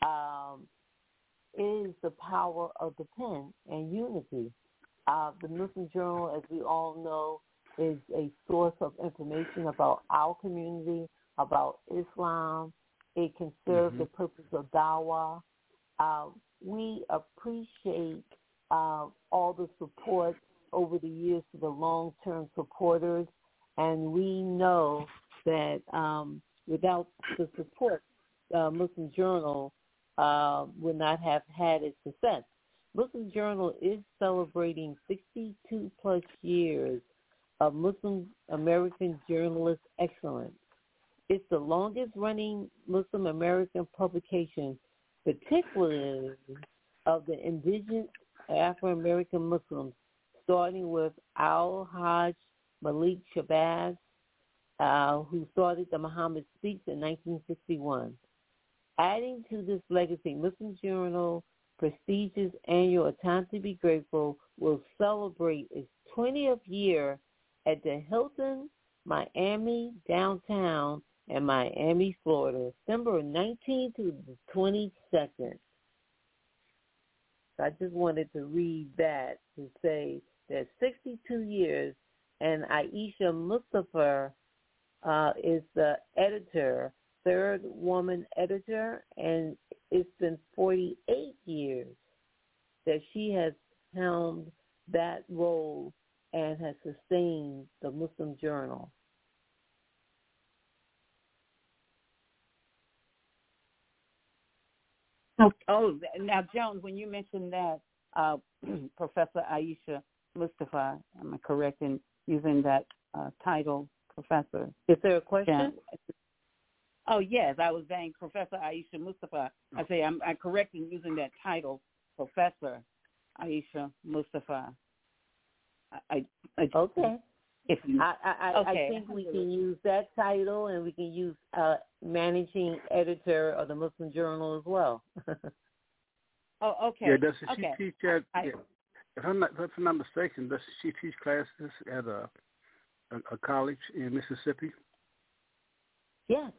is the power of the pen and unity. The Muslim Journal, as we all know, is a source of information about our community, about Islam. It can serve the purpose of dawah. We appreciate all the support over the years to the long-term supporters, and we know that without the support, Muslim Journal would not have had its success. Muslim Journal is celebrating 62-plus years of Muslim American journalist excellence. It's the longest-running Muslim American publication, particularly of the indigenous Afro-American Muslims, starting with Al-Hajj Malik Shabazz, who started the Muhammad Speaks in 1961. Adding to this legacy, Muslim Journal prestigious annual A Time to Be Grateful will celebrate its 20th year at the Hilton Miami downtown in Miami, Florida, December 19th to the 22nd. I just wanted to read that to say that 62 years, and Aisha Mustafa is the editor, third woman editor, and it's been 48 years that she has helmed that role and has sustained the Muslim Journal. Oh, now, Jones, when you mentioned that, Professor Aisha Mustafa, am I correct in using that title, Professor? Is there a question? Yeah. Oh, yes, I was saying Professor Aisha Mustafa. I say I'm correct in using that title, Professor Aisha Mustafa. Okay. If you, I think we can use that title, and we can use managing editor of the Muslim Journal as well. Oh, okay. Yeah, does she teach at? If I'm not mistaken, does she teach classes at a college in Mississippi? Yes.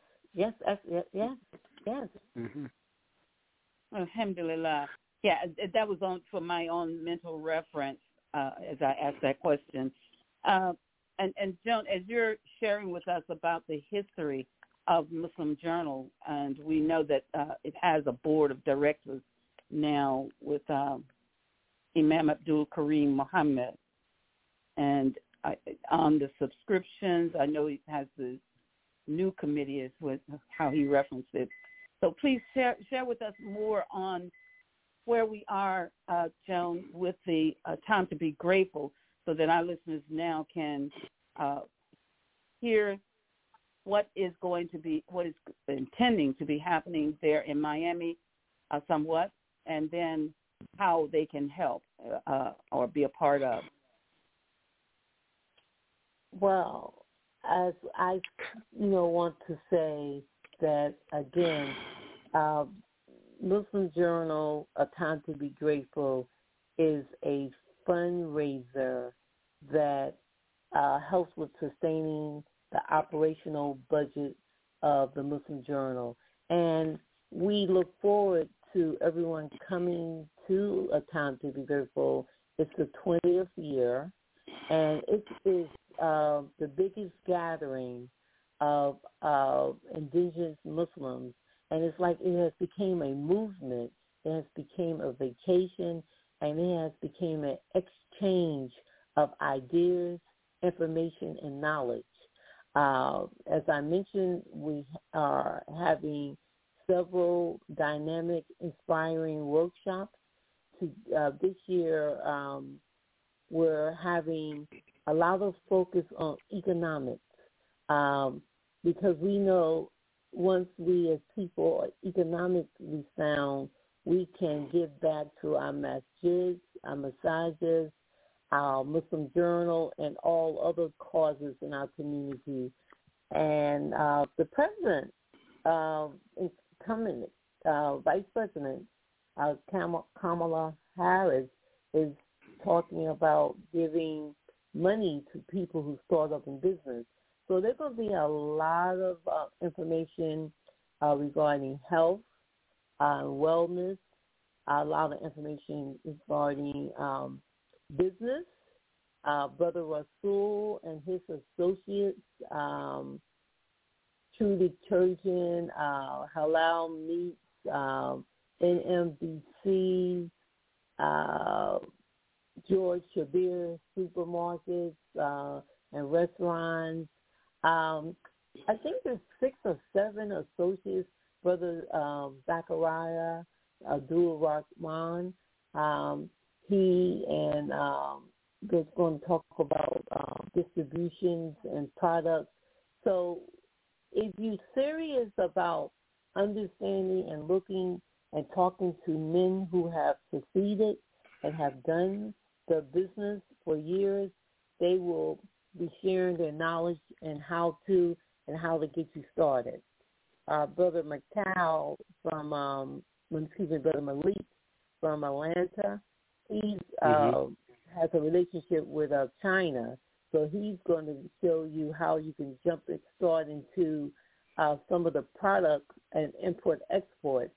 Mm-hmm. Alhamdulillah. Yeah, that was on for my own mental reference as I asked that question. And Joan, as you're sharing with us about the history of Muslim Journal, and we know that it has a board of directors now with Imam Abdul Karim Muhammad, and on the subscriptions, I know he has the new committee is with how he referenced it. So please share with us more on where we are, Joan, with the Time to Be Grateful, so that our listeners now can hear what is intending to be happening there in Miami somewhat, and then how they can help or be a part of. Well, as I want to say that, again, Muslim Journal, A Time to Be Grateful, is a fundraiser that helps with sustaining the operational budget of the Muslim Journal. And we look forward to everyone coming to A Time to Be Grateful. It's the 20th year, and it is the biggest gathering of indigenous Muslims. And it's like it has become a movement. It has become a vacation, and it has become an exchange of ideas, information, and knowledge. As I mentioned, we are having several dynamic, inspiring workshops. This year, we're having a lot of focus on economics because we know once we as people are economically sound, we can give back to our masjids, our massages, our Muslim Journal, and all other causes in our community. And the president, incoming Vice President Kamala Harris, is talking about giving money to people who start up in business. So there's going to be a lot of information regarding health, wellness, a lot of information regarding business. Brother Rasul and his associates, True Detergent, Halal Meats, NMBC, George Shabir supermarkets and restaurants. I think there's 6 or 7 associates, Brother Zachariah, Abdul Rahman. He and was going to talk about distributions and products. So if you're serious about understanding and looking and talking to men who have succeeded and have done the business for years, they will be sharing their knowledge and how to get you started. Brother Macau from, Brother Malik from Atlanta, he's has a relationship with China, so he's going to show you how you can jump and start into some of the products and import-export.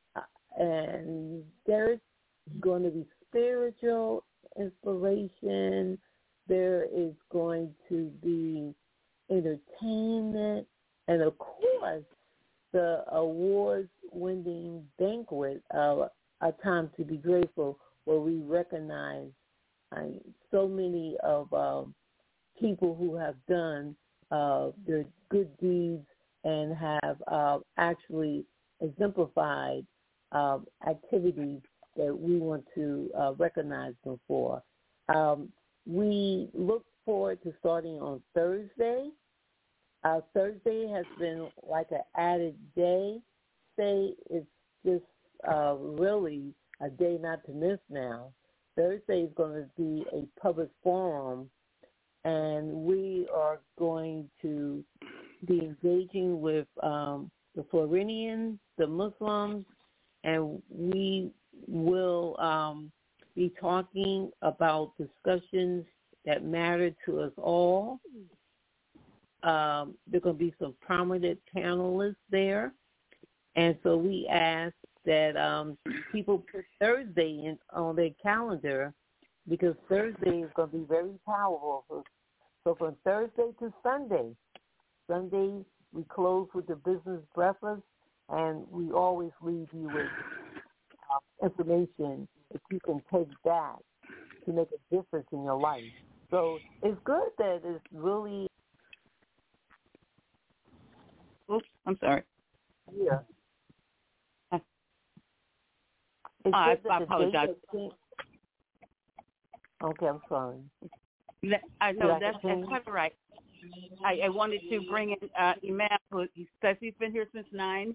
And there's going to be spiritual inspiration. There is going to be entertainment, and of course, the awards-winning banquet, A Time to Be Grateful, where we recognize so many of people who have done their good deeds and have actually exemplified activities that we want to recognize them for. We look forward to starting on Thursday. Thursday has been like an added day. Say it's just really a day not to miss now. Thursday is going to be a public forum, and we are going to be engaging with the Floridians, the Muslims, and we will be talking about discussions that matter to us all. There are going to be some prominent panelists there, and so we ask that people put Thursday on their calendar, because Thursday is going to be very powerful. So from Thursday to Sunday, we close with the business breakfast, and we always leave you with information that you can take back to make a difference in your life. So it's good that it's really... Oops, I'm sorry. Yeah. I apologize. Okay, I'm sorry. I know that's quite right. I wanted to bring in Imam, who says he's been here since 9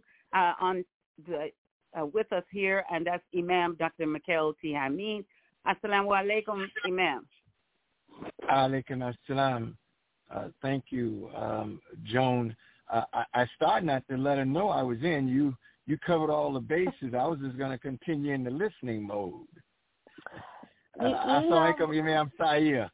with us here, and that's Imam Dr. Mikhail T. Hameen. Assalamu alaikum, Imam. Alaikum assalam. Thank you, Joan. I started not to let her know I was in. You covered all the bases. I was just going to continue in the listening mode. Assalamu alaikum, Imam Sayer.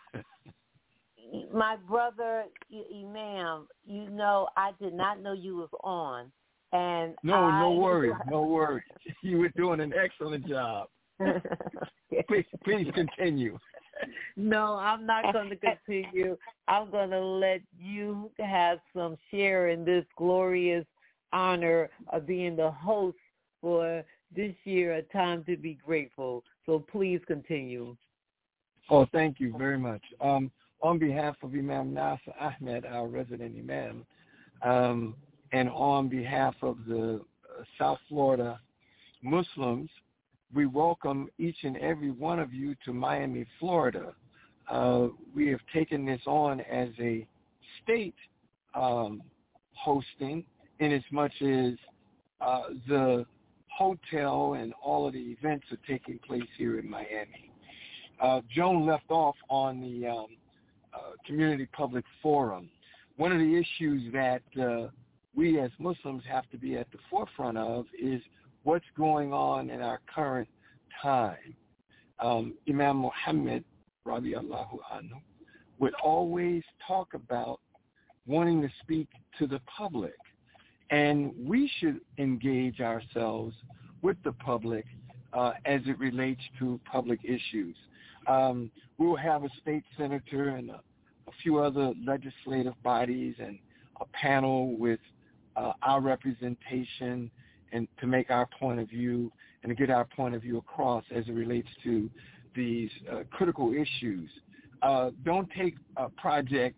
My brother, Imam, I did not know you was on. And no worries. You were doing an excellent job. Please continue. No, I'm not going to continue. I'm going to let you have some share in this glorious honor of being the host for this year, A Time to Be Grateful. So please continue. Oh, thank you very much. On behalf of Imam Nasser Ahmed, our resident Imam, and on behalf of the South Florida Muslims, we welcome each and every one of you to Miami, Florida. We have taken this on as a state hosting, in as much as the hotel and all of the events are taking place here in Miami. Joan left off on the Community Public Forum. One of the issues that we as Muslims have to be at the forefront of is what's going on in our current time. Imam Muhammad, radiallahu anhu, would always talk about wanting to speak to the public. And we should engage ourselves with the public as it relates to public issues. We'll have a state senator and a few other legislative bodies and a panel with our representation and to make our point of view and to get our point of view across as it relates to these critical issues. Don't take Project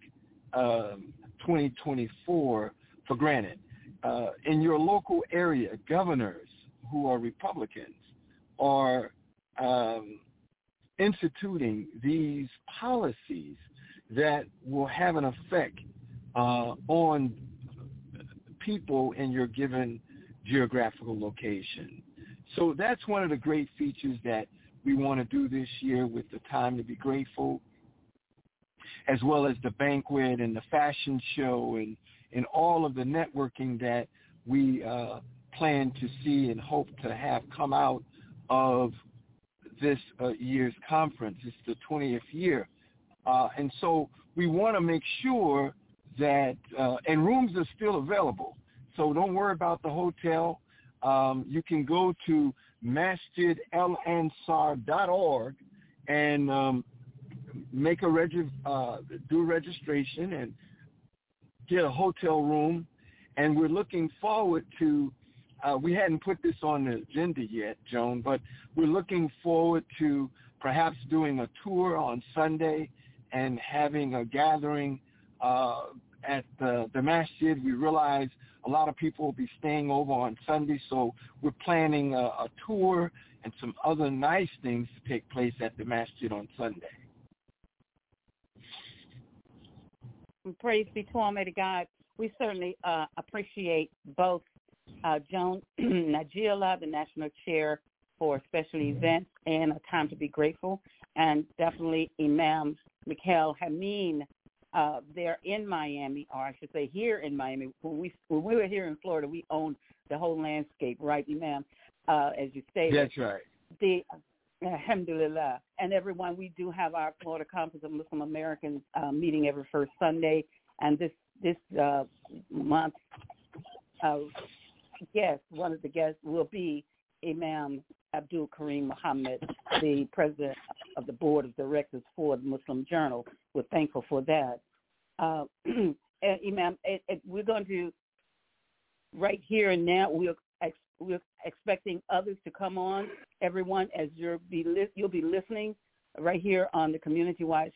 2024 for granted. In your local area, governors who are Republicans are instituting these policies that will have an effect on people in your given geographical location. So that's one of the great features that we want to do this year with the Time to Be Grateful, as well as the banquet and the fashion show and all of the networking that we plan to see and hope to have come out of this year's conference. It's the 20th year. And so we want to make sure that, and rooms are still available. So don't worry about the hotel. You can go to masjidansar.org and make a do registration and get a hotel room. And we're looking forward to, we hadn't put this on the agenda yet, Joan, but we're looking forward to perhaps doing a tour on Sunday and having a gathering at the masjid. We realize a lot of people will be staying over on Sunday, so we're planning a tour and some other nice things to take place at the masjid on Sunday. Praise be to Almighty God. We certainly appreciate both Joan Najila, the National Chair for Special Events and A Time to Be Grateful, and definitely Imam Mikhail Hameen. They're in Miami, or I should say here in Miami. When we were here in Florida, we owned the whole landscape, right, Imam? As you stated. That's right. Alhamdulillah. And everyone, we do have our Florida Conference of Muslim Americans meeting every first Sunday. And this month, one of the guests will be Imam Abdul Karim Muhammad, the president of the board of directors for the Muslim Journal. We're thankful for that. Imam, we're going to, right here and now, we're expecting others to come on. Everyone, as you'll be listening right here on the Community-Wide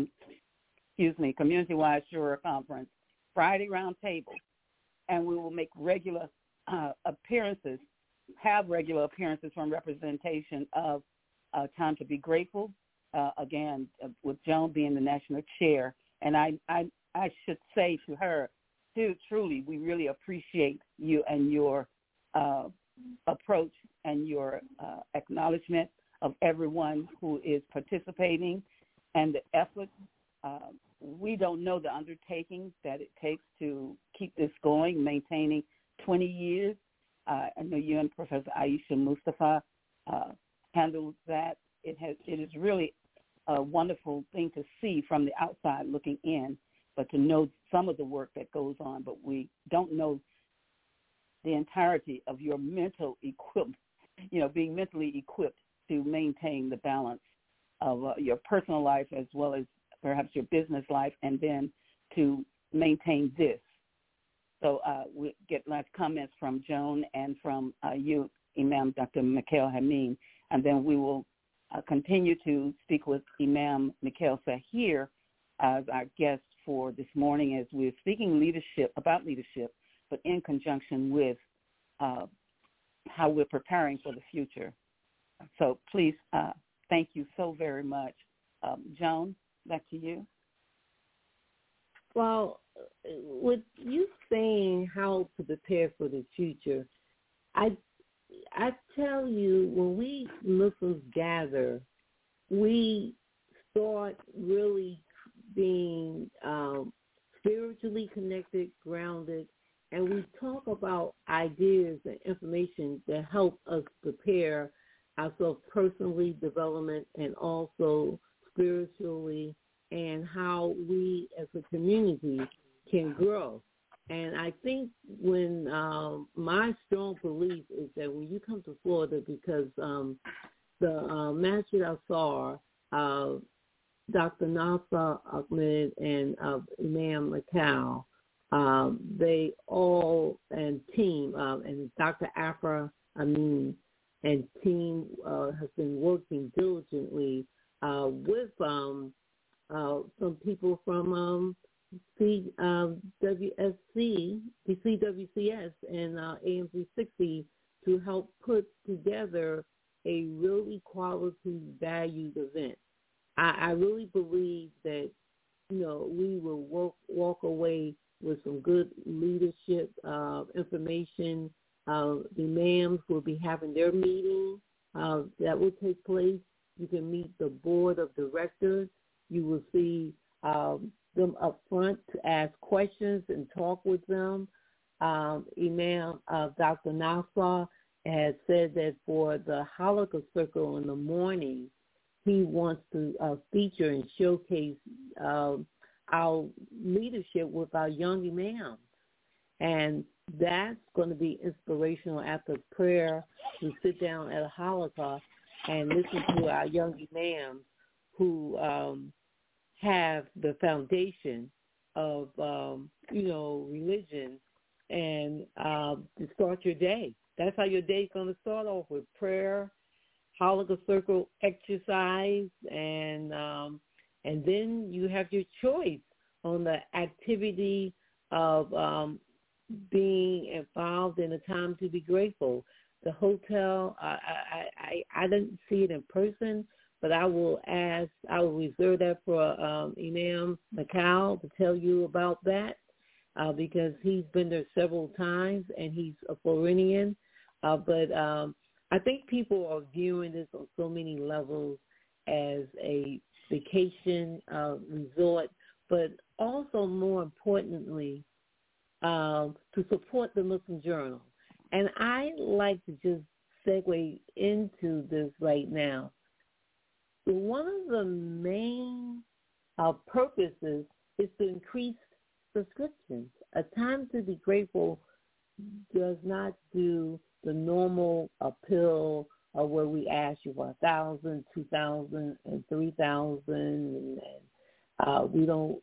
Shura Conference, Friday Round Table, and we will make regular appearances from representation of Time to Be Grateful, again, with Joan being the national chair. And I should say to her, too, truly, we really appreciate you and your approach and your acknowledgement of everyone who is participating and the effort. We don't know the undertaking that it takes to keep this going, maintaining 20 years. I know you and Professor Aisha Mustafa handled that. It is really a wonderful thing to see from the outside looking in, but to know some of the work that goes on, but we don't know the entirety of your mental equipment, being mentally equipped to maintain the balance of your personal life as well as perhaps your business life, and then to maintain this. So we get last comments from Joan and from you, Imam Dr. Mikhail Hameen, and then we will continue to speak with Imam Mikhail Sahir as our guest for this morning as we're speaking about leadership, but in conjunction with how we're preparing for the future. So please, thank you so very much. Joan, back to you. Well, with you saying how to prepare for the future, I tell you, when we Muslims gather, we start really being spiritually connected, grounded, and we talk about ideas and information that help us prepare ourselves personally, development, and also spiritually, and how we as a community can grow. And I think when my strong belief is that when you come to Florida, because the Masjid Al-Sar, Dr. Nasser Ahmed and Imam Mikhail, they all, and team, and Dr. Afra Amin and team has been working diligently with some people from CWSC, the CWCS, and AM360 to help put together a really quality valued event. I really believe that, we will walk away with some good leadership information. The imams will be having their meeting that will take place. You can meet the board of directors. You will see them up front to ask questions and talk with them. Imam Dr. Nasser has said that for the Halakha Circle in the morning, he wants to feature and showcase our leadership with our young imams. And that's going to be inspirational after prayer to sit down at a Halakha and listen to our young imams who have the foundation of, religion and to start your day. That's how your day is going to start off, with prayer, Halakha Circle exercise, and then you have your choice on the activity of being involved in a time to be grateful. The hotel, I didn't see it in person, but I will reserve that for Imam Mikhail to tell you about that because he's been there several times and he's a Floridian. But I think people are viewing this on so many levels as a vacation resort, but also more importantly, to support the Muslim Journal. And I like to just segue into this right now. One of the main purposes is to increase subscriptions. A Time to Be Grateful does not do the normal appeal where we ask you for 1,000, 2,000, and 3,000, and we don't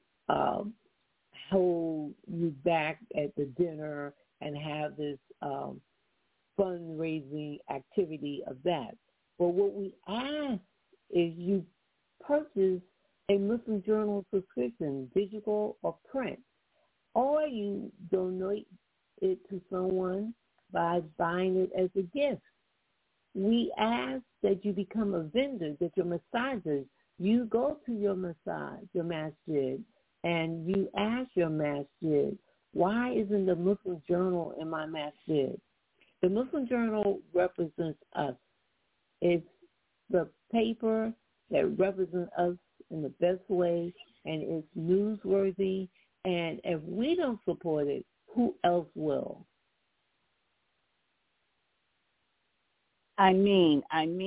hold you back at the dinner and have this fundraising activity of that. But what we ask is you purchase a Muslim Journal subscription, digital or print, or you donate it to someone by buying it as a gift. We ask that you become a vendor, that your massagers, you go to your masjid, and you ask your masjid, why isn't the Muslim Journal in my masjid? The Muslim Journal represents us. It's the paper that represents us in the best way, and it's newsworthy. And if we don't support it, who else will? I mean.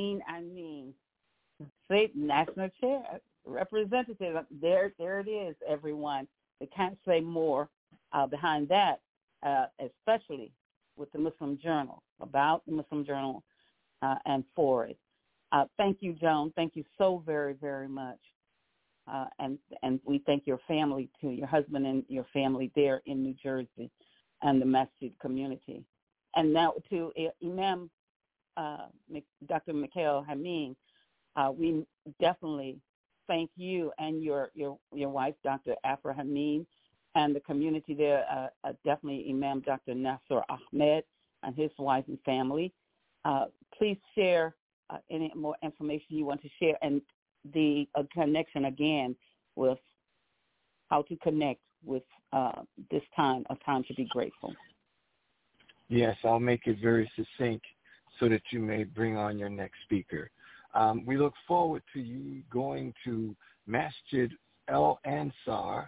State National Chair, Representative, there it is, everyone. They can't say more behind that, especially with the Muslim Journal, about the Muslim Journal and for it. Thank you, Joan. Thank you so very, very much. And we thank your family, too, your husband and your family there in New Jersey and the masjid community. And now to Imam Dr. Mikhail Hameen, we definitely thank you and your wife, Dr. Afra Hameen, and the community there, definitely Imam Dr. Nasser Ahmed and his wife and family. Please share any more information you want to share and the connection again with how to connect with this time, A Time to Be Grateful. Yes, I'll make it very succinct so that you may bring on your next speaker. We look forward to you going to Masjid Al-Ansar,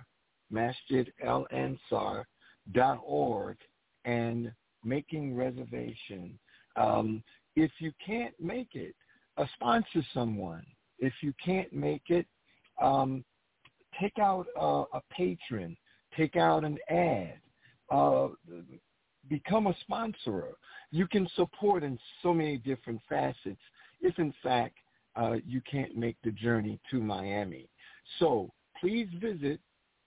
masjidansar.org, and making reservation. If you can't make it, sponsor someone. If you can't make it, take out a patron. take out an ad, become a sponsorer. You can support in so many different facets if, in fact, you can't make the journey to Miami. So please visit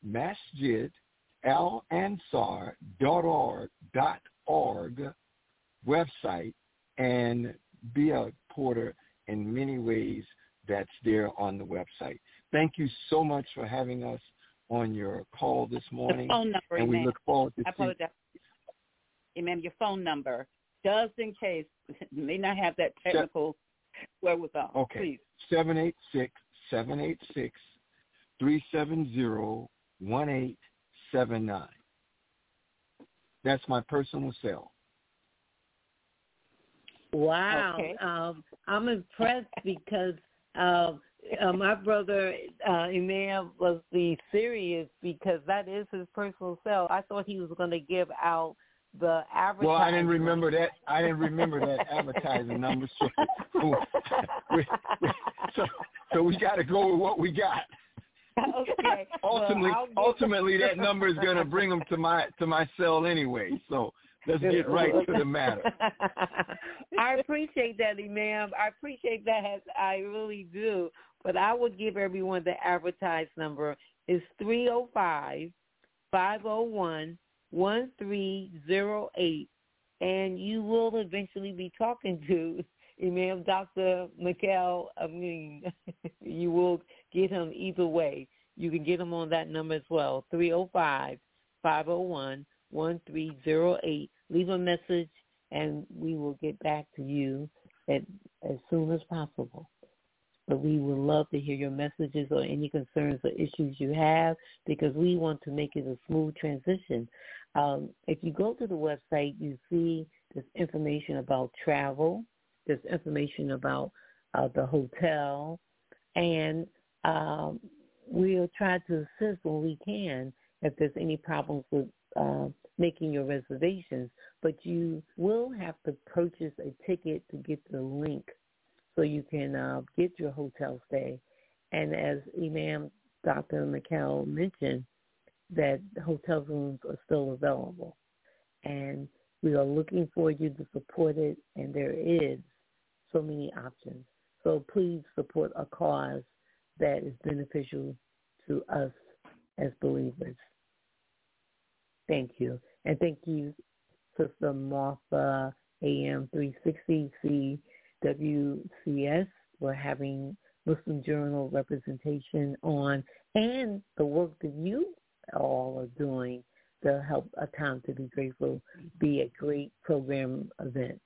masjidansar.org website and be a porter in many ways that's there on the website. Thank you so much for having us on your call this morning. The phone number, and we look forward to I apologize. Imam, your phone number, just in case you may not have that technical wherewithal. Okay. Please. 786-770-1879. That's my personal cell. Wow. Okay. I'm impressed because my brother Imam was the serious because that is his personal cell. I thought he was going to give out the advertising. Well, I didn't remember that. Advertising number. So we got to go with what we got. Okay. Ultimately, that number is going to bring them to my cell anyway. So let's get right to the matter. I appreciate that, Imam. I appreciate that. I really do. But I will give everyone the advertised number. It's 305-501-1308. And you will eventually be talking to Imam Dr. Mikel Amin. You will get him either way. You can get him on that number as well, 305-501-1308. Leave a message, and we will get back to you as soon as possible. But we would love to hear your messages or any concerns or issues you have because we want to make it a smooth transition. If you go to the website, you see there's information about travel. There's information about the hotel, and we'll try to assist when we can if there's any problems with making your reservations. But you will have to purchase a ticket to get the link so you can get your hotel stay. And as Imam Dr. Mikel mentioned, that hotel rooms are still available. And we are looking for you to support it, and there is so many options. So please support a cause that is beneficial to us as believers. Thank you. And thank you, Sister Martha, AM 360 CWCS, for having Muslim Journal representation on, and the work that you all are doing to help A Time to Be Grateful be a great program event.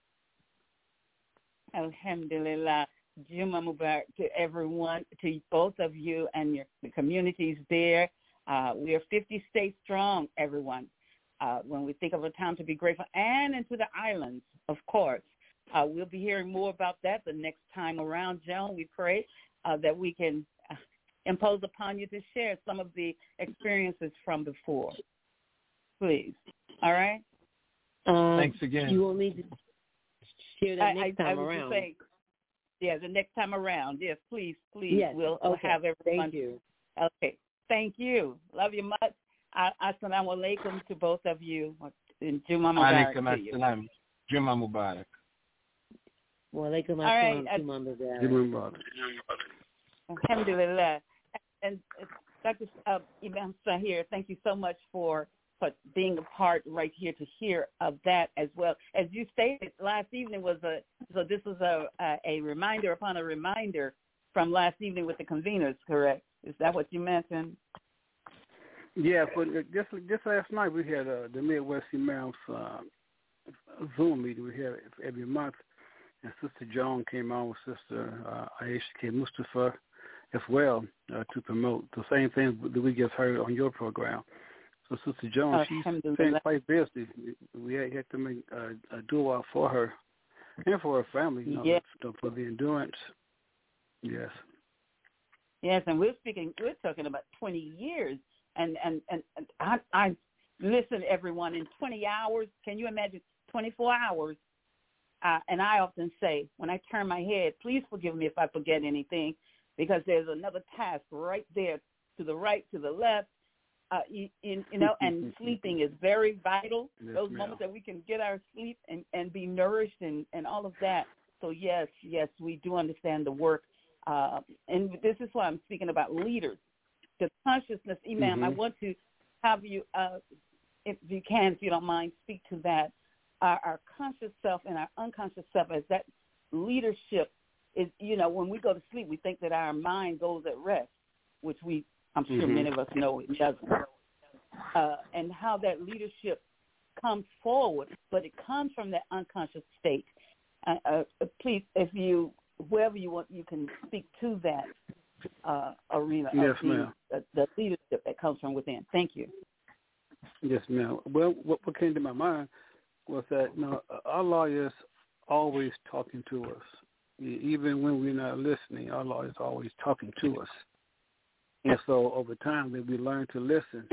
Alhamdulillah. Juma Mubarak to everyone, to both of you and the communities there. We are 50 states strong, everyone. When we think of A Time to Be Grateful, and into the islands, of course. We'll be hearing more about that the next time around, Joan. We pray that we can impose upon you to share some of the experiences from before. Please. All right? Thanks again. You will need to share that next time around. Say, yeah, the next time around. Yes, please. Yes. We'll have everyone. Thank you. Okay. Thank you. Love you much. Assalamu alaikum to both of you. Juma Mubarak to you. Alaikum Juma Mubarak. Wa alaikum assalam. Juma Mubarak. Juma Mubarak. Alhamdulillah. And Dr. Imam Sahir, thank you so much for being a part right here to hear of that as well. As you stated, last evening was this was a reminder upon a reminder from last evening with the conveners, correct? Is that what you mentioned? Yeah, but just last night we had the Midwest Imams Zoom meeting. We have every month, and Sister Joan came on with Sister Aisha K. Mustafa as well to promote the same thing that we just heard on your program. So Sister Joan, she's been quite busy. We had to make a dua for her and for her family, for the endurance. Yes. Yes, and we're talking about 20 years. And I listen, everyone, in 20 hours, can you imagine 24 hours? And I often say, when I turn my head, please forgive me if I forget anything, because there's another task right there to the right, to the left, And sleeping is very vital. Yes, Those ma'am. moments that we can get our sleep and be nourished and all of that. So yes, we do understand the work. And this is why I'm speaking about leaders. The consciousness, Imam, I want to have you, if you don't mind, speak to that. Our conscious self and our unconscious self, as that leadership is, when we go to sleep, we think that our mind goes at rest, which I'm sure many of us know it doesn't. And how that leadership comes forward, but it comes from that unconscious state. Please, whoever you want, you can speak to that arena Yes, of ma'am. The leadership that comes from within. Thank you. Yes, ma'am. Well, what came to my mind was that Allah is always talking to us. Even when we're not listening, Allah is always talking to us. And so over time, that we learn to listen.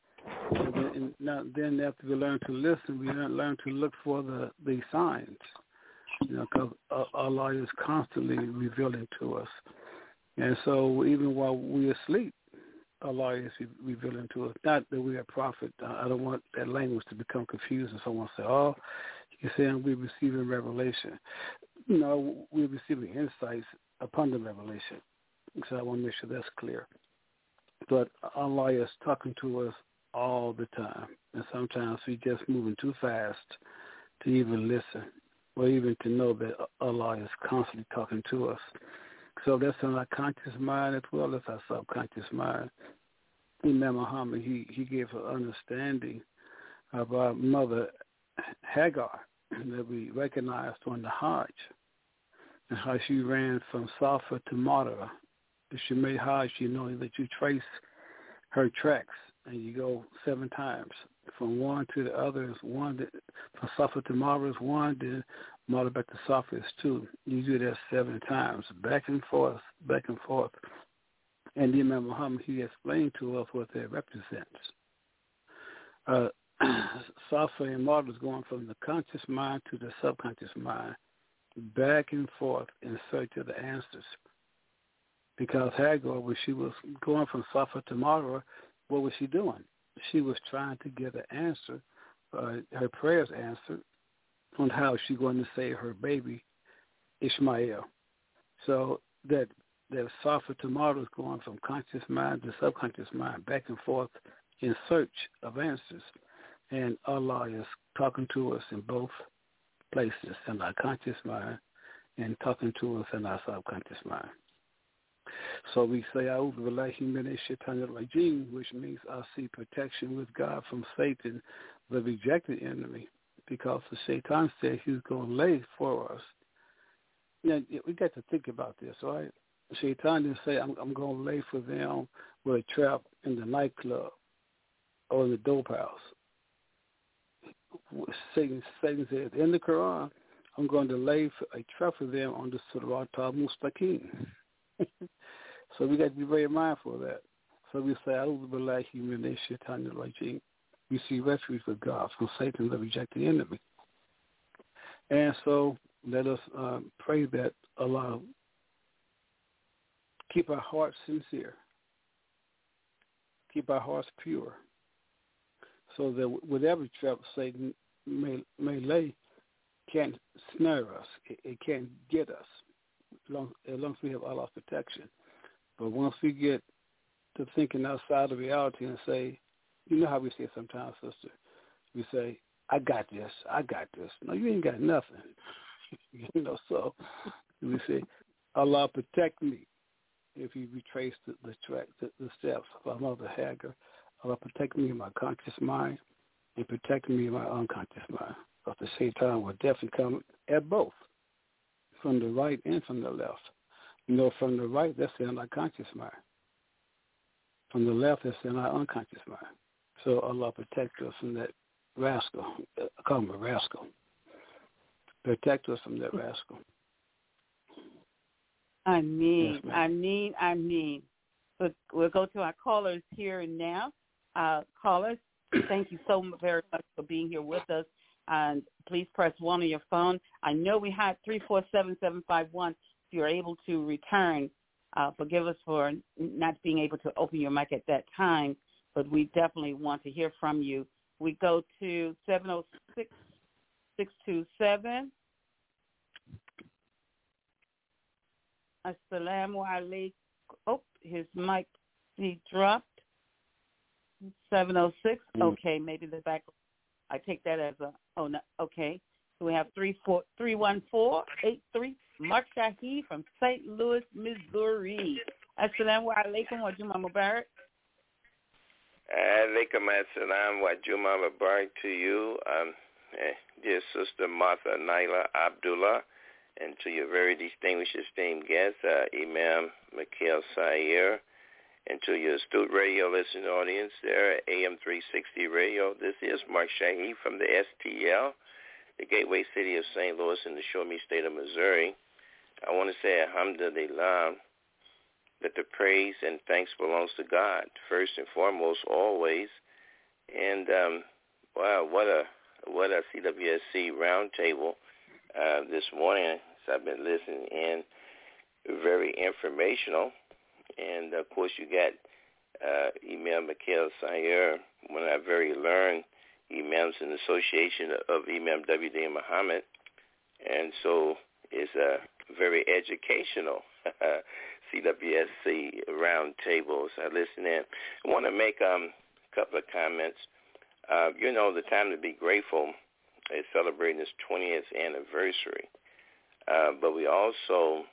And then after we learn to listen, we learn to look for the signs. Because Allah is constantly revealing to us. And so even while we're asleep, Allah is revealing to us. Not that we're a prophet. I don't want that language to become confusing. Someone say, you're saying we're receiving revelation. No, we're receiving insights upon the revelation. So I want to make sure that's clear. But Allah is talking to us all the time. And sometimes we're just moving too fast to even listen or even to know that Allah is constantly talking to us. So that's in our conscious mind as well as our subconscious mind. Imam Muhammad, he gave an understanding of our mother Hagar that we recognized on the Hajj and how she ran from Safa to Marwa. If she made Hajj, that you trace her tracks and you go 7 times. From one to the other is 1. From Safa to Marwa is 1. Then Marwa back to Safa is 2. You do that 7 times, back and forth, back and forth. And the Imam Muhammad, he explained to us what that represents. Safa and Marwa is going from the conscious mind to the subconscious mind, back and forth in search of the answers. Because Hagar, when she was going from Safa to Marwa, what was she doing? She was trying to get an answer, her prayers answered, on how she's going to save her baby, Ishmael. So that Safa to Marwa is going from conscious mind to subconscious mind, back and forth in search of answers. And Allah is talking to us in both places, in our conscious mind and talking to us in our subconscious mind. So we say, A'udhu billahi minash shaitanir rajim, which means I see protection with God from Satan, the rejected enemy, because the Shaitan said he's going to lay for us. Now, we got to think about this, right? Shaitan didn't say, I'm going to lay for them with a trap in the nightclub or in the dope house. Satan said in the Quran, I'm going to lay a trap for them on the Sirat al-Mustaqim. So we got to be very mindful of that. So we say, A'udhu billahi minash shaitanir rajim. We see refuge with God from Satan, the rejected enemy. And so let us pray that Allah keep our hearts sincere, keep our hearts pure, so that whatever trap Satan may lay can't snare us. It can't get us, as long as we have Allah's protection. But once we get to thinking outside of reality and say, you know how we say sometimes, sister, we say, I got this. No, you ain't got nothing. So we say, Allah protect me. If you retrace the steps of our mother Hagar, Allah protect me in my conscious mind and protect me in my unconscious mind. Because the Shaitan will definitely come at both, from the right and from the left. From the right, that's in our conscious mind. From the left, that's in our unconscious mind. So Allah protect us from that rascal. I call him a rascal. Protect us from that rascal. I mean. But we'll go to our callers here and now. Callers, thank you so very much for being here with us. And please press 1 on your phone. I know we had 347-751. If you're able to return, forgive us for not being able to open your mic at that time. but we definitely want to hear from you. We go to 706-627. Assalamu alaikum. Oh, his mic, he dropped. 706. Okay, maybe the back. I take that as a, oh, no, okay. So we have 314-83. Mark Shahi from St. Louis, Missouri. Assalamu alaikum wa Juma Mubarak. Alaikum assalam wa Juma Mubarak to you, dear Sister Martha Naila Abdullah, and to your very distinguished, esteemed guest, Imam Mikhail Sayer, and to your astute radio listening audience there at AM 360 Radio. This is Mark Shahi from the STL, the gateway city of St. Louis in the Show Me state of Missouri. I want to say alhamdulillah, that the praise and thanks belongs to God, first and foremost, always. And wow, what a CWSC roundtable this morning. So I've been listening in, very informational. And, of course, you got Imam Mikhail Sayer, one of our very learned imams in the Association of Imam W.D. Muhammad. And so it's a very educational CWSC roundtable. So I listen in. I want to make a couple of comments. The time to be grateful is celebrating its 20th anniversary. But we also,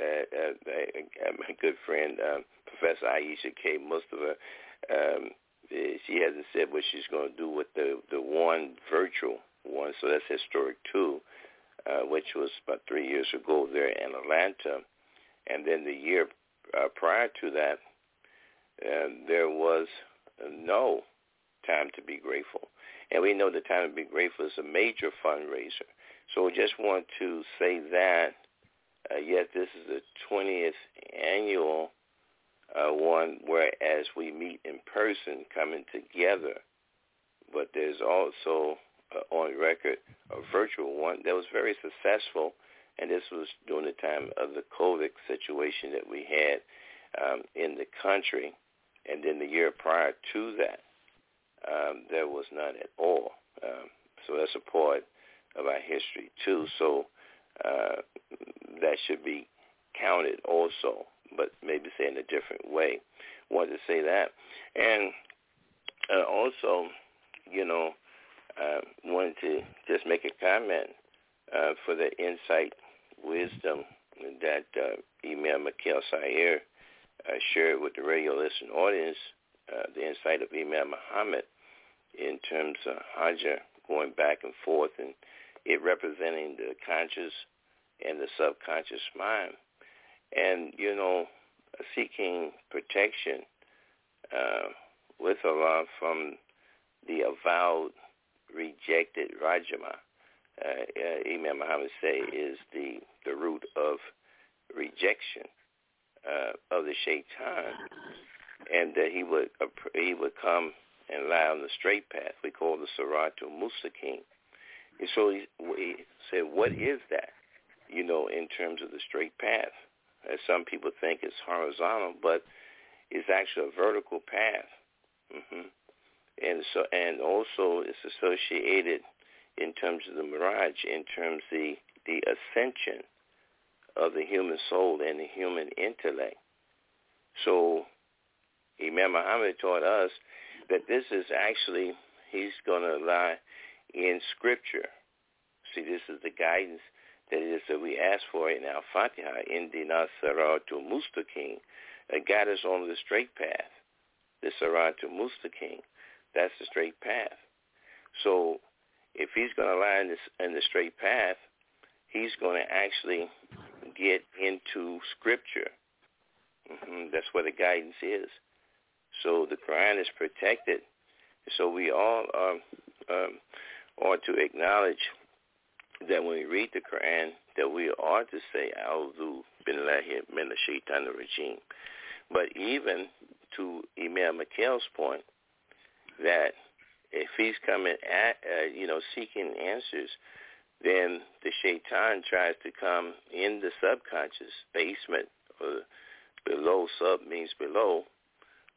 my good friend, Professor Aisha K. Mustafa, she hasn't said what she's going to do with the one virtual one, so that's historic too, which was about 3 years ago there in Atlanta. And then the year prior to that, there was no Time to Be Grateful. And we know the Time to Be Grateful is a major fundraiser. So we just want to say that, yes, this is the 20th annual one, whereas we meet in person coming together. But there's also, on record, a virtual one that was very successful, and this was during the time of the COVID situation that we had in the country. And then the year prior to that, there was none at all. So that's a part of our history, too. So that should be counted also, but maybe say in a different way. Wanted to say that. And also, wanted to just make a comment for the insight, wisdom that Imam Mikhail Sayer shared with the radio listening audience, the insight of Imam Muhammad in terms of Hajj going back and forth and it representing the conscious and the subconscious mind. And, seeking protection with Allah from the avowed, rejected Rajama, Imam Muhammad say, is the root of rejection of the shaitan, and that he would and lie on the straight path. We call the Siratul Mustaqim. And so he said, what is that, in terms of the straight path? As some people think it's horizontal, but it's actually a vertical path. And also it's associated in terms of the mirage, in terms of the ascension of the human soul and the human intellect. So Imam Muhammad taught us that this is actually, he's going to lie in Scripture. See, this is the guidance that is that we ask for in our Fatiha, Indina Siratul Mustaqim, guide us on the straight path. The Siratul Mustaqim, that's the straight path. So if he's going to lie in the straight path, he's going to actually get into Scripture. That's where the guidance is. So the Quran is protected. So we all ought to acknowledge that when we read the Quran, that we ought to say, A'udhu billahi minash shaitanir rajim. But even to Imam Mikhail's point, that if he's coming at, seeking answers, then the shaitan tries to come in the subconscious basement, or below, sub means below,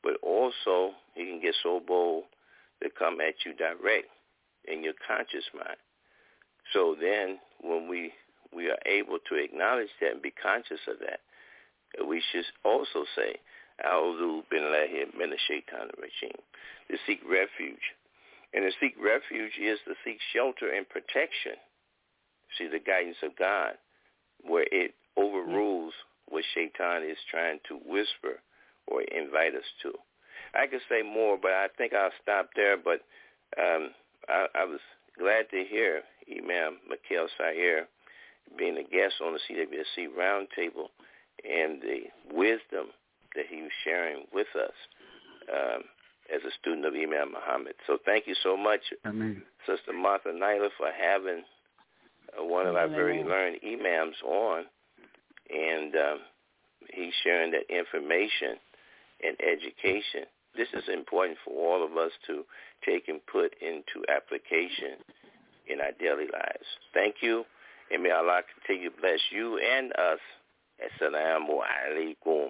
but also he can get so bold to come at you direct in your conscious mind. So then when we are able to acknowledge that and be conscious of that, we should also say, A'udhu billahi min ash-shaytanir rajim, to seek refuge. And to seek refuge is to seek shelter and protection. See, the guidance of God, where it overrules what Shaitan is trying to whisper or invite us to. I could say more, but I think I'll stop there. But I was glad to hear Imam Mikhail Sayer being a guest on the CWSC Roundtable and the wisdom that he was sharing with us as a student of Imam Muhammad. So thank you so much, Sister Martha Naila, for having one of our very learned imams on, and he's sharing that information and education. This is important for all of us to take and put into application in our daily lives. Thank you, and may Allah continue to bless you and us. Assalamu alaikum.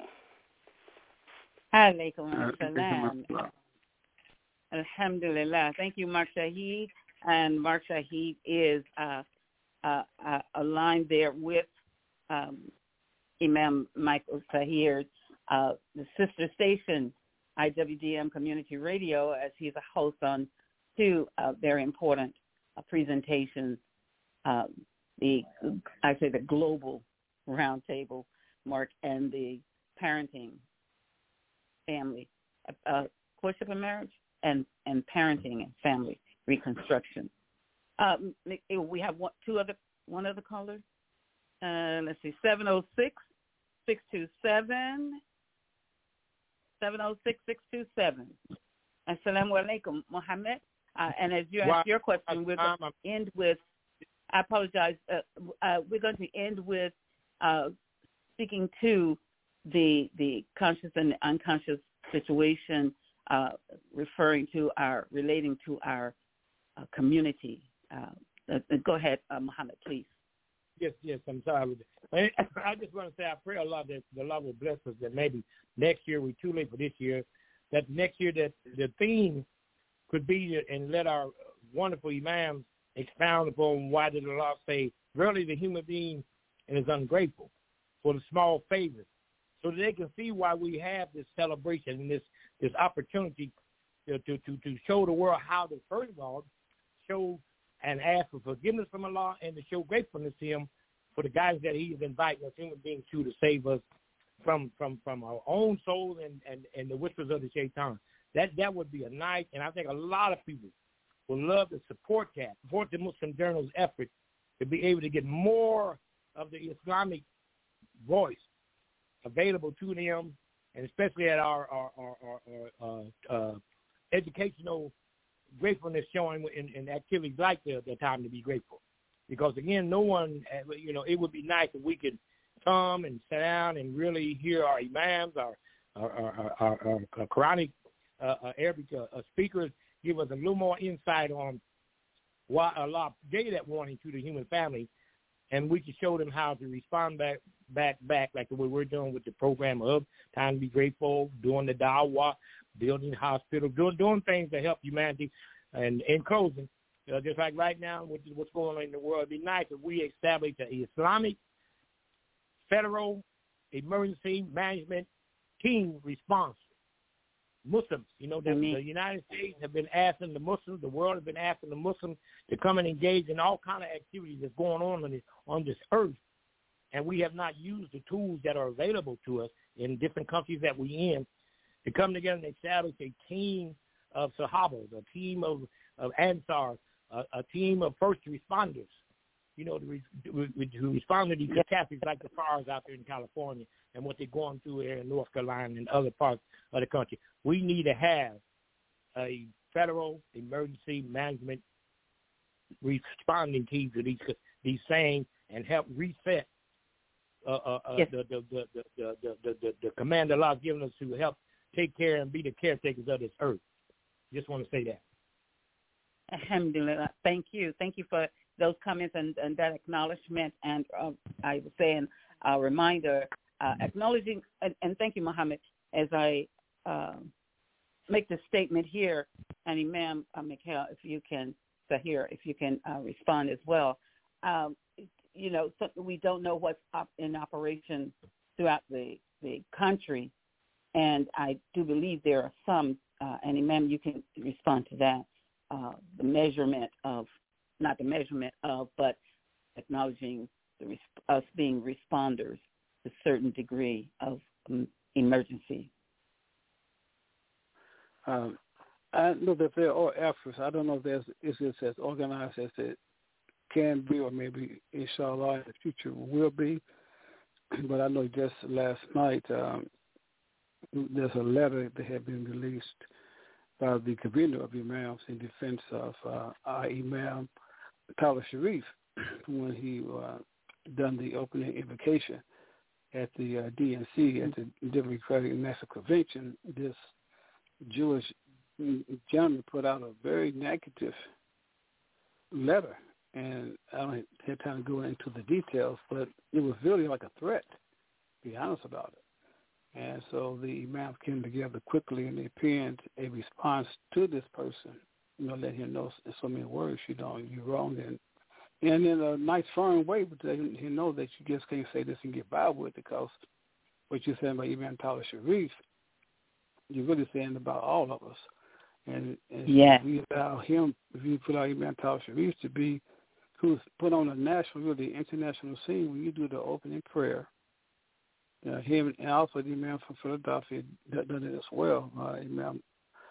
Alaikum assalam. Alhamdulillah. Thank you, Mark Shahid. And Mark Shahid is aligned there with Imam Michael Sahir, the sister station, IWDM Community Radio, as he's a host on two very important presentations, the Global Roundtable, Mark, and the Parenting, Family, Courtship and Marriage, and Parenting and Family Reconstruction. We have one other caller. Let's see, 706-627. 706-627. Assalamu alaikum, Mohammed. And as you ask your question, we're going to end with, I apologize, we're going to end with speaking to the conscious and unconscious situation, relating to our community. Go ahead, Muhammad, please. Yes, I'm sorry. I just want to say I pray Allah that the Allah will bless us, that maybe next year, we're too late for this year, that next year that the theme could be, and let our wonderful imams expound upon why did Allah say, verily the human being is ungrateful for the small favors, so that they can see why we have this celebration and this opportunity to show the world how to, first of all, show and ask for forgiveness from Allah, and to show gratefulness to Him for the guidance that He is inviting us human beings to save us from our own souls and the whispers of the Shaitan. That would be a nice, and I think a lot of people would love to support the Muslim Journal's effort to be able to get more of the Islamic voice available to them, and especially at our educational gratefulness showing in activities like the Time to Be Grateful. Because, again, no one, it would be nice if we could come and sit down and really hear our imams, our Quranic Arabic speakers give us a little more insight on why Allah gave that warning to the human family, and we can show them how to respond back like the way we're doing with the program of Time to Be Grateful, doing the dawah, building hospitals, doing things to help humanity. And in closing, just like right now, what's going on in the world, it'd be nice if we establish an Islamic federal emergency management team response. Muslims, the United States have been asking the Muslims, the world has been asking the Muslims to come and engage in all kind of activities that's going on this earth. And we have not used the tools that are available to us in different countries that we're in to come together and establish a team of Sahabas, a team of Ansars, a team of first responders, to respond to these catastrophes like the fires out there in California and what they're going through here in North Carolina and other parts of the country. We need to have a federal emergency management responding team to these things and help reset the command Allah has given us to help take care and be the caretakers of this earth. Just want to say that. Alhamdulillah. Thank you. Thank you for those comments and that acknowledgement. And I was saying a reminder, acknowledging, and thank you, Muhammad, as I make the statement here, and Imam Mikhail, if you can respond as well. So we don't know what's in operation throughout the country, and I do believe there are some, and Imam, you can respond to that, but acknowledging us being responders to a certain degree of emergency. I know that there are efforts. I don't know if it's as organized as it can be, or maybe, inshallah, in the future will be. But I know just last night there's a letter that had been released by the convener of Imams in defense of our Imam Tyler Sharif when he done the opening invocation at the DNC, at the Democratic National Convention. This Jewish gentleman put out a very negative letter, and I don't have time to go into the details, but it was really like a threat, to be honest about it. And so the Imam came together quickly, and they penned a response to this person, let him know in so many words, you're wrong, and in a nice, firm way, but let him know that you just can't say this and get by with it, because what you're saying about Imam Tyler Sharif, you're really saying about all of us. And if we allow him, if you put out Imam Tyler Sharif to be who's put on a national, really international scene, when you do the opening prayer, him and also the Imam from Philadelphia done it as well, Imam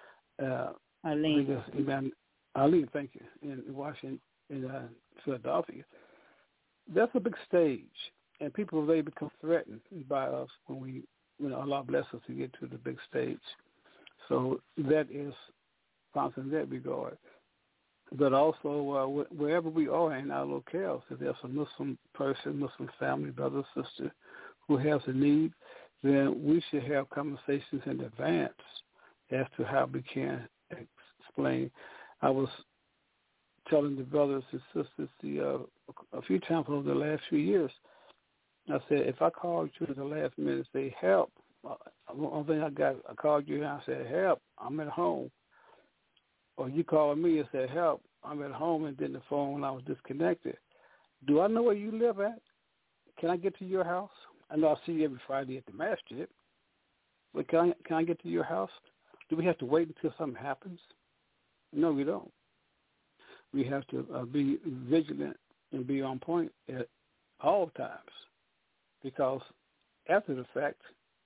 Arlene. Imam Arlene, thank you, in Washington, in Philadelphia. That's a big stage, and people, they become threatened by us when Allah bless us to get to the big stage. So that is something in that regard. But also, wherever we are in our locales, if there's a Muslim person, Muslim family, brother, sister, who has a need, then we should have conversations in advance as to how we can explain. I was telling the brothers and sisters a few times over the last few years, I said, if I called you at the last minute and say, help, one thing I called you and I said, help, I'm at home. Or you called me and said, help, I'm at home, and then the phone, I was disconnected. Do I know where you live at? Can I get to your house? I know I see you every Friday at the masjid, but can I get to your house? Do we have to wait until something happens? No, we don't. We have to be vigilant and be on point at all times, because after the fact,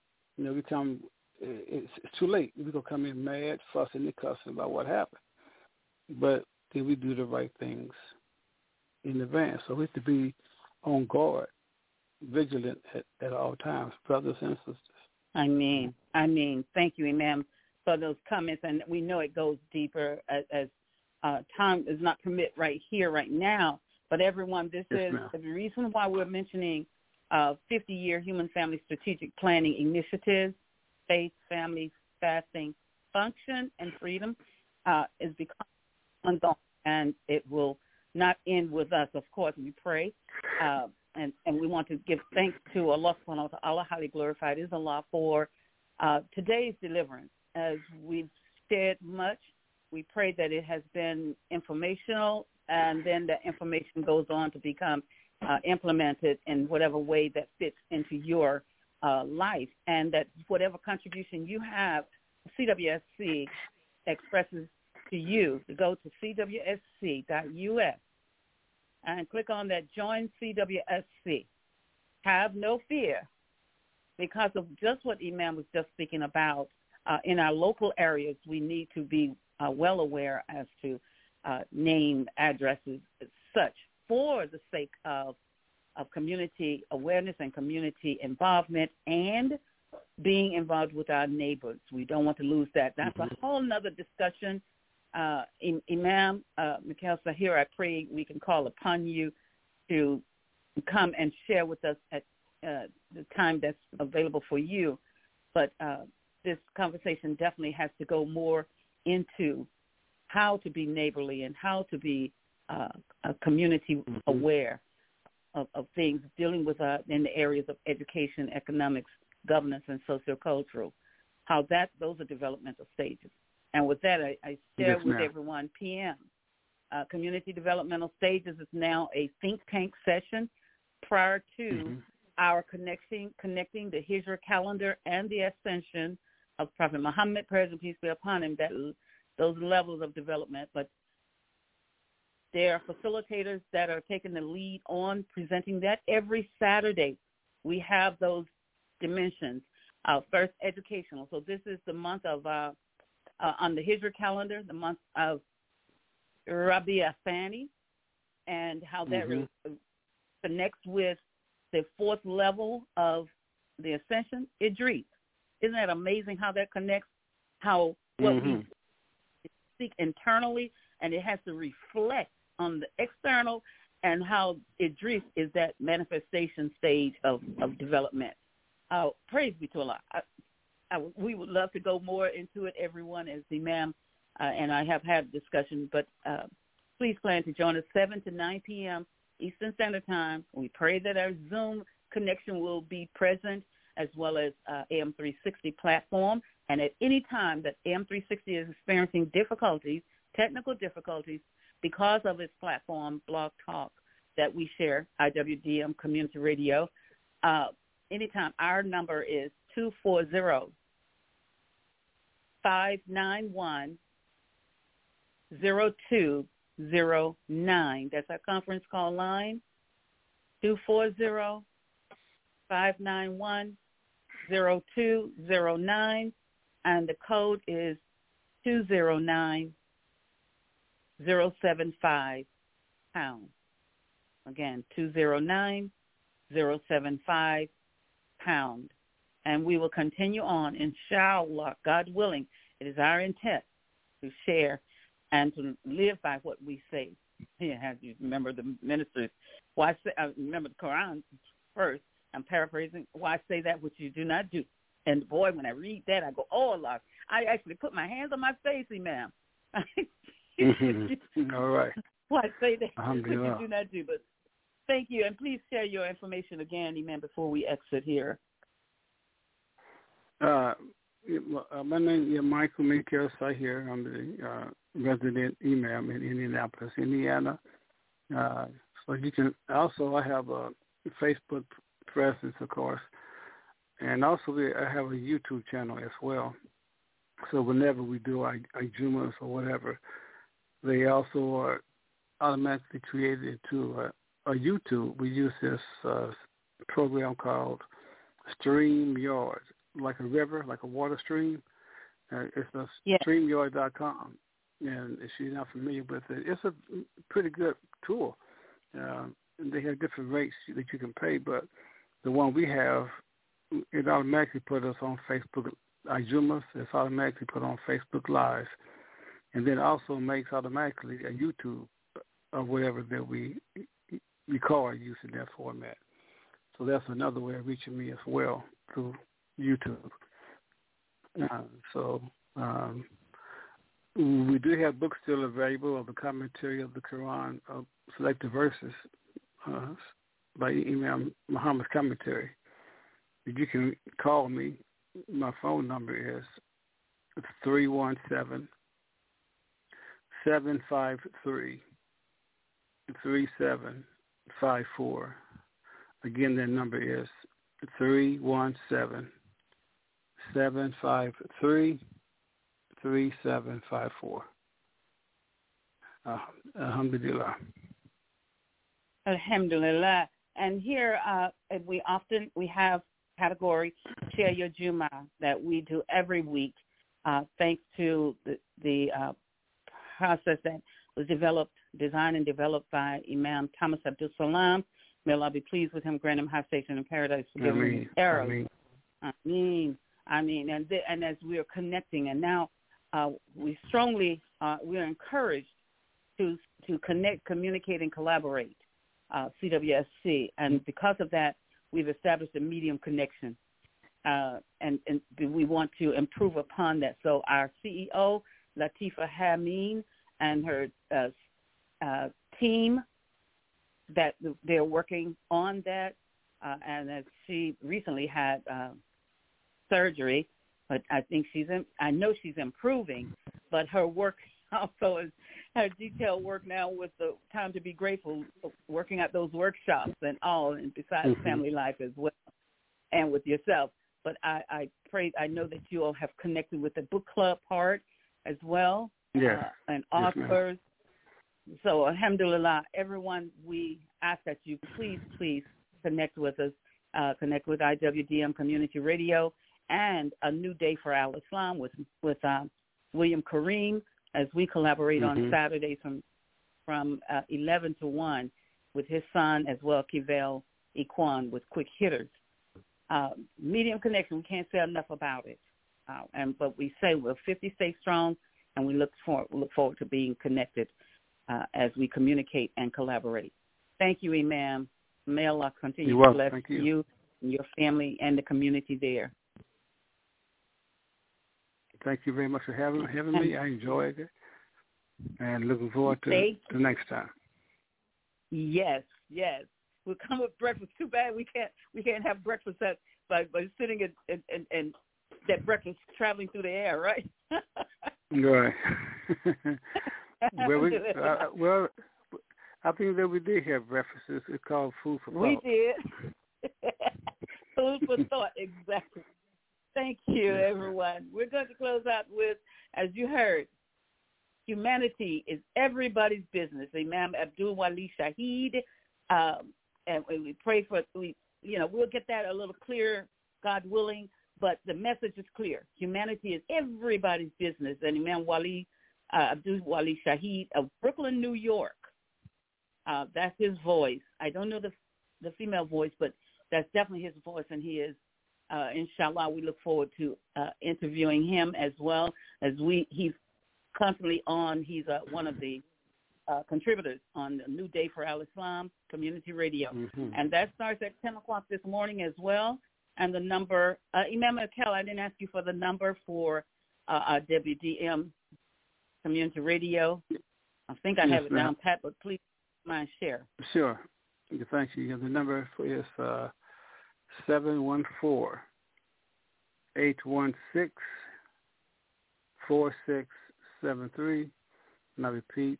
it's too late. We're going to come in mad, fussing and cussing about what happened. But then we do the right things in advance. So we have to be on guard, vigilant at all times, brothers and sisters. I mean, thank you, Imam, for those comments. And we know it goes deeper as time does not permit right here, right now. But everyone, this is the reason why we're mentioning 50-year Human Family Strategic Planning Initiatives, Faith, Family, Fasting, Function, and Freedom is because ongoing, and it will not end with us. Of course, we pray, and we want to give thanks to Allah subhanahu wa ta'ala, highly glorified is Allah, for today's deliverance. As we've shared much, we pray that it has been informational, and then the information goes on to become implemented in whatever way that fits into your life, and that whatever contribution you have, CWSC expresses to you to go to cwsc.us and click on that Join CWSC. Have no fear, because of just what Imam was just speaking about. In our local areas, we need to be well aware as to name, addresses, such, for the sake of community awareness and community involvement and being involved with our neighbors. We don't want to lose that. That's a whole nother discussion. Imam Mikhail Sahir, I pray we can call upon you to come and share with us at the time that's available for you. But this conversation definitely has to go more into how to be neighborly and how to be community aware of things, dealing with in the areas of education, economics, governance, and sociocultural, how those are developmental stages. And with that, I share with ma'am. everyone PM. Community Developmental Stages is now a think tank session prior to our connecting the Hijra calendar and the ascension of Prophet Muhammad, praise and peace be upon him, those levels of development. But there are facilitators that are taking the lead on presenting that every Saturday. We have those dimensions. First, educational. So this is the month of, on the Hijra calendar, the month of Rabi'a Thani, and how that connects with the fourth level of the ascension, Idris. Isn't that amazing how that connects? How what we seek internally, and it has to reflect on the external, and how Idris is that manifestation stage of development. Praise be to Allah. We would love to go more into it, everyone, as the Imam and I have had discussions, but please plan to join us 7 to 9 p.m. Eastern Standard Time. We pray that our Zoom connection will be present, as well as AM360 platform. And at any time that AM360 is experiencing difficulties, technical difficulties, because of its platform, Blog Talk, that we share, IWDM Community Radio, anytime, our number is 240-591-0209. That's our conference call line, 240-591-0209, and the code is 209075 pound. Again, 209075 pound. And we will continue on, inshallah, God willing. It is our intent to share and to live by what we say. Yeah, you remember the ministers. Why say? Remember the Quran first. I'm paraphrasing. Why say that which you do not do? And boy, when I read that, I go, oh Allah! I actually put my hands on my face, Imam. All right. Why say that which you do not do? But thank you, and please share your information again, Imam, before we exit here. My name is Michael Minkelsai here. I'm the resident Imam in Indianapolis, Indiana. So you can also, I have a Facebook presence, of course, and also I have a YouTube channel as well. So whenever we do our Jumas or whatever, they also are automatically created to a YouTube. We use this program called StreamYard, like a river, like a water stream. It's StreamYard.com. And if you're not familiar with it, it's a pretty good tool. They have different rates that you can pay, but the one we have, it automatically put us on Facebook. Ijumas, it's automatically put on Facebook Live, and then also makes automatically a YouTube of whatever that we record using that format. So that's another way of reaching me as well, through YouTube. We do have books still available of the commentary of the Quran, of selected verses by Imam Muhammad's commentary. You can call me. My phone number is 317-753-3754. Again, that number is 317-753-3754. Alhamdulillah. Alhamdulillah. And here we have category Share Your Juma that we do every week, thanks to the process that was designed and developed by Imam Thomas Abdul Salam. May Allah be pleased with him, grant him high station in paradise, forgive him his errors. Ameen. And as we are connecting, and now we are encouraged to connect, communicate, and collaborate, CWSC. And because of that, we've established a medium connection, and we want to improve upon that. So our CEO, Latifa Hameen, and her team, that they're working on that, and as she recently had surgery, but I think I know she's improving, but her work also is her detailed work now with the Time to Be Grateful, working at those workshops and all, and besides family life as well, and with yourself. But I know that you all have connected with the book club part as well, and authors. So, alhamdulillah, everyone, we ask that you please connect with us, connect with IWDM Community Radio, and A New Day for Al-Islam with William Kareem, as we collaborate on Saturdays from 11 to 1 with his son, as well, Kivel Ikwan, with Quick Hitters. Medium Connection, we can't say enough about it. But we say we're 50 states strong, and we look forward to being connected as we communicate and collaborate. Thank you, Imam. May Allah continue to bless you and your family and the community there. Thank you very much for having me. I enjoyed it, and looking forward to the next time. Yes. We'll come with breakfast. Too bad we can't have breakfast by sitting and that breakfast traveling through the air, right? Right. Well, I think that we did have breakfast. It's called Food for Thought. We did. Food for thought, exactly. Thank you, everyone. We're going to close out with, as you heard, humanity is everybody's business. Imam Abdul Wali Shaheed, and we pray for, we'll get that a little clearer, God willing, but the message is clear. Humanity is everybody's business. And Imam Abdul Wali Shaheed of Brooklyn, New York, that's his voice. I don't know the female voice, but that's definitely his voice, and he is, inshallah, we look forward to interviewing him as well, as he's constantly on. He's one of the contributors on the New Day for Al-Islam Community Radio. And that starts at 10 o'clock this morning as well. And the number, Imam Akel, I didn't ask you for the number for WDM Community Radio. I think I have it down pat, but please mind share. Sure. Thank you. The number is 714-816-4673. And I repeat,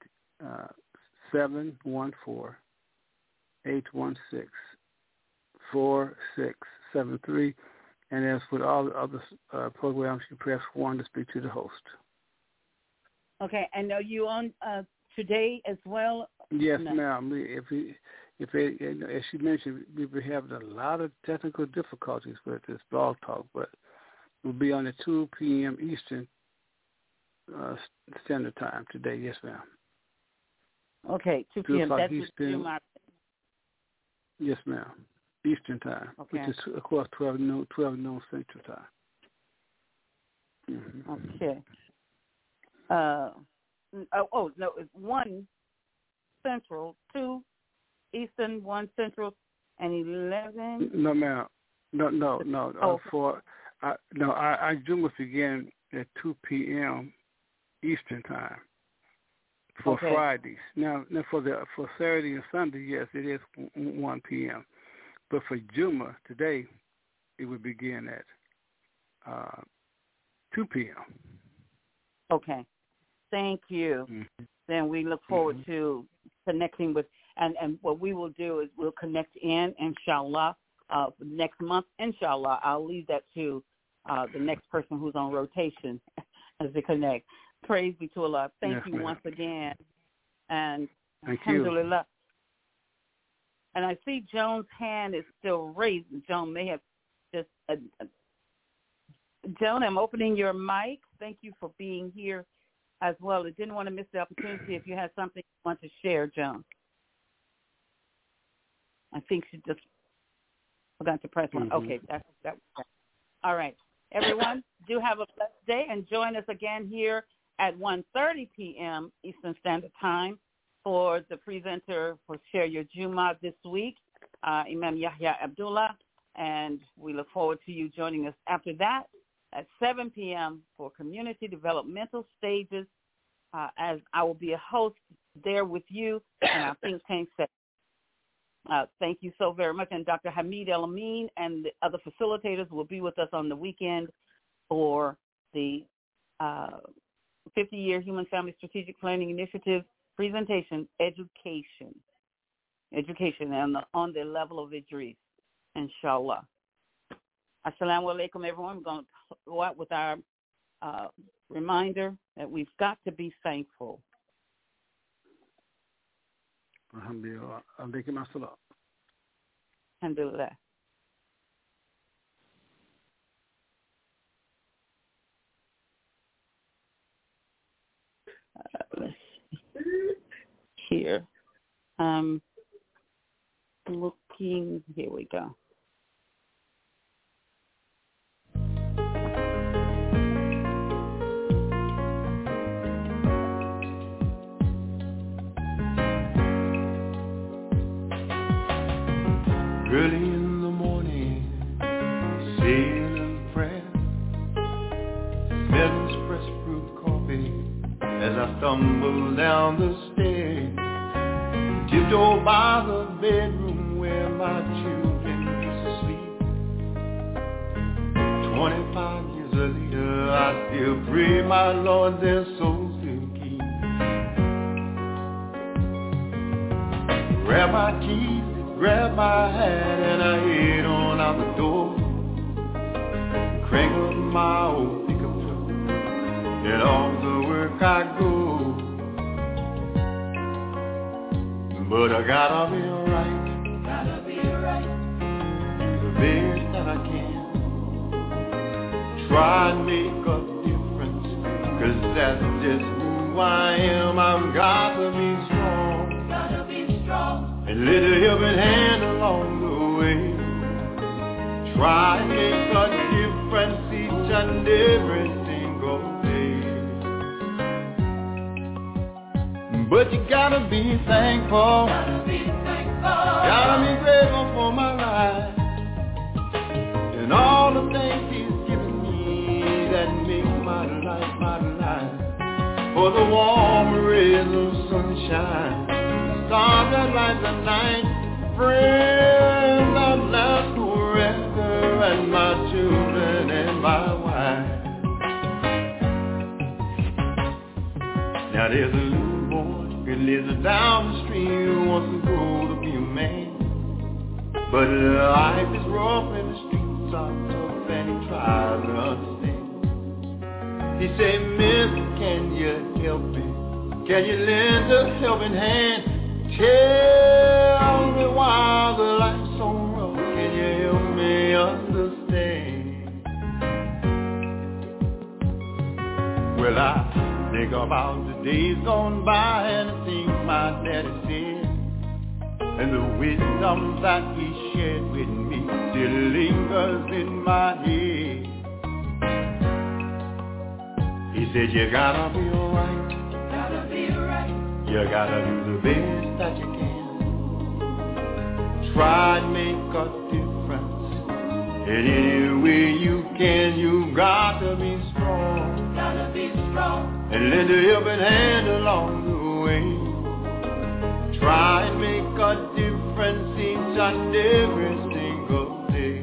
714-816-4673. And as with all the other programs, you press 1 to speak to the host. Okay, and are you on today as well? Yes, ma'am. If as she mentioned, we've been having a lot of technical difficulties with this blog talk, but we'll be on at 2 p.m. Eastern Standard Time today. Yes, ma'am. Okay, 2 p.m. That's Eastern. Yes, ma'am. Eastern Time, which is, of course, 12 noon Central Time. Okay. No, it's 1 Central, 2 Eastern, 1 Central, and 11. No, ma'am. No. I Zoom will begin at 2 p.m. Eastern Time for Fridays. Now for Saturday and Sunday, yes, it is 1 p.m. But for Juma today, it would begin at 2 p.m. Okay. Thank you. Then we look forward to connecting with, and what we will do is we'll connect inshallah, next month, inshallah. I'll leave that to the next person who's on rotation as they connect. Praise be to Allah. Thank you once again. And alhamdulillah. And I see Joan's hand is still raised. Joan may have just, Joan, I'm opening your mic. Thank you for being here as well. I didn't want to miss the opportunity if you had something you want to share, Joan. I think she just forgot to press one. Okay, that. All right. Everyone, do have a blessed day, and join us again here at 1:30 p.m. Eastern Standard Time for the presenter for Share Your Juma this week, Imam Yahya Abdullah, and we look forward to you joining us after that at 7 p.m. for Community Developmental Stages, as I will be a host there with you and our think tank set. Thank you so very much. And Dr. Hamid El-Amin and the other facilitators will be with us on the weekend for the 50-year Human Family Strategic Planning Initiative presentation, education on the level of Idris, inshallah. Assalamu alaikum, everyone. We're going to go out with our reminder that we've got to be thankful. Alhamdulillah. Alhamdulillah. Let's see here. Looking, here we go. Early in the morning, saying a prayer, smelling fresh brewed coffee as I stumble down the stairs, tiptoe by the bedroom where my children used to sleep. 25 years later, I still pray my Lord their souls to keep. Grab my keys, grab my hat, and I head on out the door. Crank up my old pickup truck, and off to work I go. But I gotta be right, do the best that I can. Try and make a difference, 'cause that's just who I am. I've got to be strong, and lend a helping hand along the way. Try and make a difference each and every single day. But you gotta be thankful, gotta be grateful for my life, and all the things He's given me that make my life. For the warm rays of sunshine, stars that light the night, friends that last forever, and my children and my wife. Now there's a little boy who lives down the street who wants to grow to be a man, but life is rough and the streets are tough, and he tries to understand. He said, "Miss, can you help me? Can you lend a helping hand? Tell me why the life's so rough. Can you help me understand?" Well, I think about the days gone by and the things my daddy said, and the wisdom that he shared with me still lingers in my head. He said, "You gotta be alright. You gotta do the best that you can. Try and make a difference in any way you can. You gotta be strong, and lend a helping hand along the way. Try and make a difference each and every single day.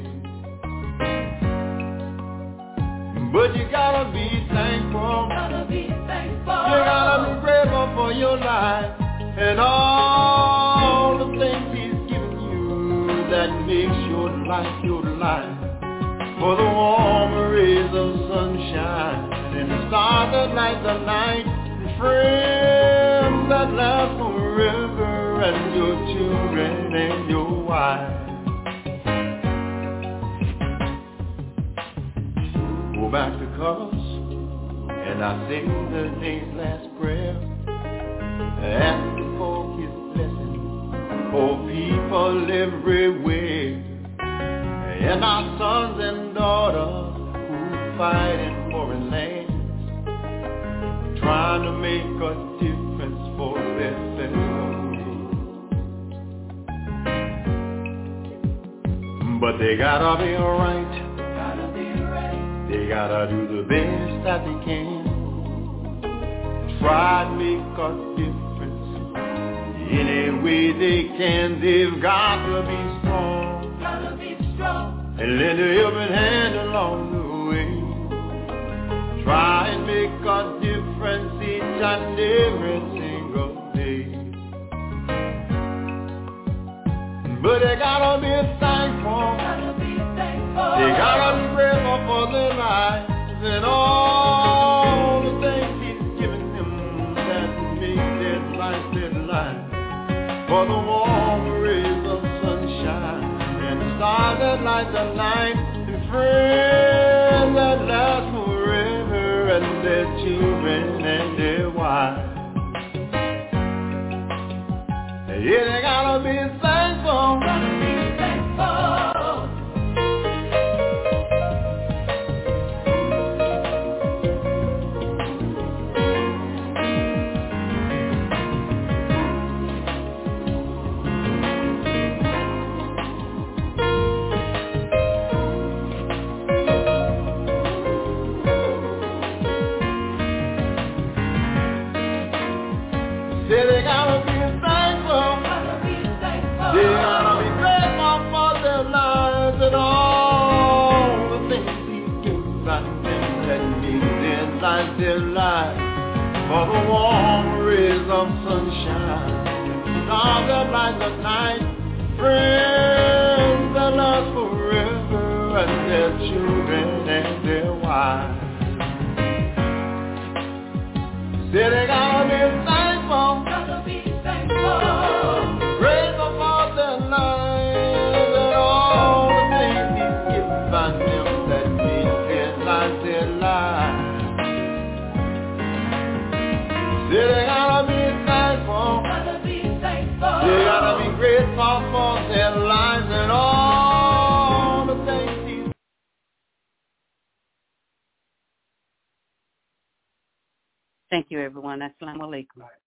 But you gotta be thankful, you gotta be grateful for your life, and all the things He's given you that makes your life. For the warm rays of sunshine, and the stars that light the night, and friends that last forever, and your children and your wife. Go back to colors, and I sing the day's last prayer, asking for His blessing for people everywhere, and our sons and daughters who fight in foreign lands, trying to make a difference for their fellow men. But they gotta be alright, they gotta do the best that they can. Try to make a difference any way they can. They've got to be strong, and lend a helping hand along the way. try and make a difference each and every single day. But they gotta be thankful. They gotta be grateful for their lives and all the things He's given them that make their life their life. For the warm rays of sunshine and the stars that light the night, and friends that last forever, and their children and their wives. Yeah, they gotta be thankful. Say they gotta be thankful. They gotta be grateful for their lives and all the things He's given them that make their life their life. For the warm rays of sunshine, the stars that light the night, friends that last forever, and their children and their wives. Say they gotta be thankful. Grateful for their lives and all the things He's given them that make their life their life. Say they gotta be thankful. They gotta be grateful for their lives and all the things He's. Thank you, everyone. Assalamu alaikum.